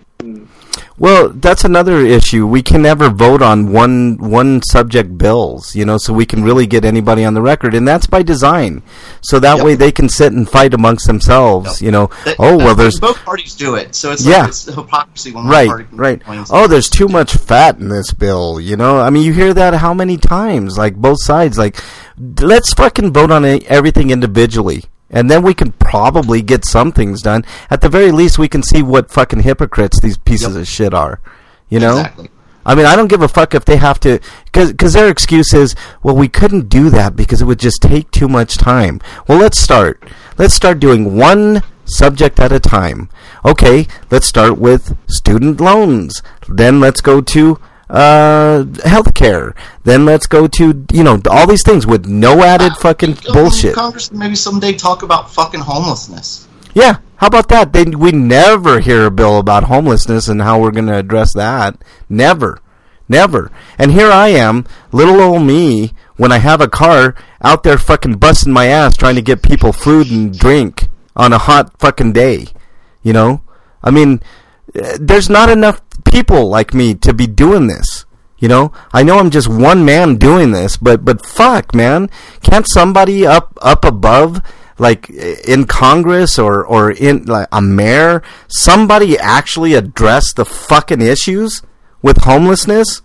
Well, that's another issue. We can never vote on one one subject bills, you know, so we can really get anybody on the record, and that's by design. So that yep. way they can sit and fight amongst themselves, yep. you know. That, oh, well, there's... Both parties do it, so it's yeah. like it's hypocrisy when one right, party right. complains. Oh, there's too much fat in this bill, you know. I mean, you hear that how many times? Like, both sides. Like, let's fucking vote on everything individually. And then we can probably get some things done. At the very least, we can see what fucking hypocrites these pieces yep. of shit are. You know? Exactly. I mean, I don't give a fuck if they have to... Because their excuse is, well, we couldn't do that because it would just take too much time. Well, let's start. Let's start doing one subject at a time. Okay, let's start with student loans. Then let's go to... Uh, healthcare. Then let's go to, you know, all these things with no added fucking uh, bullshit. Congress maybe someday talk about fucking homelessness. Yeah, how about that? They, we never hear a bill about homelessness and how we're going to address that. Never. Never. And here I am, little old me, when I have a car, out there fucking busting my ass trying to get people food and drink on a hot fucking day. You know? I mean... There's not enough people like me to be doing this, you know. I know I'm just one man doing this, but but fuck, man, can't somebody up up above, like in Congress or or in like a mayor, somebody actually address the fucking issues with homelessness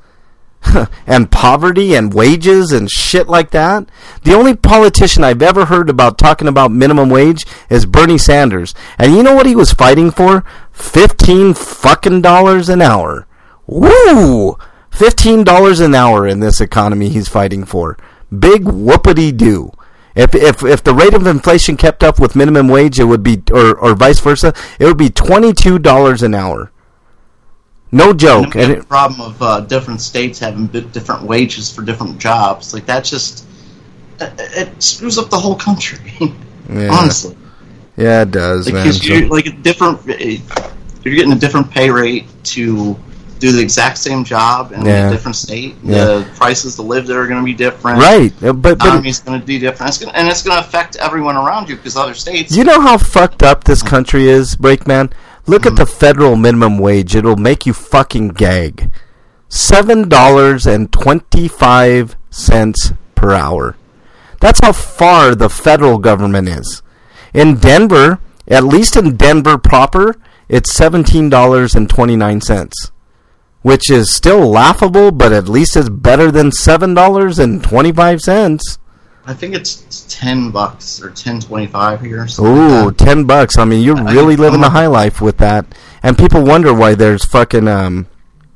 and poverty and wages and shit like that? The only politician I've ever heard about talking about minimum wage is Bernie Sanders. And you know what he was fighting for? Fifteen fucking dollars an hour. Woo! Fifteen dollars an hour in this economy he's fighting for. Big whoopity-doo. If if if the rate of inflation kept up with minimum wage, it would be, or or vice versa, it would be twenty-two dollars an hour. No joke. And the problem of uh, different states having different wages for different jobs, like that just it, it screws up the whole country. Yeah. Honestly. Yeah, it does, like, man. So, like a different, you're getting a different pay rate to do the exact same job in Yeah. a different state. Yeah. The prices to live there are going to be different. Right, uh, but, but Economy's going to be different. It's gonna, and it's going to affect everyone around you because other states. you know how fucked up this country is, Breakman? Look mm-hmm. at the federal minimum wage. It'll make you fucking gag. seven dollars and twenty-five cents per hour. That's how far the federal government is. In Denver, at least in Denver proper, it's seventeen dollars and twenty-nine cents. Which is still laughable, but at least it's better than seven dollars and twenty-five cents. I think it's ten bucks or ten twenty-five here. Ooh, like ten bucks. I mean, you're I really think living the I'm- high life with that. And people wonder why there's fucking, um,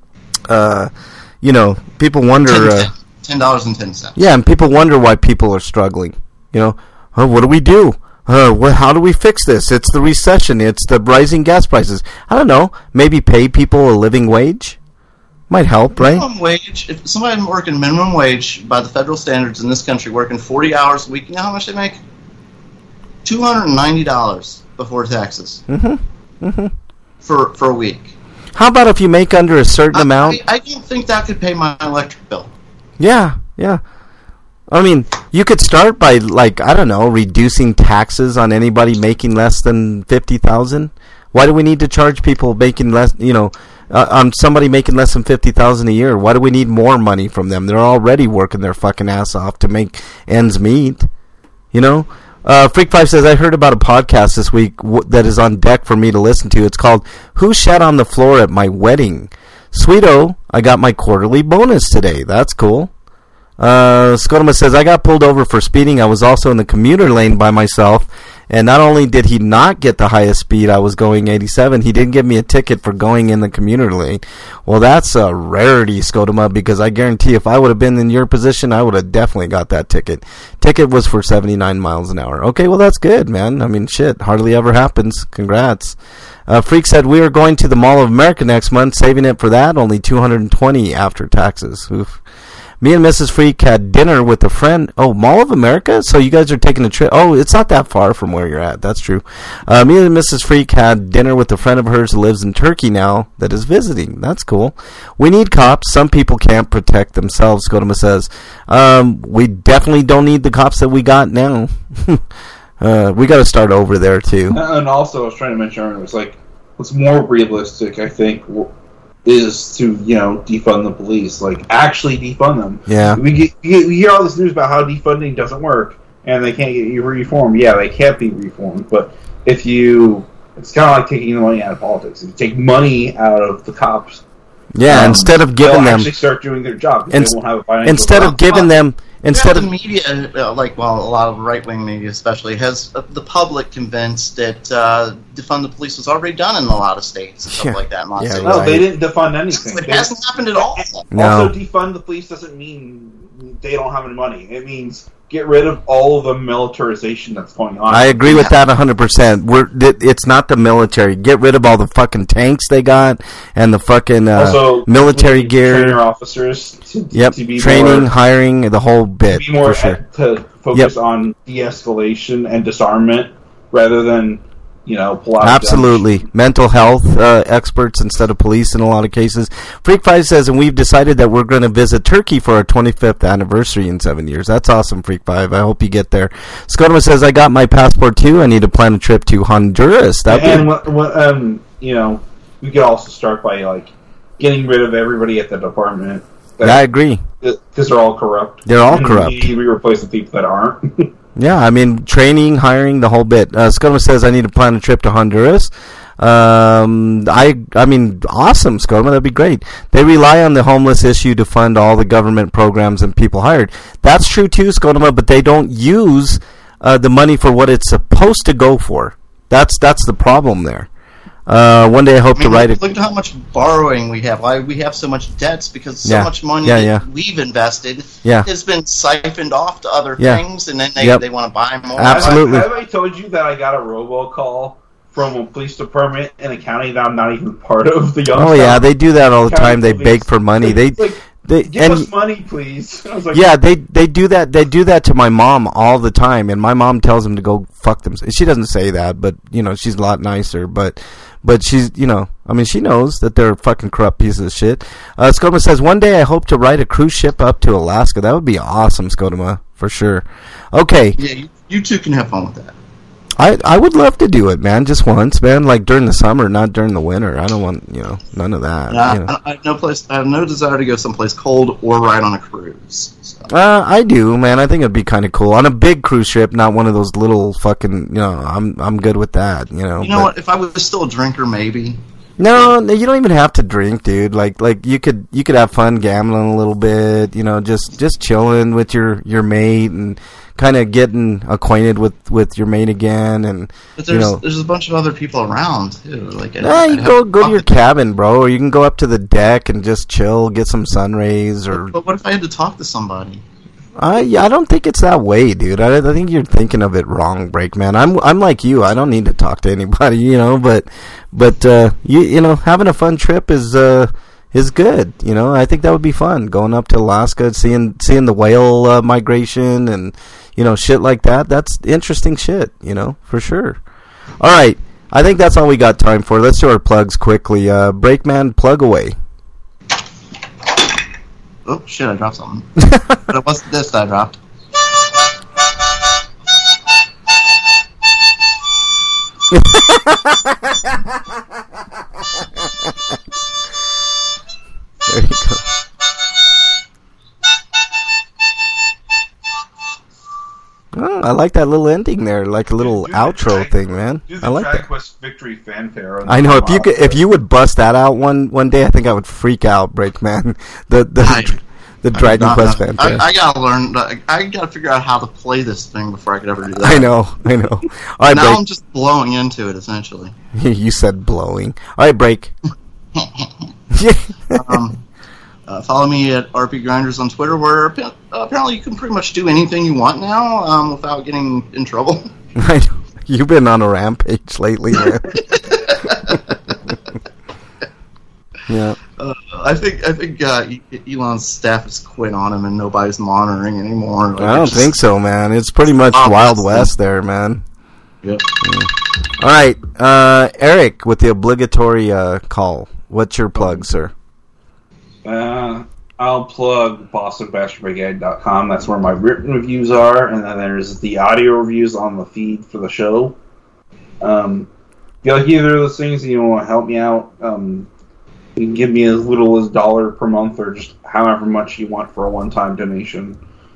uh, you know, people wonder, uh, ten dollars and ten cents. yeah, and people wonder why people are struggling. You know, oh, what do we do? Uh, what, how do we fix this? It's the recession. It's the rising gas prices. I don't know. Maybe pay people a living wage? Might help, right? Minimum wage. If somebody working minimum wage by the federal standards in this country, working forty hours a week, you know how much they make? Two hundred and ninety dollars before taxes. Mm-hmm. Mm-hmm. For for a week. How about if you make under a certain I, amount? I, I don't think that could pay my electric bill. Yeah, yeah. I mean, you could start by, like, I don't know, reducing taxes on anybody making less than fifty thousand. Why do we need to charge people making less, you know, uh, on somebody making less than fifty thousand a year? Why do we need more money from them? They're already working their fucking ass off to make ends meet. You know? Uh, Freak Five says, I heard about a podcast this week w- that is on deck for me to listen to. It's called Who Shat on the Floor at My Wedding? Sweeto, I got my quarterly bonus today. That's cool. Uh, Scotoma says, I got pulled over for speeding. I was also in the commuter lane by myself. And not only did he not get the highest speed, I was going eighty-seven, he didn't give me a ticket for going in the commuter lane. Well, that's a rarity, Scotoma, because I guarantee if I would have been in your position, I would have definitely got that ticket. Ticket was for seventy-nine miles an hour. Okay, well, that's good, man. I mean, shit, hardly ever happens. Congrats. Uh, Freak said, we are going to the Mall of America next month, saving it for that, only two hundred twenty after taxes. Oof. Me and Missus Freak had dinner with a friend. Oh, Mall of America? So you guys are taking a trip. Oh, it's not that far from where you're at. That's true. Uh, me and Missus Freak had dinner with a friend of hers who lives in Turkey now that is visiting. That's cool. We need cops. Some people can't protect themselves, Scotoma says. Um, we definitely don't need the cops that we got now. uh, we got to start over there, too. And also, I was trying to mention earlier, it's like, what's more realistic, I think, is to, you know, defund the police. Like, actually defund them. Yeah. We, get, we hear all this news about how defunding doesn't work, and they can't get you reformed. Yeah, they can't be reformed, but if you... It's kind of like taking the money out of politics. If you take money out of the cops... Yeah, um, instead of giving they'll them... actually start doing their job. Ins- they won't have a financial instead job. of giving them... Instead the of media, uh, like well, a lot of right-wing media especially, has uh, the public convinced that uh, defund the police was already done in a lot of states and stuff Yeah. like that. In lots Yeah, of No, right. they didn't defund anything. It They- hasn't happened at all. No. Also, defund the police doesn't mean they don't have any money. It means get rid of all of the militarization that's going on. I agree with that one hundred percent. We're, it, it's not the military. Get rid of all the fucking tanks they got and the fucking uh, Also, military we need train gear. our officers to, Yep, to be training, more, hiring, the whole to bit, be more for sure. to focus on de-escalation and disarmament rather than, you know, pull out Absolutely. guns. Mental health uh, experts instead of police in a lot of cases. Freak Five says, and we've decided that we're going to visit Turkey for our twenty-fifth anniversary in seven years. That's awesome, Freak Five. I hope you get there. Scotoma says, I got my passport too. I need to plan a trip to Honduras. That'd And be what, what, um, you know, we could also start by, like, getting rid of everybody at the department. Yeah, I agree. Because they're all corrupt. They're all And corrupt. We, we replace the people that aren't. Yeah, I mean, training, hiring, the whole bit. Uh, Scotoma says, I need to plan a trip to Honduras. Um, I, I mean, awesome, Scotoma. That'd be great. They rely on the homeless issue to fund all the government programs and people hired. That's true too, Scotoma, but they don't use uh, the money for what it's supposed to go for. That's that's the problem there. Uh, one day I hope I mean, to write look, it. look at how much borrowing we have. Why we have so much debts because so Yeah. much money Yeah, that yeah. we've invested Yeah. has been siphoned off to other Yeah. things, and then they, Yep. they want to buy more. Absolutely. Have I, have I told you that I got a robocall from a police department in a county that I'm not even part of? The Oh yeah, they do that all the time. They County beg police. for money. They It's like, They, Give and, us money, please. I was like, yeah, they they do that. They do that to my mom all the time, and my mom tells them to go fuck themselves. She doesn't say that, but you know, she's a lot nicer. But but she's, you know, I mean, she knows that they're fucking corrupt pieces of shit. Uh, Scotoma says, one day I hope to ride a cruise ship up to Alaska. That would be awesome, Scotoma, for sure. Okay. Yeah, you, you two can have fun with that. I, I would love to do it, man, just once, man, like during the summer, not during the winter. I don't want, you know, none of that. Yeah, you know. I, I have no place. I have no desire to go someplace cold or ride on a cruise. So. Uh, I do, man. I think it'd be kind of cool on a big cruise ship, not one of those little fucking. You know, I'm I'm good with that. You know. You know but, what? If I was still a drinker, maybe. No, no, you don't even have to drink, dude. Like, like you could you could have fun gambling a little bit. You know, just just chilling with your your mate and kind of getting acquainted with, with your mate again, and But there's you know, there's a bunch of other people around too. Like, I, nah, you I'd go have go to talk your cabin, bro, or you can go up to the deck and just chill, get some sun rays, or But what if I had to talk to somebody? I I don't think it's that way, dude. I, I think you're thinking of it wrong, Breakman. I'm I'm like you. I don't need to talk to anybody, you know. But but uh, you you know, having a fun trip is uh is good. You know, I think that would be fun. Going up to Alaska, seeing seeing the whale uh, migration, and you know, shit like that. That's interesting shit. You know, for sure. All right, I think that's all we got time for. Let's do our plugs quickly. Uh, Breakman, plug away. Oh shit! I dropped something. But it wasn't this that I dropped. There you go. Oh, I like that little ending there, like a little Do the outro track- thing, man. Do I the like Drag that. Quest Victory fanfare. on I know the if you could, if you would bust that out one one day, I think I would freak out, Breakman. The the I- the Dragon Not- Quest not- fanfare. I, I gotta learn. I, I gotta figure out how to play this thing before I could ever do that. I know, I know. All right, Now I'm Break. just blowing into it essentially. You said blowing. All right, Break. Um, uh, follow me at R P Grinders on Twitter, where appa- apparently you can pretty much do anything you want now um, without getting in trouble. I know. You've been on a rampage lately, man. Yeah. Uh, I think I think uh, E- Elon's staff has quit on him, and nobody's monitoring anymore. Like, I don't it's just- think so, man. It's pretty much Wild Wild West, West there, man. Yep. All right, uh, Eric, with the obligatory uh, call. What's your plug, sir? Uh, I'll plug Boston Bastard Brigade dot com. That's where my written reviews are, and then there's the audio reviews on the feed for the show. Um, if you like either of those things and you want to help me out, um, you can give me as little as a dollar per month, or just however much you want for a one-time donation.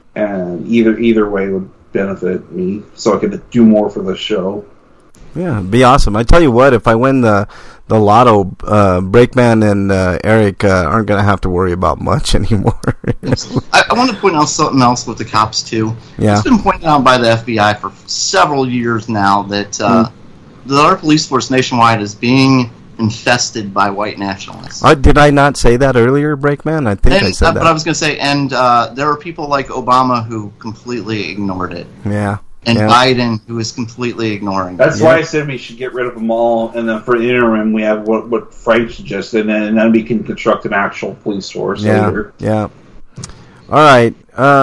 And either either way would benefit me, so I could do more for the show. Yeah, it'd be awesome. I tell you what, if I win the the lotto, uh, Breakman and uh, Eric uh, aren't going to have to worry about much anymore. I, I want to point out something else with the cops too. Yeah. It's been pointed out by the F B I for several years now that uh, Mm. that our police force nationwide is being infested by white nationalists. uh, did I not say that earlier, Breakman? I think And, I said uh, that. But I was going to say, and uh, there are people like Obama who completely ignored it, yeah. and yeah. Biden who is completely ignoring That's it. why I said we should get rid of them all, and then for the interim, we have what, what Frank suggested, and then we can construct an actual police force Yeah, later. yeah. All right.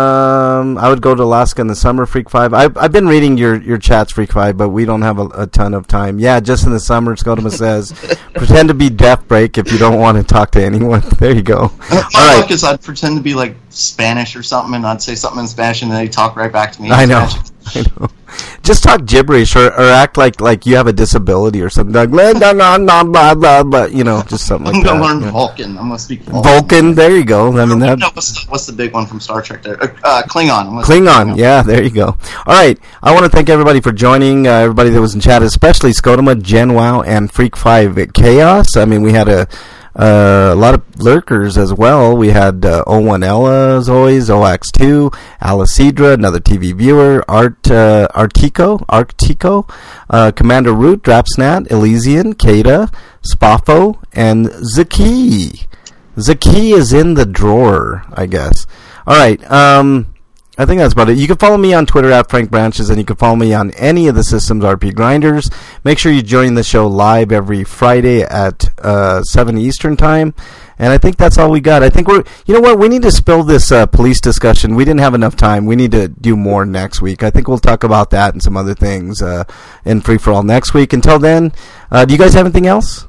Um, I would go to Alaska in the summer, Freak Five. I've I've been reading your, your chats, Freak Five, but we don't have a, a ton of time. Yeah, just in the summer, Scotoma says, pretend to be Death Break if you don't want to talk to anyone. There you go. My All luck right. is I'd pretend to be like Spanish or something, and I'd say something in Spanish, and then they'd talk right back to me in I know. Spanish. I know. Just talk gibberish or, or act like, like you have a disability or something. Like, blah, blah, blah, blah, blah, blah, blah, you know, just something like I'm that. gonna learn yeah. Vulcan. I'm gonna speak Vulcan. Vulcan, there you go. I mean, that. No, what's, the, what's the big one from Star Trek there? Uh, uh, Klingon. I'm gonna say Klingon, yeah, there you go. All right, I want to thank everybody for joining, uh, everybody that was in chat, especially Scotoma, Gen Wow, and Freak five at Chaos. I mean, we had a, uh, a lot of lurkers as well. We had uh, O one Ella, as always, O X two, Alicidra, another T V viewer, Art uh, Artico, Arctico, uh, Commander Root, Drapsnat, Elysian, Kata, Spaffo, and Zaki. Zaki is in the drawer, I guess. All right, um... I think that's about it. You can follow me on Twitter at Frank Branches, and you can follow me on any of the Systems R P Grinders. Make sure you join the show live every Friday at uh, seven Eastern Time. And I think that's all we got. I think we're, you know what, we need to spill this uh, police discussion. We didn't have enough time. We need to do more next week. I think we'll talk about that and some other things uh, in Free For All next week. Until then, uh, do you guys have anything else?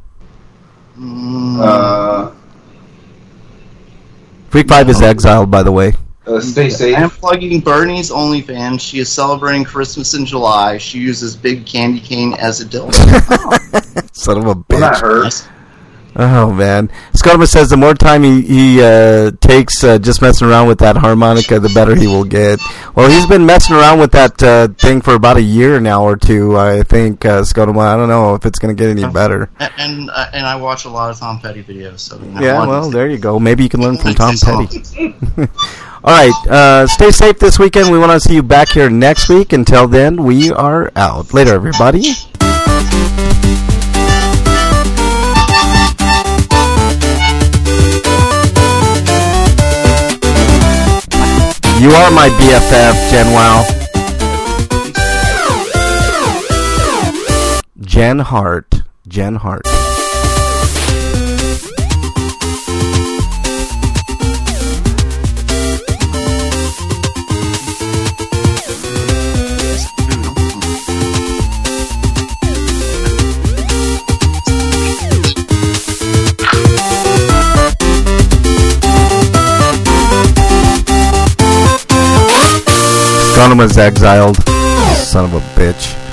Uh, Freak five is exiled, by the way. uh, stay safe. I'm plugging Bernie's OnlyFans. She is celebrating Christmas in July. She uses big candy cane as a dildo. Son of a Well, that bitch. hurts. Oh, man. Scottman says the more time he, he uh, takes uh, just messing around with that harmonica, the better he will get. Well, he's been messing around with that uh, thing for about a year now or two, I think, uh, Scottman. I don't know if it's going to get any better. And and, uh, and I watch a lot of Tom Petty videos. So you know, Yeah, one- well, there you go. Maybe you can learn from Tom Song. Petty. All right. Uh, stay safe this weekend. We want to see you back here next week. Until then, we are out. Later, everybody. You are my B F F, Jen Wow. Jen Hart. Jen Hart. Gunham was exiled. Son of a bitch.